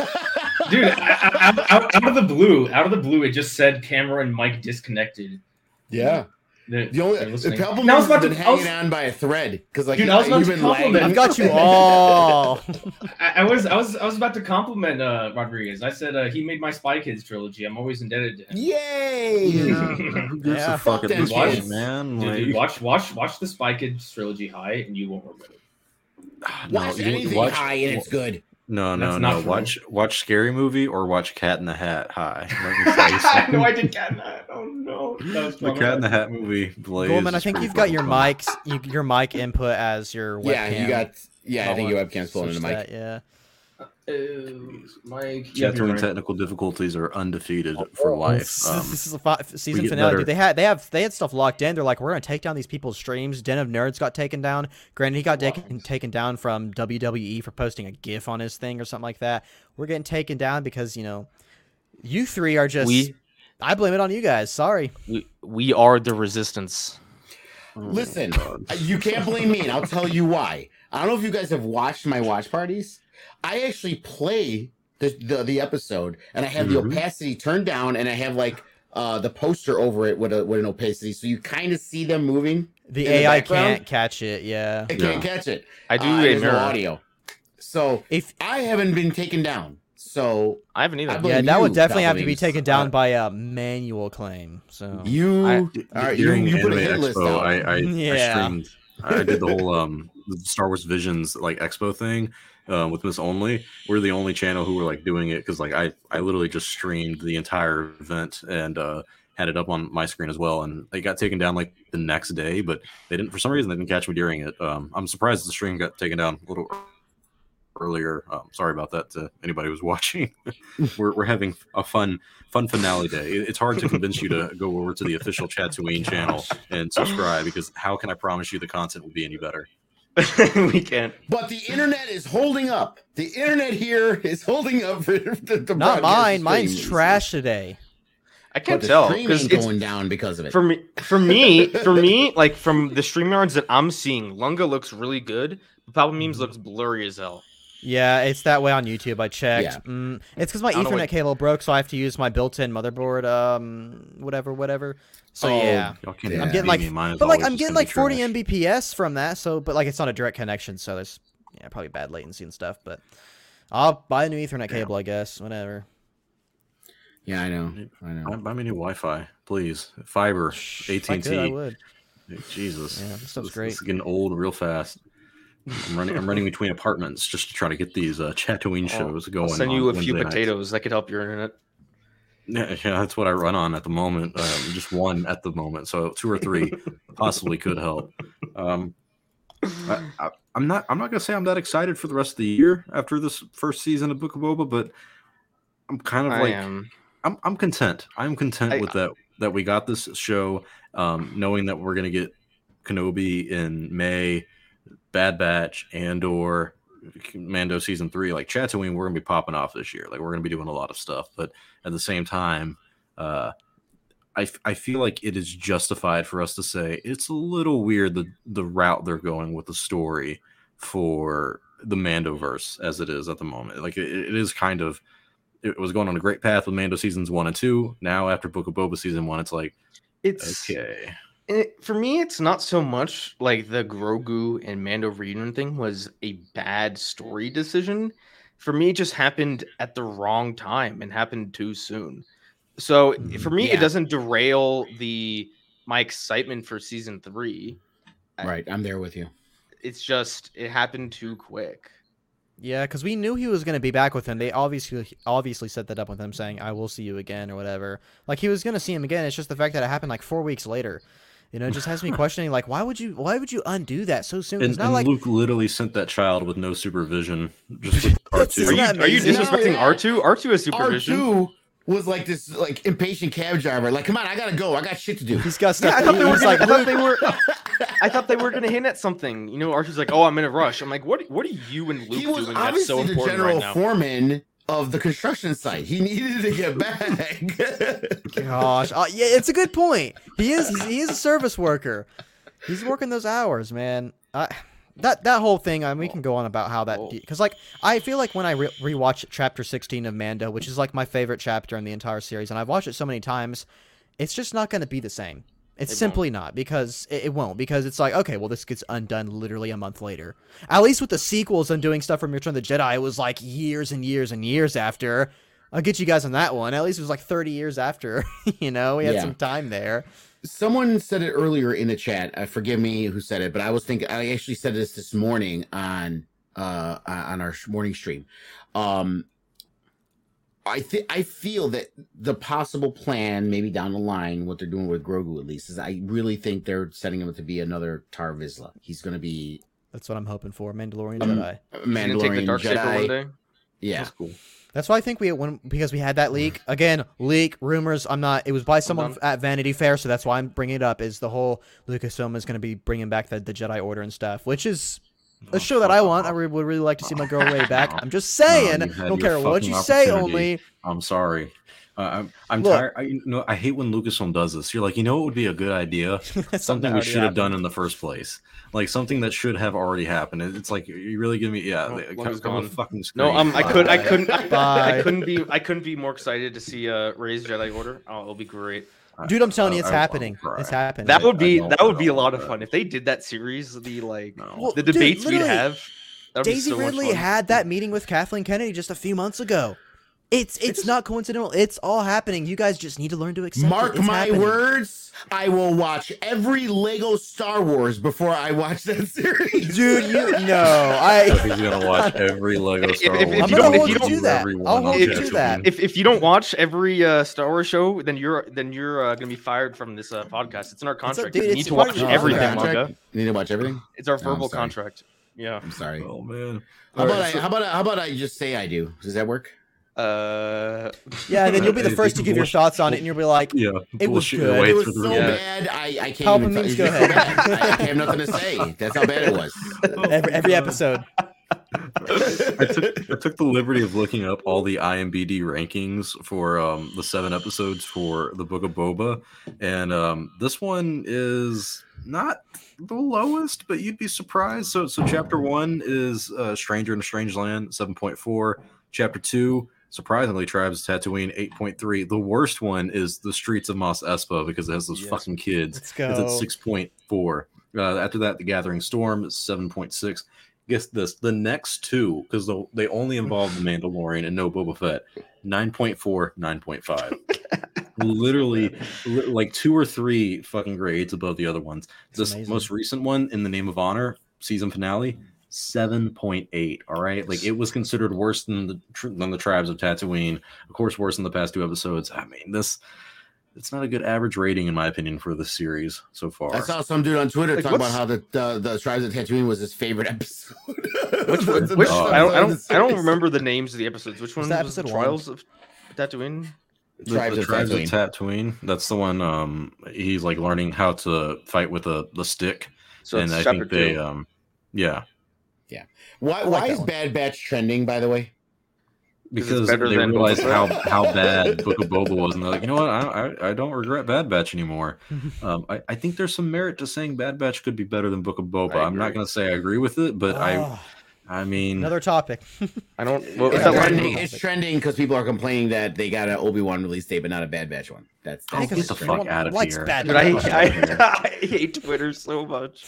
Speaker 5: Dude, out, out, out of the blue, out of the blue, it just said camera and mic disconnected.
Speaker 4: Yeah.
Speaker 5: The,
Speaker 4: The only
Speaker 5: they're
Speaker 4: the
Speaker 5: listening.
Speaker 4: couple
Speaker 5: And I was
Speaker 4: has
Speaker 5: about
Speaker 4: been
Speaker 5: to, I
Speaker 4: hanging
Speaker 5: was,
Speaker 4: on by a thread because like
Speaker 5: Dude, I was about
Speaker 4: you've
Speaker 5: to
Speaker 4: been
Speaker 5: compliment-
Speaker 4: lagging.
Speaker 2: I've got you all.
Speaker 5: I, I was, I was, I was about to compliment uh, Rodriguez. I said uh, he made my Spy Kids trilogy. I'm always indebted to him.
Speaker 4: Yay!
Speaker 1: Who gives
Speaker 2: Yeah.
Speaker 1: a fuck at
Speaker 4: Fuck
Speaker 1: this
Speaker 4: them
Speaker 1: point,
Speaker 4: kids.
Speaker 1: man?
Speaker 5: Dude,
Speaker 1: Like,
Speaker 5: dude, watch, watch, watch the Spy Kids trilogy high, and you won't regret it.
Speaker 1: no,
Speaker 4: Watch
Speaker 1: you-
Speaker 4: anything
Speaker 1: watch-
Speaker 4: high and it's good.
Speaker 1: No, no,
Speaker 5: That's
Speaker 1: no.
Speaker 5: not true.
Speaker 1: Watch watch Scary Movie or watch Cat in the Hat high. Let me tell you something.
Speaker 5: no, I did cat in that. Oh no, that was
Speaker 1: The Cat in the Hat movie. Blaze
Speaker 2: Goldman, I
Speaker 1: is
Speaker 2: think
Speaker 1: pretty
Speaker 2: you've got your
Speaker 1: fucking
Speaker 2: mics, you, your mic input as your webcam.
Speaker 4: Yeah, you got. Yeah, I think your webcam's pulling in
Speaker 2: Switch
Speaker 4: the mic.
Speaker 2: that, yeah.
Speaker 5: Uh, Mike,
Speaker 1: fun.
Speaker 5: yeah,
Speaker 1: Chat
Speaker 5: you're
Speaker 1: Three
Speaker 5: right.
Speaker 1: technical difficulties are undefeated for life.
Speaker 2: This,
Speaker 1: Um,
Speaker 2: this is a fi- season
Speaker 1: get
Speaker 2: finale.
Speaker 1: better.
Speaker 2: Dude, they had they have they had stuff locked in. They're like, we're gonna take down these people's streams. Den of Nerds got taken down. Granted, he got taken taken down from W W E for posting a GIF on his thing or something like that. We're getting taken down because you know, you three are just.
Speaker 3: We
Speaker 2: I blame it on you guys. Sorry.
Speaker 3: we we are the resistance.
Speaker 4: Listen,
Speaker 1: God.
Speaker 4: you can't blame me, and I'll tell you why. I don't know if you guys have watched my watch parties. I actually play the the, the episode, and I have
Speaker 1: Mhm.
Speaker 4: the opacity turned down, and I have like uh, the poster over it with a with an opacity, so you kind of see them moving.
Speaker 2: The
Speaker 4: In the
Speaker 2: A I
Speaker 4: background?
Speaker 2: can't catch it. Yeah.
Speaker 4: I can't
Speaker 1: Yeah.
Speaker 4: catch it.
Speaker 3: I do
Speaker 4: Uh,
Speaker 3: a
Speaker 4: there's no
Speaker 3: mirror.
Speaker 4: audio, so
Speaker 2: If
Speaker 4: I haven't been taken down. So
Speaker 3: I haven't either.
Speaker 4: I believe-
Speaker 2: yeah, that would
Speaker 4: you,
Speaker 2: definitely have to be
Speaker 4: Goblins.
Speaker 2: taken down
Speaker 4: Uh,
Speaker 2: by a manual claim. So
Speaker 4: you,
Speaker 3: I-
Speaker 4: all right, you,
Speaker 1: During
Speaker 4: you put a
Speaker 1: Anime
Speaker 4: hit list
Speaker 1: Expo,
Speaker 4: out.
Speaker 1: I, I, I
Speaker 2: Yeah.
Speaker 1: streamed. I did the whole um the Star Wars Visions like expo thing um, with Miss Only. We're the only channel who were like doing it because like I I literally just streamed the entire event and uh, had it up on my screen as well. And it got taken down like the next day, but they didn't for some reason they didn't catch me during it. Um, I'm surprised the stream got taken down a little earlier. Um, sorry about that to anybody who's watching. we're we're having a fun fun finale day. It- It's hard to convince you to go over to the official Chatooine channel and subscribe because how can I promise you the content will be any better?
Speaker 3: we can't.
Speaker 4: But the internet is holding up. The internet here is holding up for the, the
Speaker 2: not
Speaker 4: broadcast
Speaker 2: mine. Mine's
Speaker 4: stream.
Speaker 2: trash today.
Speaker 3: I
Speaker 4: But
Speaker 3: can't
Speaker 4: the
Speaker 3: tell
Speaker 4: stream
Speaker 3: because
Speaker 4: ain't
Speaker 3: it's
Speaker 4: going down because of it.
Speaker 3: for me. For me, for me, like from the StreamYards that I'm seeing, Lunga looks really good. But Papa Memes looks blurry as hell.
Speaker 2: Yeah, it's that way on YouTube. I checked.
Speaker 4: Yeah.
Speaker 2: Mm, it's because my
Speaker 3: I don't know
Speaker 2: Ethernet
Speaker 3: what-
Speaker 2: cable broke, so I have to use my built-in motherboard. Um, whatever, whatever. So
Speaker 4: Oh,
Speaker 2: yeah,
Speaker 1: Y'all can't
Speaker 4: Yeah.
Speaker 1: even
Speaker 2: I'm getting
Speaker 1: beat
Speaker 2: like,
Speaker 1: me. Mine is
Speaker 2: but like
Speaker 1: always
Speaker 2: I'm
Speaker 1: just
Speaker 2: getting
Speaker 1: gonna
Speaker 2: like
Speaker 1: be
Speaker 2: forty
Speaker 1: trash.
Speaker 2: Mbps from that. So, but like it's not a direct connection, so there's yeah probably bad latency and stuff. But I'll buy a new Ethernet
Speaker 1: Yeah.
Speaker 2: cable, I guess. Whatever.
Speaker 4: Yeah, I know. I know.
Speaker 1: Buy, buy me new Wi-Fi, please. Fiber,
Speaker 2: If
Speaker 1: A T
Speaker 2: I
Speaker 1: and
Speaker 2: could, I
Speaker 1: T.
Speaker 2: would.
Speaker 1: Jesus,
Speaker 2: Yeah, this stuff's
Speaker 1: this,
Speaker 2: great.
Speaker 1: This is getting old real fast. I'm running. I'm running between apartments just to try to get these uh, Chatooine
Speaker 3: I'll-
Speaker 1: shows going.
Speaker 3: I'll send
Speaker 1: on
Speaker 3: you a few
Speaker 1: Wednesday nights.
Speaker 3: potatoes that could help your internet.
Speaker 1: Yeah, yeah, that's what I run on at the moment. Um, just one at the moment, so two or three possibly could help. Um, I, I, I'm not. I'm not gonna say I'm that excited for the rest of the year after this first season of Book of Boba, but I'm kind of
Speaker 3: I
Speaker 1: like
Speaker 3: am.
Speaker 1: I'm. I'm content. I'm content
Speaker 3: I-
Speaker 1: with that. That we got this show, um, knowing that we're gonna get Kenobi in May, Bad Batch, Andor, Mando season three. Like Tatooine, we're gonna be popping off this year. Like we're gonna be doing a lot of stuff, but at the same time, uh, I, f- I feel like it is justified for us to say it's a little weird the the route they're going with the story for the Mandoverse as it is at the moment. Like it, it is kind of it was going on a great path with Mando seasons one and two. Now after Book of Boba season one, it's like
Speaker 3: It's
Speaker 1: okay,
Speaker 3: it, for me. It's not so much like the Grogu and Mando reunion thing was a bad story decision. For me, it just happened at the wrong time and happened too soon. So
Speaker 1: Mhm.
Speaker 3: for me,
Speaker 4: Yeah.
Speaker 3: it doesn't derail the my excitement for season three.
Speaker 4: Right, I'm there with you.
Speaker 3: It's just it happened too quick.
Speaker 2: Yeah, because we knew he was going to be back with him. They obviously obviously set that up with him saying, "I will see you again" or whatever. Like he was going to see him again. It's just the fact that it happened like four weeks later. You know, it just has me questioning, like, why would you, why would you undo that so soon?
Speaker 1: And,
Speaker 2: It's not
Speaker 1: and
Speaker 2: like
Speaker 1: Luke literally sent that child with no supervision. Just with R
Speaker 2: That's-
Speaker 1: two.
Speaker 3: Are you
Speaker 2: Isn't that
Speaker 3: are you
Speaker 2: amazing?
Speaker 3: disrespecting
Speaker 4: No, yeah.
Speaker 3: R two? R two has
Speaker 4: R
Speaker 3: supervision.
Speaker 4: two was like this like impatient cab driver. Like, come on, I gotta go. I got shit to do.
Speaker 2: he's got
Speaker 3: Yeah,
Speaker 2: stuff.
Speaker 3: I thought they were
Speaker 2: he's
Speaker 3: gonna,
Speaker 2: like,
Speaker 3: I thought
Speaker 2: Luke,
Speaker 3: they were I thought they were gonna hint at something. You know, Archie's like, "Oh, I'm in a rush." I'm like, "What? What are you and Luke
Speaker 4: He was
Speaker 3: doing that's so
Speaker 4: obviously the
Speaker 3: important
Speaker 4: general
Speaker 3: right now?"
Speaker 4: foreman of the construction site. He needed to get back.
Speaker 2: gosh, uh, yeah, it's a good point. He is, he's, he is a service worker. He's working those hours, man. I, that that whole thing. I mean, we can go on about how that because like I feel like when I re- rewatch chapter sixteen of Mando, which is like my favorite chapter in the entire series, and I've watched it so many times, it's just not going to be the same. It's
Speaker 3: It
Speaker 2: simply not because it, it won't because it's like okay, well this gets undone literally a month later. At least with the sequels and doing stuff from Return of the Jedi, it was like years and years and years after. I'll get you guys on that one. At least it was like thirty years after. You know, we had
Speaker 4: Yeah.
Speaker 2: some time there.
Speaker 4: Someone said it earlier in the chat. Uh, forgive me who said it, but I was thinking. I actually said this this morning on uh on our morning stream. Um, I think I feel that the possible plan, maybe down the line, what they're doing with Grogu at least, is I really think they're setting him up to be another Tar Vizsla. He's going to be
Speaker 2: That's what I'm hoping for. Mandalorian
Speaker 4: Um,
Speaker 2: Jedi.
Speaker 4: a
Speaker 3: He's gonna take the
Speaker 4: Mandalorian
Speaker 3: dark saber one
Speaker 4: Jedi.
Speaker 3: day.
Speaker 4: Yeah,
Speaker 3: That's cool.
Speaker 2: That's why I think we when because we had that leak again. Leak rumors. I'm not. It was by someone
Speaker 3: done.
Speaker 2: at Vanity Fair, so that's why I'm bringing it up. Is the whole Lucasfilm is going to be bringing back the, the Jedi Order and stuff, which is a show that I want. I re- would really like to see my girl Ray back. I'm just saying.
Speaker 1: No, you had
Speaker 2: don't
Speaker 1: your
Speaker 2: care what
Speaker 1: fucking
Speaker 2: you say.
Speaker 1: opportunity.
Speaker 2: Only
Speaker 1: I'm sorry. Uh, I'm I'm
Speaker 2: Look.
Speaker 1: tired. I, you know, I hate when Lucasfilm does this. You're like, you know, what would be a good idea?
Speaker 2: that's
Speaker 1: Something
Speaker 2: that
Speaker 1: we
Speaker 2: already
Speaker 1: should have done
Speaker 2: happened.
Speaker 1: in the first place. Like something that should have already happened. It- It's like you really give me yeah.
Speaker 3: Oh,
Speaker 1: come,
Speaker 3: Logan's
Speaker 1: come
Speaker 3: gone.
Speaker 1: to fucking
Speaker 3: No,
Speaker 1: screen.
Speaker 3: um, I could, I
Speaker 2: Bye.
Speaker 3: couldn't, I,
Speaker 2: Bye.
Speaker 3: I couldn't be, I couldn't be more excited to see uh Rey's Jedi Order. Oh, it'll be great.
Speaker 2: Dude, I'm telling you,
Speaker 1: I-
Speaker 2: it's
Speaker 1: I- I'll
Speaker 2: happening.
Speaker 1: cry.
Speaker 2: It's happening.
Speaker 3: That would
Speaker 1: I
Speaker 3: be,
Speaker 1: don't-
Speaker 3: that
Speaker 1: I
Speaker 3: would be a
Speaker 1: don't
Speaker 3: lot
Speaker 1: want
Speaker 3: of
Speaker 1: that.
Speaker 3: fun if they did that series. The like,
Speaker 1: No.
Speaker 2: Well,
Speaker 3: the
Speaker 2: dude,
Speaker 3: debates we'd
Speaker 2: literally,
Speaker 3: have. That'd be
Speaker 2: Daisy
Speaker 3: so much
Speaker 2: Ridley
Speaker 3: fun.
Speaker 2: had that meeting with Kathleen Kennedy just a few months ago. It's it's
Speaker 3: just-
Speaker 2: not coincidental. It's all happening. You guys just need to learn to accept
Speaker 4: mark
Speaker 2: it. It's
Speaker 4: my
Speaker 2: happening.
Speaker 4: words. I will watch every Lego Star Wars before I watch that series,
Speaker 2: Dude, you no, I.
Speaker 1: He's gonna watch every Lego
Speaker 3: If-
Speaker 1: Star
Speaker 3: if- if
Speaker 1: Wars.
Speaker 3: you
Speaker 2: I'm
Speaker 3: don't-
Speaker 2: gonna
Speaker 3: if
Speaker 2: hold
Speaker 3: you
Speaker 2: you
Speaker 3: don't-
Speaker 2: to that.
Speaker 1: everyone
Speaker 2: I'll
Speaker 1: on
Speaker 2: hold you
Speaker 1: Tatooine.
Speaker 2: to that.
Speaker 3: If if you don't watch every uh, Star Wars show, then you're then you're uh, gonna be fired from this uh, podcast. It's in our contract.
Speaker 2: dude,
Speaker 3: you
Speaker 2: it's
Speaker 3: need to
Speaker 2: part
Speaker 3: watch
Speaker 2: of your
Speaker 3: everything,
Speaker 4: contract.
Speaker 3: manga.
Speaker 4: You need to watch everything.
Speaker 3: It's our
Speaker 4: Oh, I'm
Speaker 3: verbal
Speaker 4: sorry.
Speaker 3: contract. Yeah.
Speaker 4: I'm sorry.
Speaker 1: Oh man.
Speaker 4: How about
Speaker 1: Alright,
Speaker 4: I,
Speaker 1: so-
Speaker 4: how about I, how about I just say I do? Does that work?
Speaker 3: Uh.
Speaker 2: Yeah, and then you'll be the
Speaker 1: It-
Speaker 2: first to
Speaker 1: it's
Speaker 2: give your
Speaker 1: bullshit.
Speaker 2: thoughts on it, and you'll be like,
Speaker 1: Yeah,
Speaker 2: It was
Speaker 1: bullshit
Speaker 2: good.
Speaker 1: your way
Speaker 4: It was
Speaker 1: through the
Speaker 4: so
Speaker 1: review.
Speaker 4: bad. I, I can't
Speaker 2: Palpin
Speaker 4: even.
Speaker 2: memes,
Speaker 4: It's
Speaker 2: go
Speaker 4: just so
Speaker 2: ahead.
Speaker 4: bad. I, I have nothing to say. That's how bad it was.
Speaker 2: every, every episode.
Speaker 1: I took I took the liberty of looking up all the I M D B rankings for um, the seven episodes for the Book of Boba, and um, this one is not the lowest, but you'd be surprised. So, so chapter one is uh, Stranger in a Strange Land, seven point four. Chapter two, surprisingly, Tribes of Tatooine, eight point three. The worst one is The Streets of Mos Espa because it has those
Speaker 2: Yes.
Speaker 1: fucking kids.
Speaker 2: Let's go.
Speaker 1: It's at six point four. Uh, after that, The Gathering Storm is seven point six. Guess this, the next two, because they only involve the Mandalorian and no Boba Fett, nine point four, nine point five. Literally, li- like two or three fucking grades above the other ones.
Speaker 2: It's
Speaker 1: This
Speaker 2: amazing.
Speaker 1: most recent one, In the Name of Honor, season finale, seven point eight. All right, like it was considered worse than the tr- than the Tribes of Tatooine. Of course, worse than the past two episodes. I mean, this it's not a good average rating in my opinion for the series so far.
Speaker 4: I saw some dude on Twitter
Speaker 3: Like,
Speaker 4: talk about
Speaker 3: what's-
Speaker 4: how the, the the Tribes of Tatooine was his favorite episode.
Speaker 3: Which,
Speaker 4: What's the
Speaker 3: which
Speaker 4: best
Speaker 3: I don't, I
Speaker 4: episode of
Speaker 3: don't,
Speaker 4: the
Speaker 3: I don't
Speaker 4: series?
Speaker 3: remember the names of the episodes. Which one
Speaker 2: that
Speaker 3: was the
Speaker 2: episode one?
Speaker 3: Trials of Tatooine?
Speaker 1: The,
Speaker 4: Tribes
Speaker 1: the
Speaker 4: of
Speaker 1: Tribes
Speaker 4: Tatooine.
Speaker 1: of Tatooine. That's the one. Um, he's like learning how to fight with a the stick,
Speaker 3: So
Speaker 1: and
Speaker 3: it's
Speaker 1: I
Speaker 3: chapter
Speaker 1: think they,
Speaker 3: two.
Speaker 1: um, yeah,
Speaker 4: Why
Speaker 2: like
Speaker 4: why
Speaker 2: that
Speaker 4: is
Speaker 2: one.
Speaker 4: Bad Batch trending? By the way,
Speaker 1: because
Speaker 3: better
Speaker 1: they
Speaker 3: than Boba
Speaker 1: realized
Speaker 3: Fett.
Speaker 1: how how bad Book of Boba was, and they're like, you know what, I I, I don't regret Bad Batch anymore. um, I, I think there's some merit to saying Bad Batch could be better than Book of Boba.
Speaker 3: I
Speaker 1: I'm not
Speaker 3: agree.
Speaker 1: gonna say I agree with it, but I
Speaker 2: Oh,
Speaker 1: I mean,
Speaker 2: another topic.
Speaker 3: I don't. Well,
Speaker 4: it's
Speaker 3: is that one-
Speaker 4: trending. It's trending because people are complaining that they got an Obi Wan release date, but not a Bad Batch one. That's,
Speaker 1: Oh,
Speaker 4: that's
Speaker 1: get the
Speaker 4: trending.
Speaker 1: fuck out of
Speaker 2: Likes
Speaker 1: here.
Speaker 2: Bad
Speaker 3: Dude, I,
Speaker 2: Batch.
Speaker 3: hate, I, I hate Twitter so much.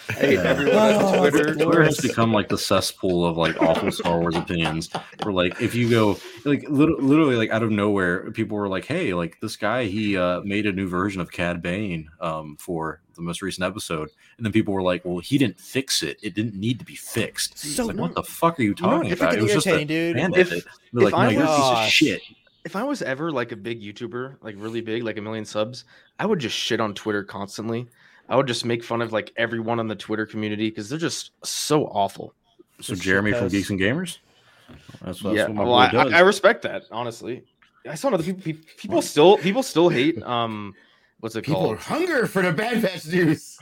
Speaker 3: I hate everyone on
Speaker 2: Oh,
Speaker 3: Twitter.
Speaker 1: Twitter has become like the cesspool of like awful Star Wars opinions. Where like if you go like lit- literally like out of nowhere, people were like, "Hey, like this guy, he uh, made a new version of Cad Bane um, for the most recent episode," and then people were like, "Well, he didn't fix it. It didn't need to be fixed."
Speaker 2: So-
Speaker 1: It's like, what the fuck are you
Speaker 3: know what?
Speaker 1: talking
Speaker 2: It's
Speaker 1: about?
Speaker 2: freaking
Speaker 1: It was just a
Speaker 2: irritating, dude.
Speaker 1: fan
Speaker 3: If-
Speaker 1: edit. They're like,
Speaker 3: if I
Speaker 1: "No, you're a piece of
Speaker 2: was-
Speaker 1: shit."
Speaker 3: If I was ever like a big YouTuber, like really big, like a million subs, I would just shit on Twitter constantly. I would just make fun of like everyone on the Twitter community because they're just so awful.
Speaker 1: So
Speaker 2: Just
Speaker 1: Jeremy
Speaker 2: shit
Speaker 1: from
Speaker 2: posts.
Speaker 1: Geeks and Gamers. That's, that's
Speaker 3: yeah,
Speaker 1: what my
Speaker 3: well,
Speaker 1: boy
Speaker 3: I,
Speaker 1: does.
Speaker 3: I, I respect that honestly. I saw other people. People, people still people still hate. Um, what's it
Speaker 4: People are
Speaker 3: called?
Speaker 4: hunger for the Bad Batch news.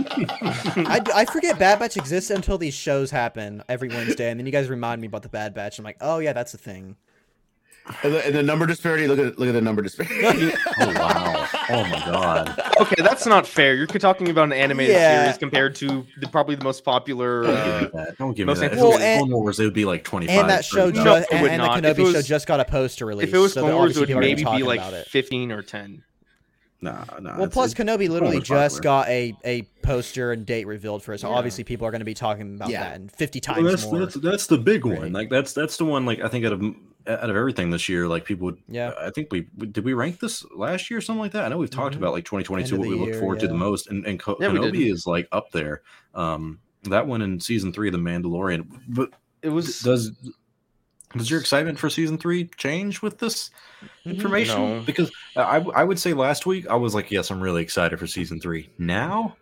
Speaker 2: I, I forget Bad Batch exists until these shows happen every Wednesday, and then you guys remind me about the Bad Batch. I'm like, oh yeah, that's a thing.
Speaker 4: And the, and the number disparity. Look at look at the number disparity.
Speaker 1: Oh wow! Oh my god!
Speaker 3: Okay, that's not fair. You're talking about an animated
Speaker 2: Yeah.
Speaker 3: series compared to the, probably the most popular.
Speaker 1: Don't give
Speaker 3: Uh,
Speaker 1: me that. Don't give me
Speaker 3: most
Speaker 1: that. If
Speaker 2: Well,
Speaker 1: it was
Speaker 2: and-
Speaker 1: Clone Wars, it would be like twenty-five.
Speaker 2: And that show,
Speaker 1: thirty.
Speaker 2: ju-
Speaker 3: No, it
Speaker 2: and,
Speaker 3: would
Speaker 2: and
Speaker 3: not.
Speaker 2: the
Speaker 3: If it
Speaker 2: Kenobi show
Speaker 3: was-
Speaker 2: just got a poster release.
Speaker 3: if it was
Speaker 2: so
Speaker 3: Clone Wars, it
Speaker 2: obviously
Speaker 3: would
Speaker 2: people are
Speaker 3: maybe be
Speaker 2: talking
Speaker 3: like
Speaker 2: about it.
Speaker 3: fifteen or ten.
Speaker 1: Nah, nah.
Speaker 2: Well,
Speaker 1: it's-
Speaker 2: plus
Speaker 1: it's-
Speaker 2: Kenobi literally
Speaker 1: Wars
Speaker 2: just
Speaker 1: popular.
Speaker 2: got a, a poster and date revealed for it, so
Speaker 4: Yeah.
Speaker 2: obviously people are going to be talking about
Speaker 4: Yeah.
Speaker 2: that and fifty
Speaker 1: Well,
Speaker 2: times
Speaker 1: that's,
Speaker 2: more.
Speaker 1: that's that's the big one.
Speaker 2: Right.
Speaker 1: Like that's that's the one. Like I think out of out of everything this year, like people would.
Speaker 2: Yeah.
Speaker 1: I think we did we rank this last year or something like that. I know we've talked
Speaker 2: Mhm.
Speaker 1: about like twenty twenty-two,
Speaker 2: End of
Speaker 1: what we
Speaker 2: the
Speaker 1: look
Speaker 2: year,
Speaker 1: forward to the
Speaker 2: yeah.
Speaker 1: most, and and Ko-
Speaker 3: Yeah, we did.
Speaker 1: Kenobi is like up there. Um, that one in season three of the Mandalorian. But
Speaker 3: It was
Speaker 1: does does your excitement for season three change with this
Speaker 2: Mhm.
Speaker 1: information?
Speaker 3: No.
Speaker 1: Because I I would say last week I was like, yes, I'm really excited for season three. Now,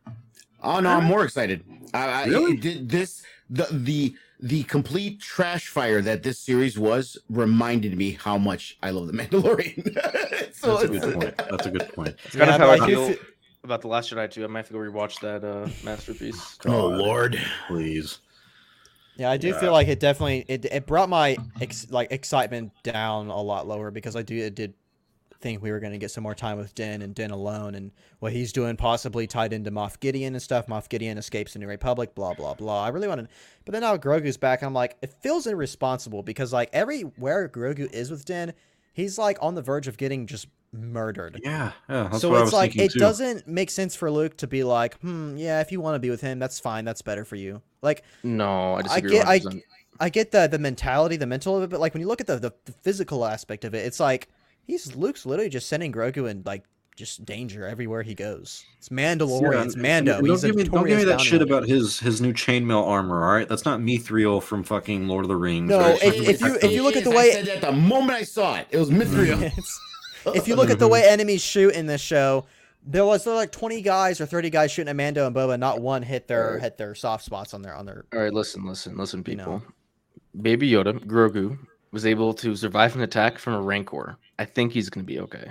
Speaker 4: Oh no, I'm more excited. I, I,
Speaker 1: Really?
Speaker 4: did this the the the complete trash fire that this series was reminded me how much I love the Mandalorian. so
Speaker 1: that's a
Speaker 4: it's-
Speaker 1: good point. That's a good point.
Speaker 3: It's kind
Speaker 2: Yeah,
Speaker 3: of how
Speaker 2: but
Speaker 3: I
Speaker 2: I do
Speaker 3: feel
Speaker 2: fe-
Speaker 3: about the Last Jedi too. I might have to go rewatch that uh, masterpiece.
Speaker 4: Oh
Speaker 1: God,
Speaker 4: Lord.
Speaker 1: please.
Speaker 2: Yeah, I do
Speaker 1: Yeah.
Speaker 2: feel like it definitely it, it brought my ex, like excitement down a lot lower because I do it did think we were going to get some more time with Din and Din alone and what he's doing possibly tied into Moff Gideon and stuff. Moff Gideon escapes the New Republic, blah blah blah. I really wanted, but then now Grogu's back. I'm like, it feels irresponsible because like everywhere Grogu is with Din, he's like on the verge of getting just murdered.
Speaker 1: Yeah, yeah. That's
Speaker 2: so
Speaker 1: what I
Speaker 2: it's
Speaker 1: was
Speaker 2: like
Speaker 1: thinking
Speaker 2: it
Speaker 1: too.
Speaker 2: doesn't make sense for Luke to be like, hmm, yeah, if you want to be with him, that's fine, that's better for you. Like.
Speaker 3: No, I
Speaker 2: I
Speaker 3: disagree.
Speaker 2: get, I,
Speaker 3: one hundred percent.
Speaker 2: I get the the mentality, the mental of it, but like when you look at the, the the physical aspect of it, it's like he's Luke's literally just sending Grogu in like just danger everywhere he goes. It's Mandalorian,
Speaker 1: Yeah,
Speaker 2: it's Mando.
Speaker 1: and
Speaker 2: He's
Speaker 1: Don't
Speaker 2: a
Speaker 1: give me, don't give me
Speaker 2: notorious
Speaker 1: that
Speaker 2: bounty
Speaker 1: shit
Speaker 2: hunter.
Speaker 1: about his his new chainmail armor. All right, that's not Mithril from fucking Lord of the Rings.
Speaker 2: No,
Speaker 1: right? It's
Speaker 2: if-
Speaker 1: not
Speaker 2: if you-
Speaker 1: gonna
Speaker 2: if you look at the
Speaker 4: I
Speaker 2: way-
Speaker 4: said that the moment I saw it, it was Mithril.
Speaker 2: It's- if you look at the way enemies shoot in this show, there was there were like twenty guys or thirty guys shooting at Mando and Boba, not one hit their hit their soft spots on their on their.
Speaker 3: All right, listen, listen, listen,
Speaker 2: You know.
Speaker 3: people. Baby Yoda, Grogu, was able to survive an attack from a Rancor. I think he's going to be okay.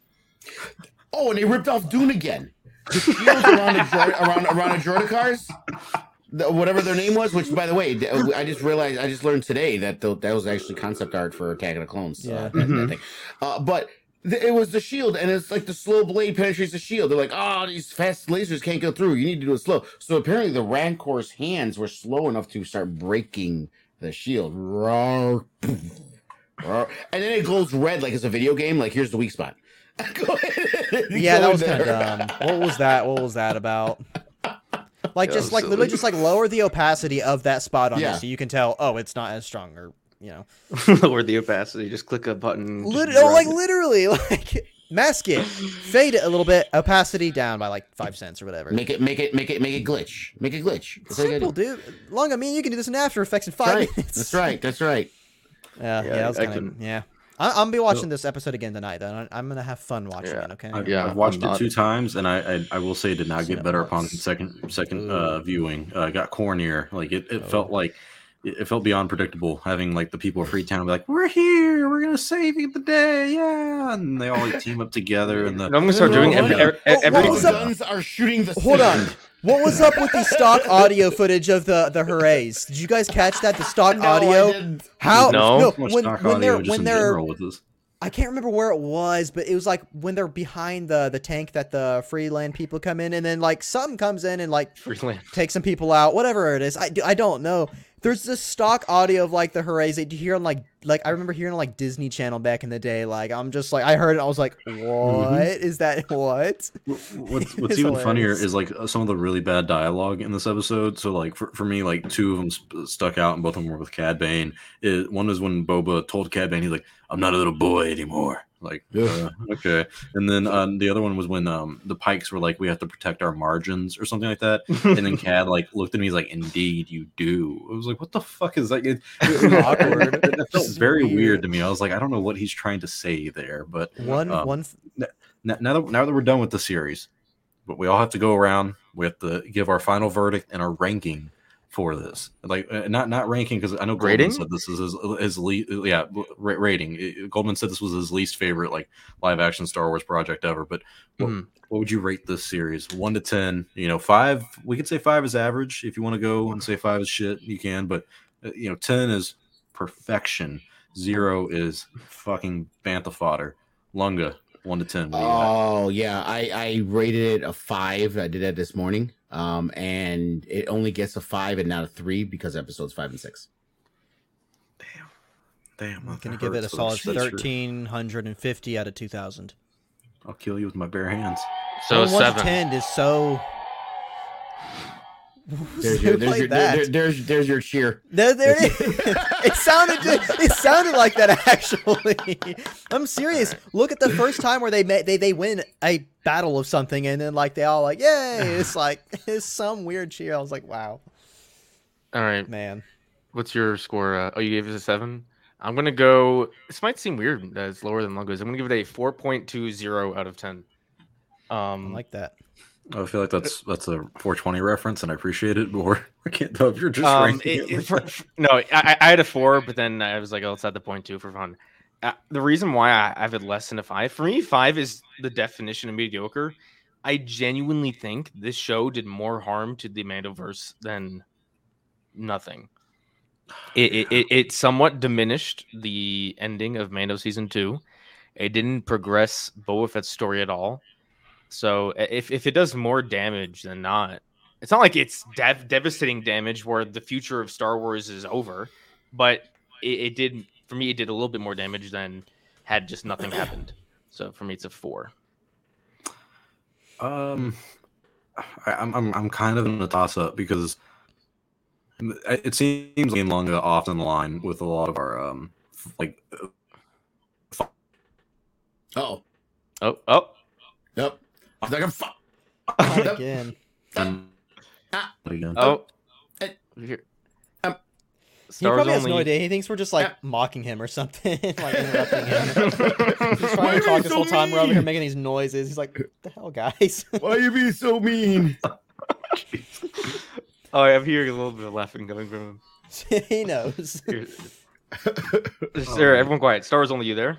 Speaker 4: Oh, and they ripped off Dune again. The shields around the droid, around around the Droidicars, the, whatever their name was. Which, by the way, th- I just realized, I just learned today that the, that was actually concept art for Attack of the Clones.
Speaker 2: Yeah.
Speaker 4: Uh, that- that
Speaker 3: Mhm.
Speaker 4: thing. Uh, but th- it was the shield, and it's like the slow blade penetrates the shield. They're like, oh, these fast lasers can't go through. You need to do it slow. So apparently, the Rancor's hands were slow enough to start breaking the shield. Roar, poof, roar. And then it glows red like it's a video game. Like here's the weak spot. Go ahead.
Speaker 2: Yeah,
Speaker 4: Go
Speaker 2: that was
Speaker 4: in
Speaker 2: kind of
Speaker 4: there.
Speaker 2: dumb. What was that? What was that about? Like
Speaker 3: Yeah,
Speaker 2: just
Speaker 3: it
Speaker 2: like
Speaker 3: was
Speaker 2: literally
Speaker 3: silly.
Speaker 2: just like lower the opacity of that spot on
Speaker 4: Yeah.
Speaker 2: it so you can tell. Oh, it's not as strong, or you know,
Speaker 3: Lower the opacity. Just click a button. just
Speaker 2: Lit-
Speaker 3: drag
Speaker 2: oh, like
Speaker 3: it.
Speaker 2: literally, like mask it, fade it a little bit, opacity down by like five cents or whatever.
Speaker 4: Make it, make it, make it, make it glitch. Make it glitch. That's all you gotta
Speaker 2: Simple,
Speaker 4: do.
Speaker 2: dude. Long, I mean, you can do this in After Effects in
Speaker 4: That's
Speaker 2: five
Speaker 4: right.
Speaker 2: minutes.
Speaker 4: That's right. That's right.
Speaker 2: Yeah, yeah,
Speaker 3: Yeah,
Speaker 2: that was
Speaker 3: I
Speaker 2: kind of
Speaker 3: couldn't-
Speaker 2: yeah. I, I'm gonna be watching this episode again tonight. Though I'm gonna have fun watching
Speaker 3: Yeah.
Speaker 2: it. Okay.
Speaker 1: I've,
Speaker 3: Yeah,
Speaker 1: I've watched
Speaker 3: I'm
Speaker 1: it
Speaker 3: not-
Speaker 1: two times, and I I, I will say it did not
Speaker 2: Seen
Speaker 1: get
Speaker 2: it
Speaker 1: better upon
Speaker 2: once.
Speaker 1: second second
Speaker 2: Ooh.
Speaker 1: uh, viewing. Uh, it got cornier. Like it, it
Speaker 2: Oh.
Speaker 1: felt like it, it felt beyond predictable. Having like the people of Freetown be like, "We're here. We're gonna save you the day, yeah!" And they all like team up together. And the
Speaker 3: And I'm gonna start doing every, every,
Speaker 2: What- what
Speaker 3: every
Speaker 2: was
Speaker 4: Those
Speaker 2: up?
Speaker 4: guns are shooting the.
Speaker 2: Hold on.
Speaker 4: center.
Speaker 2: What was up with the stock audio footage of the the hoorays? Did you guys catch that? The stock
Speaker 4: No, I
Speaker 2: audio.
Speaker 4: didn't.
Speaker 2: How?
Speaker 3: No.
Speaker 1: much
Speaker 2: when,
Speaker 1: stock
Speaker 2: when
Speaker 1: audio
Speaker 2: they're
Speaker 1: just
Speaker 2: when
Speaker 1: in
Speaker 2: they're
Speaker 1: general with this.
Speaker 2: I can't remember where it was, but it was like when they're behind the the tank that the Freeland people come in, and then like something comes in and like
Speaker 3: Freeland.
Speaker 2: take some people out, whatever it is. I, do- I don't know, There's this stock audio of like the hoorays that you hear on like like I remember hearing on like Disney Channel back in the day. Like I'm just like I heard it, I was like, what
Speaker 1: Mm-hmm.
Speaker 2: is that? What?
Speaker 1: What's
Speaker 2: It's
Speaker 1: What's even funnier
Speaker 2: hilarious.
Speaker 1: is like uh, some of the really bad dialogue in this episode. So like for, for me, like two of them sp- stuck out, and both of them were with Cad Bane. It, one was when Boba told Cad Bane, he's like, "I'm not a little boy anymore." Like, uh, okay. And then um, the other one was when um, the Pikes were like, "We have to protect our margins" or something like that. And then Cad like looked at me, he's like, "Indeed, you do." I was like, "What the fuck is that?" It, it,
Speaker 2: Awkward.
Speaker 1: It, it felt
Speaker 2: Just
Speaker 1: very weird.
Speaker 2: weird.
Speaker 1: to me. I was like, I don't know what he's trying to say there, but
Speaker 2: One
Speaker 1: um,
Speaker 2: one
Speaker 1: now, now that now that we're done with the series, but we all have to go around. We have to give our final verdict and our ranking for this. Like, uh, not not ranking because I know Goldman
Speaker 3: Rating?
Speaker 1: said this is his, his least. Yeah, ra- rating. It- Goldman said this was his least favorite like live action Star Wars project ever. But what,
Speaker 3: Mhm.
Speaker 1: what would you rate this series? One to ten. You know, five. We could say five is average. If you want to go and say five is shit, you can. But uh, you know, ten is perfection. Zero is fucking bantha fodder. Lunga, one to ten. What do you got?
Speaker 4: Oh yeah, I I rated it a five. I did that this morning. Um, and it only gets a five and not a three because episodes five and six.
Speaker 1: Damn,
Speaker 2: I'm
Speaker 1: that
Speaker 2: gonna give it a
Speaker 1: hurts, but
Speaker 2: solid
Speaker 1: that's true.
Speaker 2: thirteen hundred and fifty out of two thousand.
Speaker 1: I'll kill you with my bare hands.
Speaker 3: So
Speaker 2: one to
Speaker 3: seven.
Speaker 2: ten is so.
Speaker 4: There's
Speaker 2: Who
Speaker 4: your there's
Speaker 2: played
Speaker 4: your
Speaker 2: that?
Speaker 4: there, there's there's your cheer.
Speaker 2: There, there it is. It sounded, it sounded like that actually. I'm serious. Look at the first time where they met, they they win a battle of something, and then like they all like, yay! It's like it's some weird cheer. I was like, wow,
Speaker 3: All right.
Speaker 2: man.
Speaker 3: What's your score? Uh, oh, you gave it a seven. I'm gonna go. This might seem weird that it's lower than Lunga's. I'm gonna give it a four point two zero out of ten.
Speaker 2: I
Speaker 3: Um,
Speaker 2: like that.
Speaker 1: I feel like that's that's a four twenty reference, and I appreciate it. But I can't tell if you're just
Speaker 3: um,
Speaker 1: ranking
Speaker 3: it-
Speaker 1: it
Speaker 3: it-
Speaker 1: like
Speaker 3: for-
Speaker 1: that.
Speaker 3: for- no, I, I had a four, but then I was like, oh, let's add the point two for fun. Uh, the reason why I have it less than a five, for me, five is the definition of mediocre. I genuinely think this show did more harm to the Mandoverse than nothing. It, it, it, it somewhat diminished the ending of Mando season two. It didn't progress Boba Fett's story at all. So if, if it does more damage than not, it's not like it's dev- devastating damage where the future of Star Wars is over, but it, it did, for me, it did a little bit more damage than had just nothing happened. So for me, it's a four.
Speaker 1: Um, I, I'm I'm I'm kind of in a toss up because it seems like in Lunga often align with a lot of our um like
Speaker 4: Oh,
Speaker 3: Oh, oh.
Speaker 4: yep. I'm like I'm fu-
Speaker 2: Not
Speaker 4: Yep.
Speaker 2: again.
Speaker 1: fun
Speaker 4: Ah.
Speaker 1: again.
Speaker 3: Oh,
Speaker 4: Uh,
Speaker 3: Here.
Speaker 4: um,
Speaker 2: He
Speaker 3: Stars
Speaker 2: probably has
Speaker 3: only.
Speaker 2: no idea. He thinks we're just like
Speaker 4: Yeah.
Speaker 2: mocking him or something, like interrupting him. He's
Speaker 4: Why
Speaker 2: trying
Speaker 4: are
Speaker 2: to talk
Speaker 4: you
Speaker 2: this
Speaker 4: so
Speaker 2: whole time. We're over here
Speaker 4: mean?
Speaker 2: making these noises. He's like, "What the hell, guys?"
Speaker 4: Why are you being so mean?
Speaker 3: Oh, I'm hearing a little bit of laughing coming from him.
Speaker 2: He knows.
Speaker 3: Here. Sir, everyone quiet. Stars only, you there?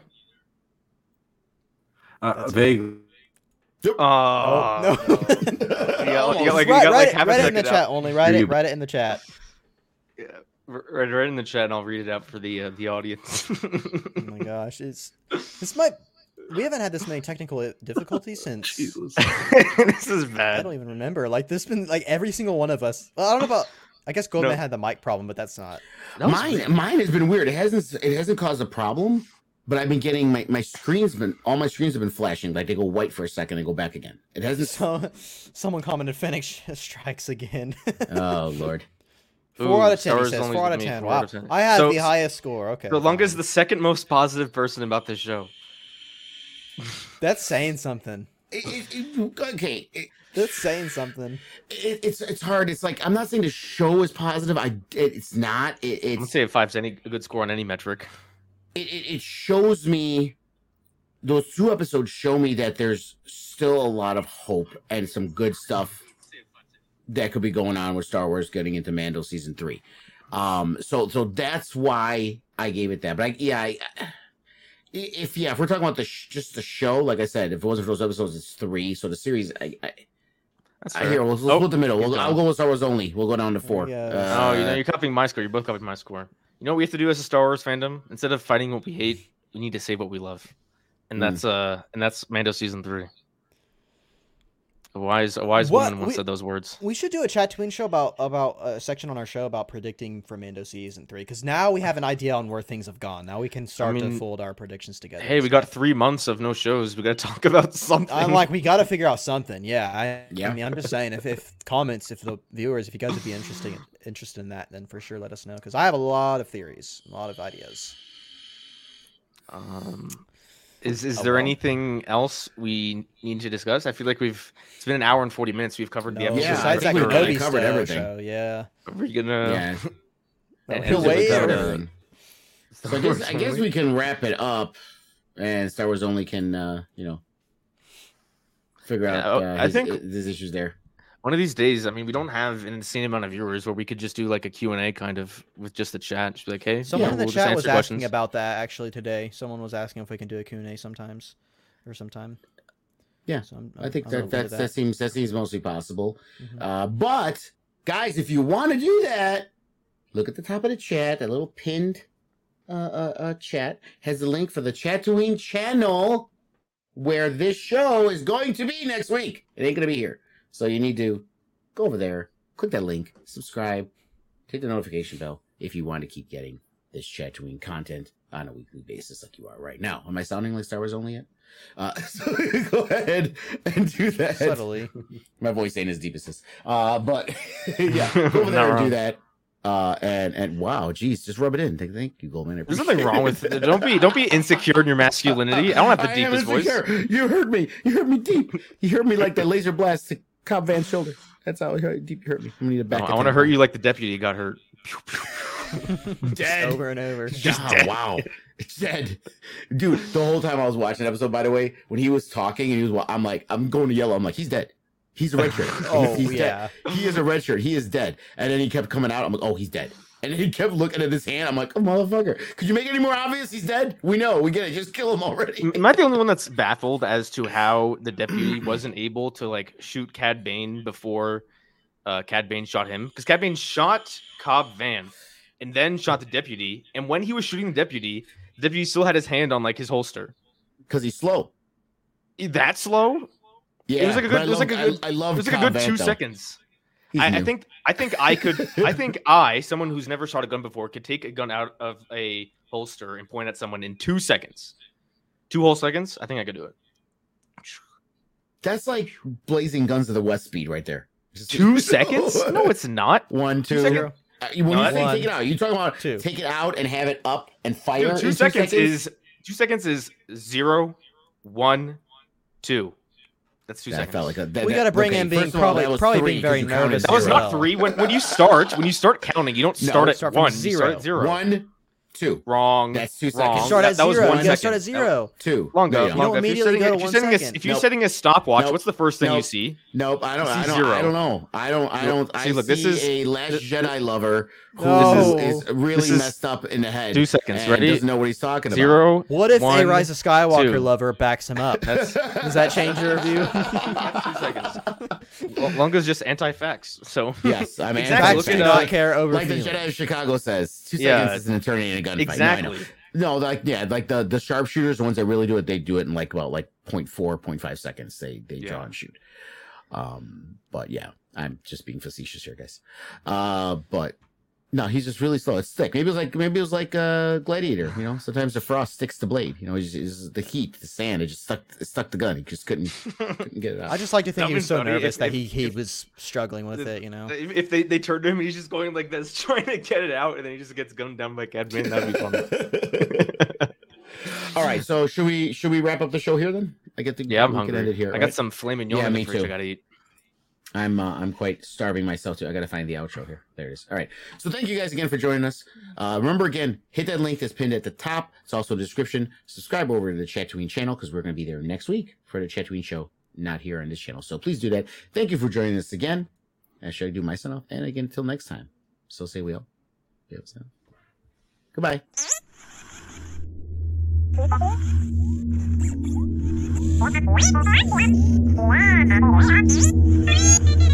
Speaker 1: Uh,
Speaker 2: That's-
Speaker 1: vague.
Speaker 3: Oh,
Speaker 2: Oh no!
Speaker 3: You got, you got like, you
Speaker 2: Write,
Speaker 3: got
Speaker 2: write
Speaker 3: like
Speaker 2: it,
Speaker 3: half a
Speaker 2: write it in
Speaker 3: second
Speaker 2: the
Speaker 3: out.
Speaker 2: chat only. Write
Speaker 1: Here
Speaker 2: it.
Speaker 1: you-
Speaker 2: Write it in the chat.
Speaker 3: Yeah, right, right in the chat, and I'll read it out for the uh, the audience.
Speaker 2: Oh my gosh, it's this might. We haven't had this many technical difficulties since.
Speaker 1: Jesus.
Speaker 3: This is
Speaker 2: I
Speaker 3: bad.
Speaker 2: don't even remember. Like this been like every single one of us. Well, I don't know about. I guess Goldman
Speaker 3: No.
Speaker 2: had the mic problem, but that's not.
Speaker 3: That was
Speaker 4: mine
Speaker 3: weird.
Speaker 4: mine has been weird. It hasn't it hasn't caused a problem, but I've been getting my my screens been all my screens have been flashing. Like they go white for a second and go back again. It hasn't.
Speaker 2: So, someone commented, "Phoenix strikes again."
Speaker 4: Oh Lord.
Speaker 2: Four
Speaker 3: Ooh,
Speaker 2: out of ten. He
Speaker 3: Stars
Speaker 2: says
Speaker 3: only
Speaker 2: four out
Speaker 3: with
Speaker 2: of
Speaker 3: me,
Speaker 2: ten.
Speaker 3: four
Speaker 2: Wow,
Speaker 3: out of ten.
Speaker 2: I have
Speaker 3: So-
Speaker 2: the highest score. Okay,
Speaker 3: So Lunga's
Speaker 2: fine.
Speaker 3: the second most positive person about this show.
Speaker 2: That's saying something.
Speaker 4: It, it, it, okay. It,
Speaker 2: That's saying something.
Speaker 4: it, it's it's hard. It's like I'm not saying the show is positive. I it, it's not. It,
Speaker 3: I'm gonna
Speaker 4: it's
Speaker 3: say a five's any a good score on any metric.
Speaker 4: it, it it shows me those two episodes show me that there's still a lot of hope and some good stuff that could be going on with Star Wars getting into Mando season three. Um, so so that's why I gave it that. But I, yeah, I, if yeah, if we're talking about the sh- just the show, like I said, if it wasn't for those episodes, it's three. So the series, I, I,
Speaker 3: That's
Speaker 4: I
Speaker 3: fair.
Speaker 4: here, we'll, we'll
Speaker 3: Oh,
Speaker 4: split the middle.
Speaker 3: keep
Speaker 4: We'll, I'll
Speaker 3: going.
Speaker 4: go with Star Wars only. We'll go down to four.
Speaker 2: Yeah.
Speaker 3: Oh, you know,
Speaker 4: Uh,
Speaker 3: you're copying my score. You both copied my score. You know what we have to do as a Star Wars fandom? Instead of fighting what we hate, we need to save what we love, and
Speaker 4: Mm.
Speaker 3: that's uh, and that's Mando season three. A wise, a wise
Speaker 2: What?
Speaker 3: woman once
Speaker 2: We-
Speaker 3: said those words.
Speaker 2: We should do a Chatooine show about about a section on our show about predicting for Mando season three, because now we have an idea on where things have gone. Now we can start
Speaker 3: mean,
Speaker 2: to fold our predictions together.
Speaker 3: Hey, we got three months of no shows. We got to talk about something.
Speaker 2: I'm like, we got to figure out something. Yeah, I,
Speaker 4: Yeah.
Speaker 2: I mean, I'm just saying, if, if comments, if the viewers, if you guys would be interested interested in that, then for sure let us know, because I have a lot of theories, a lot of ideas.
Speaker 3: Um, is is
Speaker 2: Oh,
Speaker 3: there
Speaker 2: well.
Speaker 3: anything else we need to discuss? I feel like we've it's been an hour and forty minutes. We've covered the
Speaker 2: No,
Speaker 3: episode.
Speaker 4: Yeah,
Speaker 2: besides
Speaker 4: I
Speaker 2: that
Speaker 4: think we kinda
Speaker 2: Kenobi
Speaker 4: covered
Speaker 2: show,
Speaker 4: everything.
Speaker 2: show, yeah.
Speaker 3: Are we gonna?
Speaker 4: Yeah.
Speaker 3: And-
Speaker 2: He'll
Speaker 3: and-
Speaker 2: wait
Speaker 4: We
Speaker 2: or-
Speaker 4: covered
Speaker 3: uh,
Speaker 4: everything. So I guess I guess we can wrap it up, and Star Wars Only can uh, you know figure
Speaker 3: Yeah,
Speaker 4: out
Speaker 3: oh,
Speaker 4: uh,
Speaker 3: I
Speaker 4: his,
Speaker 3: think-
Speaker 4: his issues there.
Speaker 3: One of these days, I mean, we don't have an insane amount of viewers where we could just do like a Q and A kind of with just the chat. Just be like, hey,
Speaker 2: Someone
Speaker 3: yeah,
Speaker 2: in the
Speaker 3: we'll just
Speaker 2: chat
Speaker 3: answer
Speaker 2: was
Speaker 3: questions.
Speaker 2: asking about that actually today. Someone was asking if we can do a Q and A sometimes or sometime.
Speaker 4: Yeah,
Speaker 2: So I'm,
Speaker 4: I think
Speaker 2: I'm
Speaker 4: that
Speaker 2: open to
Speaker 4: that's, that seems that seems mostly possible.
Speaker 2: Mhm.
Speaker 4: Uh, but guys, if you want to do that, look at the top of the chat. That little pinned uh, uh, uh, chat has the link for the Chatooine channel where this show is going to be next week. It ain't going to be here, so you need to go over there, click that link, subscribe, hit the notification bell if you want to keep getting this Chatooine content on a weekly basis like you are right now. Am I sounding like Star Wars Only yet? Uh, so go ahead and do that.
Speaker 2: Subtly.
Speaker 4: My voice ain't as deep as this. Uh, but yeah, go over
Speaker 3: Not
Speaker 4: there and do
Speaker 3: wrong.
Speaker 4: that. Uh, and and wow, geez, just rub it in. Thank, thank you, Goldman. I
Speaker 3: There's
Speaker 4: appreciate
Speaker 3: nothing wrong
Speaker 4: it.
Speaker 3: with it. Don't be don't be insecure in your masculinity. I don't have the
Speaker 4: I am
Speaker 3: deepest voice.
Speaker 4: insecure. You heard me. You heard me deep. You heard me like the laser blast to Cobb Van's shoulder. That's how deep you hurt me. I'm gonna need a back.
Speaker 3: No, I want to hurt you like the deputy got hurt.
Speaker 2: Just over and over.
Speaker 3: Just
Speaker 4: Ah,
Speaker 3: dead.
Speaker 4: Wow, it's dead, dude. The whole time I was watching the episode, by the way, when he was talking and he was, wa- I'm like, I'm going to yell. I'm like, he's dead. He's a red shirt.
Speaker 2: Oh,
Speaker 4: he's
Speaker 2: yeah.
Speaker 4: dead. He is a red shirt. He is dead. And then he kept coming out. I'm like, oh, he's dead. And then he kept looking at his hand. I'm like, oh, motherfucker, could you make it any more obvious? He's dead. We know. We get it. Just kill him already.
Speaker 3: Am I the only one that's baffled as to how the deputy wasn't able to like shoot Cad Bane before uh, Cad Bane shot him? Because Cad Bane shot Cobb Van and then shot the deputy. And when he was shooting the deputy, the deputy still had his hand on like his holster.
Speaker 4: Because he's slow.
Speaker 3: That slow?
Speaker 4: Yeah,
Speaker 3: was like a
Speaker 4: but
Speaker 3: good-
Speaker 4: I
Speaker 3: it was like a
Speaker 4: love-
Speaker 3: good-
Speaker 4: I, I
Speaker 3: It
Speaker 4: love
Speaker 3: was like a
Speaker 4: Cobb
Speaker 3: good
Speaker 4: Vanth,
Speaker 3: two
Speaker 4: though.
Speaker 3: seconds.
Speaker 4: He's
Speaker 3: I, I
Speaker 4: new.
Speaker 3: think I think I could I think I, someone who's never shot a gun before, could take a gun out of a holster and point at someone in two seconds. Two whole seconds? I think I could do it.
Speaker 4: That's like blazing guns of the West speed right there. Just-
Speaker 3: Two seconds? No, it's not.
Speaker 4: One, two.
Speaker 3: seconds?
Speaker 4: Uh, when
Speaker 3: No,
Speaker 4: you
Speaker 3: that's-
Speaker 4: say
Speaker 2: One,
Speaker 4: take it out, you talking about
Speaker 2: two.
Speaker 4: take it out and have it up and fire?
Speaker 3: Dude, two,
Speaker 4: in
Speaker 3: seconds, is two seconds is zero, one, two. That's two
Speaker 4: That
Speaker 3: seconds.
Speaker 4: felt like a. That,
Speaker 2: We
Speaker 4: that-
Speaker 2: gotta bring
Speaker 4: okay,
Speaker 2: him being
Speaker 4: first of all,
Speaker 2: probably-
Speaker 4: that was
Speaker 2: probably
Speaker 4: three
Speaker 2: being
Speaker 4: 'cause
Speaker 2: very
Speaker 4: you counted
Speaker 2: nervous
Speaker 3: that was
Speaker 4: zero.
Speaker 3: not three. When when you start when you start counting, you don't
Speaker 4: No,
Speaker 3: start at
Speaker 2: start from
Speaker 3: one. You
Speaker 2: zero.
Speaker 3: start at zero.
Speaker 4: One, two,
Speaker 3: Wrong.
Speaker 4: That's two
Speaker 3: Wrong.
Speaker 4: seconds.
Speaker 2: Start
Speaker 3: That-
Speaker 2: at
Speaker 3: that was
Speaker 2: zero.
Speaker 3: one
Speaker 2: You gotta
Speaker 3: second.
Speaker 2: start at zero.
Speaker 4: two.
Speaker 3: Longo,
Speaker 4: No, you don't.
Speaker 3: Longo, if you're
Speaker 2: immediately
Speaker 3: setting,
Speaker 2: go to
Speaker 3: if you're
Speaker 2: one
Speaker 3: setting a,
Speaker 2: second.
Speaker 3: if you're
Speaker 4: Nope.
Speaker 3: setting a stopwatch,
Speaker 4: Nope.
Speaker 3: what's the first thing you
Speaker 4: Nope.
Speaker 3: see?
Speaker 4: Nope, I don't.
Speaker 3: I
Speaker 4: I
Speaker 3: see
Speaker 4: don't.
Speaker 3: zero.
Speaker 4: I don't know. I don't. I don't. I
Speaker 3: See, look, this
Speaker 4: see
Speaker 3: is-
Speaker 4: a Last
Speaker 3: this-
Speaker 4: Jedi lover who
Speaker 2: No.
Speaker 4: is, is really
Speaker 3: This is-
Speaker 4: messed up in the head.
Speaker 3: Two seconds.
Speaker 4: and
Speaker 3: Ready?
Speaker 4: Doesn't know what he's talking about.
Speaker 3: Zero.
Speaker 2: What if
Speaker 3: One,
Speaker 2: a Rise of Skywalker
Speaker 3: two.
Speaker 2: lover backs him up?
Speaker 3: That's
Speaker 2: Does that change your view?
Speaker 3: two seconds. Well, Longo's just anti-facts, so
Speaker 4: Yes, I mean,
Speaker 3: Exactly.
Speaker 2: Facts
Speaker 3: Look
Speaker 2: do
Speaker 3: at,
Speaker 2: not
Speaker 3: uh,
Speaker 2: care over
Speaker 4: like the
Speaker 2: feelings.
Speaker 4: Jedi of Chicago says, two
Speaker 3: Yeah.
Speaker 4: seconds is an eternity in a gunfight. No, I
Speaker 3: exactly.
Speaker 4: know. No, like yeah, like the the sharpshooters, the ones that really do it, they do it in like about like zero point four, zero point five seconds. They they draw
Speaker 3: Yeah.
Speaker 4: and shoot. Um, but yeah, I'm just being facetious here, guys. Uh, but no, he's just really slow. It's thick. Maybe it was like maybe it was like a gladiator. You know, sometimes the frost sticks the blade. You know, it's, it's the heat, the sand. It just stuck it stuck the gun. He just couldn't couldn't get it out.
Speaker 2: I just like to think
Speaker 3: That
Speaker 2: he was
Speaker 3: was
Speaker 2: so
Speaker 3: funny.
Speaker 2: nervous
Speaker 3: If-
Speaker 2: that
Speaker 3: if-
Speaker 2: he, he
Speaker 3: if-
Speaker 2: was struggling with it, you know.
Speaker 3: If if they, they turned to him and he's just going like this, trying to get it out, and then he just gets gunned down by Cad Bane, that'd be fun.
Speaker 4: All right, so should we should we wrap up the show here then? I get the
Speaker 3: Yeah, I'm
Speaker 4: we can end
Speaker 3: hungry.
Speaker 4: it here.
Speaker 3: I got
Speaker 4: right?
Speaker 3: some flaming
Speaker 4: Yeah,
Speaker 3: yum in
Speaker 4: me
Speaker 3: the fridge
Speaker 4: too.
Speaker 3: I gotta eat.
Speaker 4: I'm uh, I'm quite starving myself too. I gotta find the outro here. There it is. All right. So thank you guys again for joining us. Uh, remember again, hit that link that's pinned at the top. It's also in the description. Subscribe over to the Chatooine channel because we're gonna be there next week for the Chatooine show, not here on this channel. So please do that. Thank you for joining us again. And should I do my sign off? And again, until next time. So say we all. Yeah, so. Goodbye.
Speaker 6: Wow.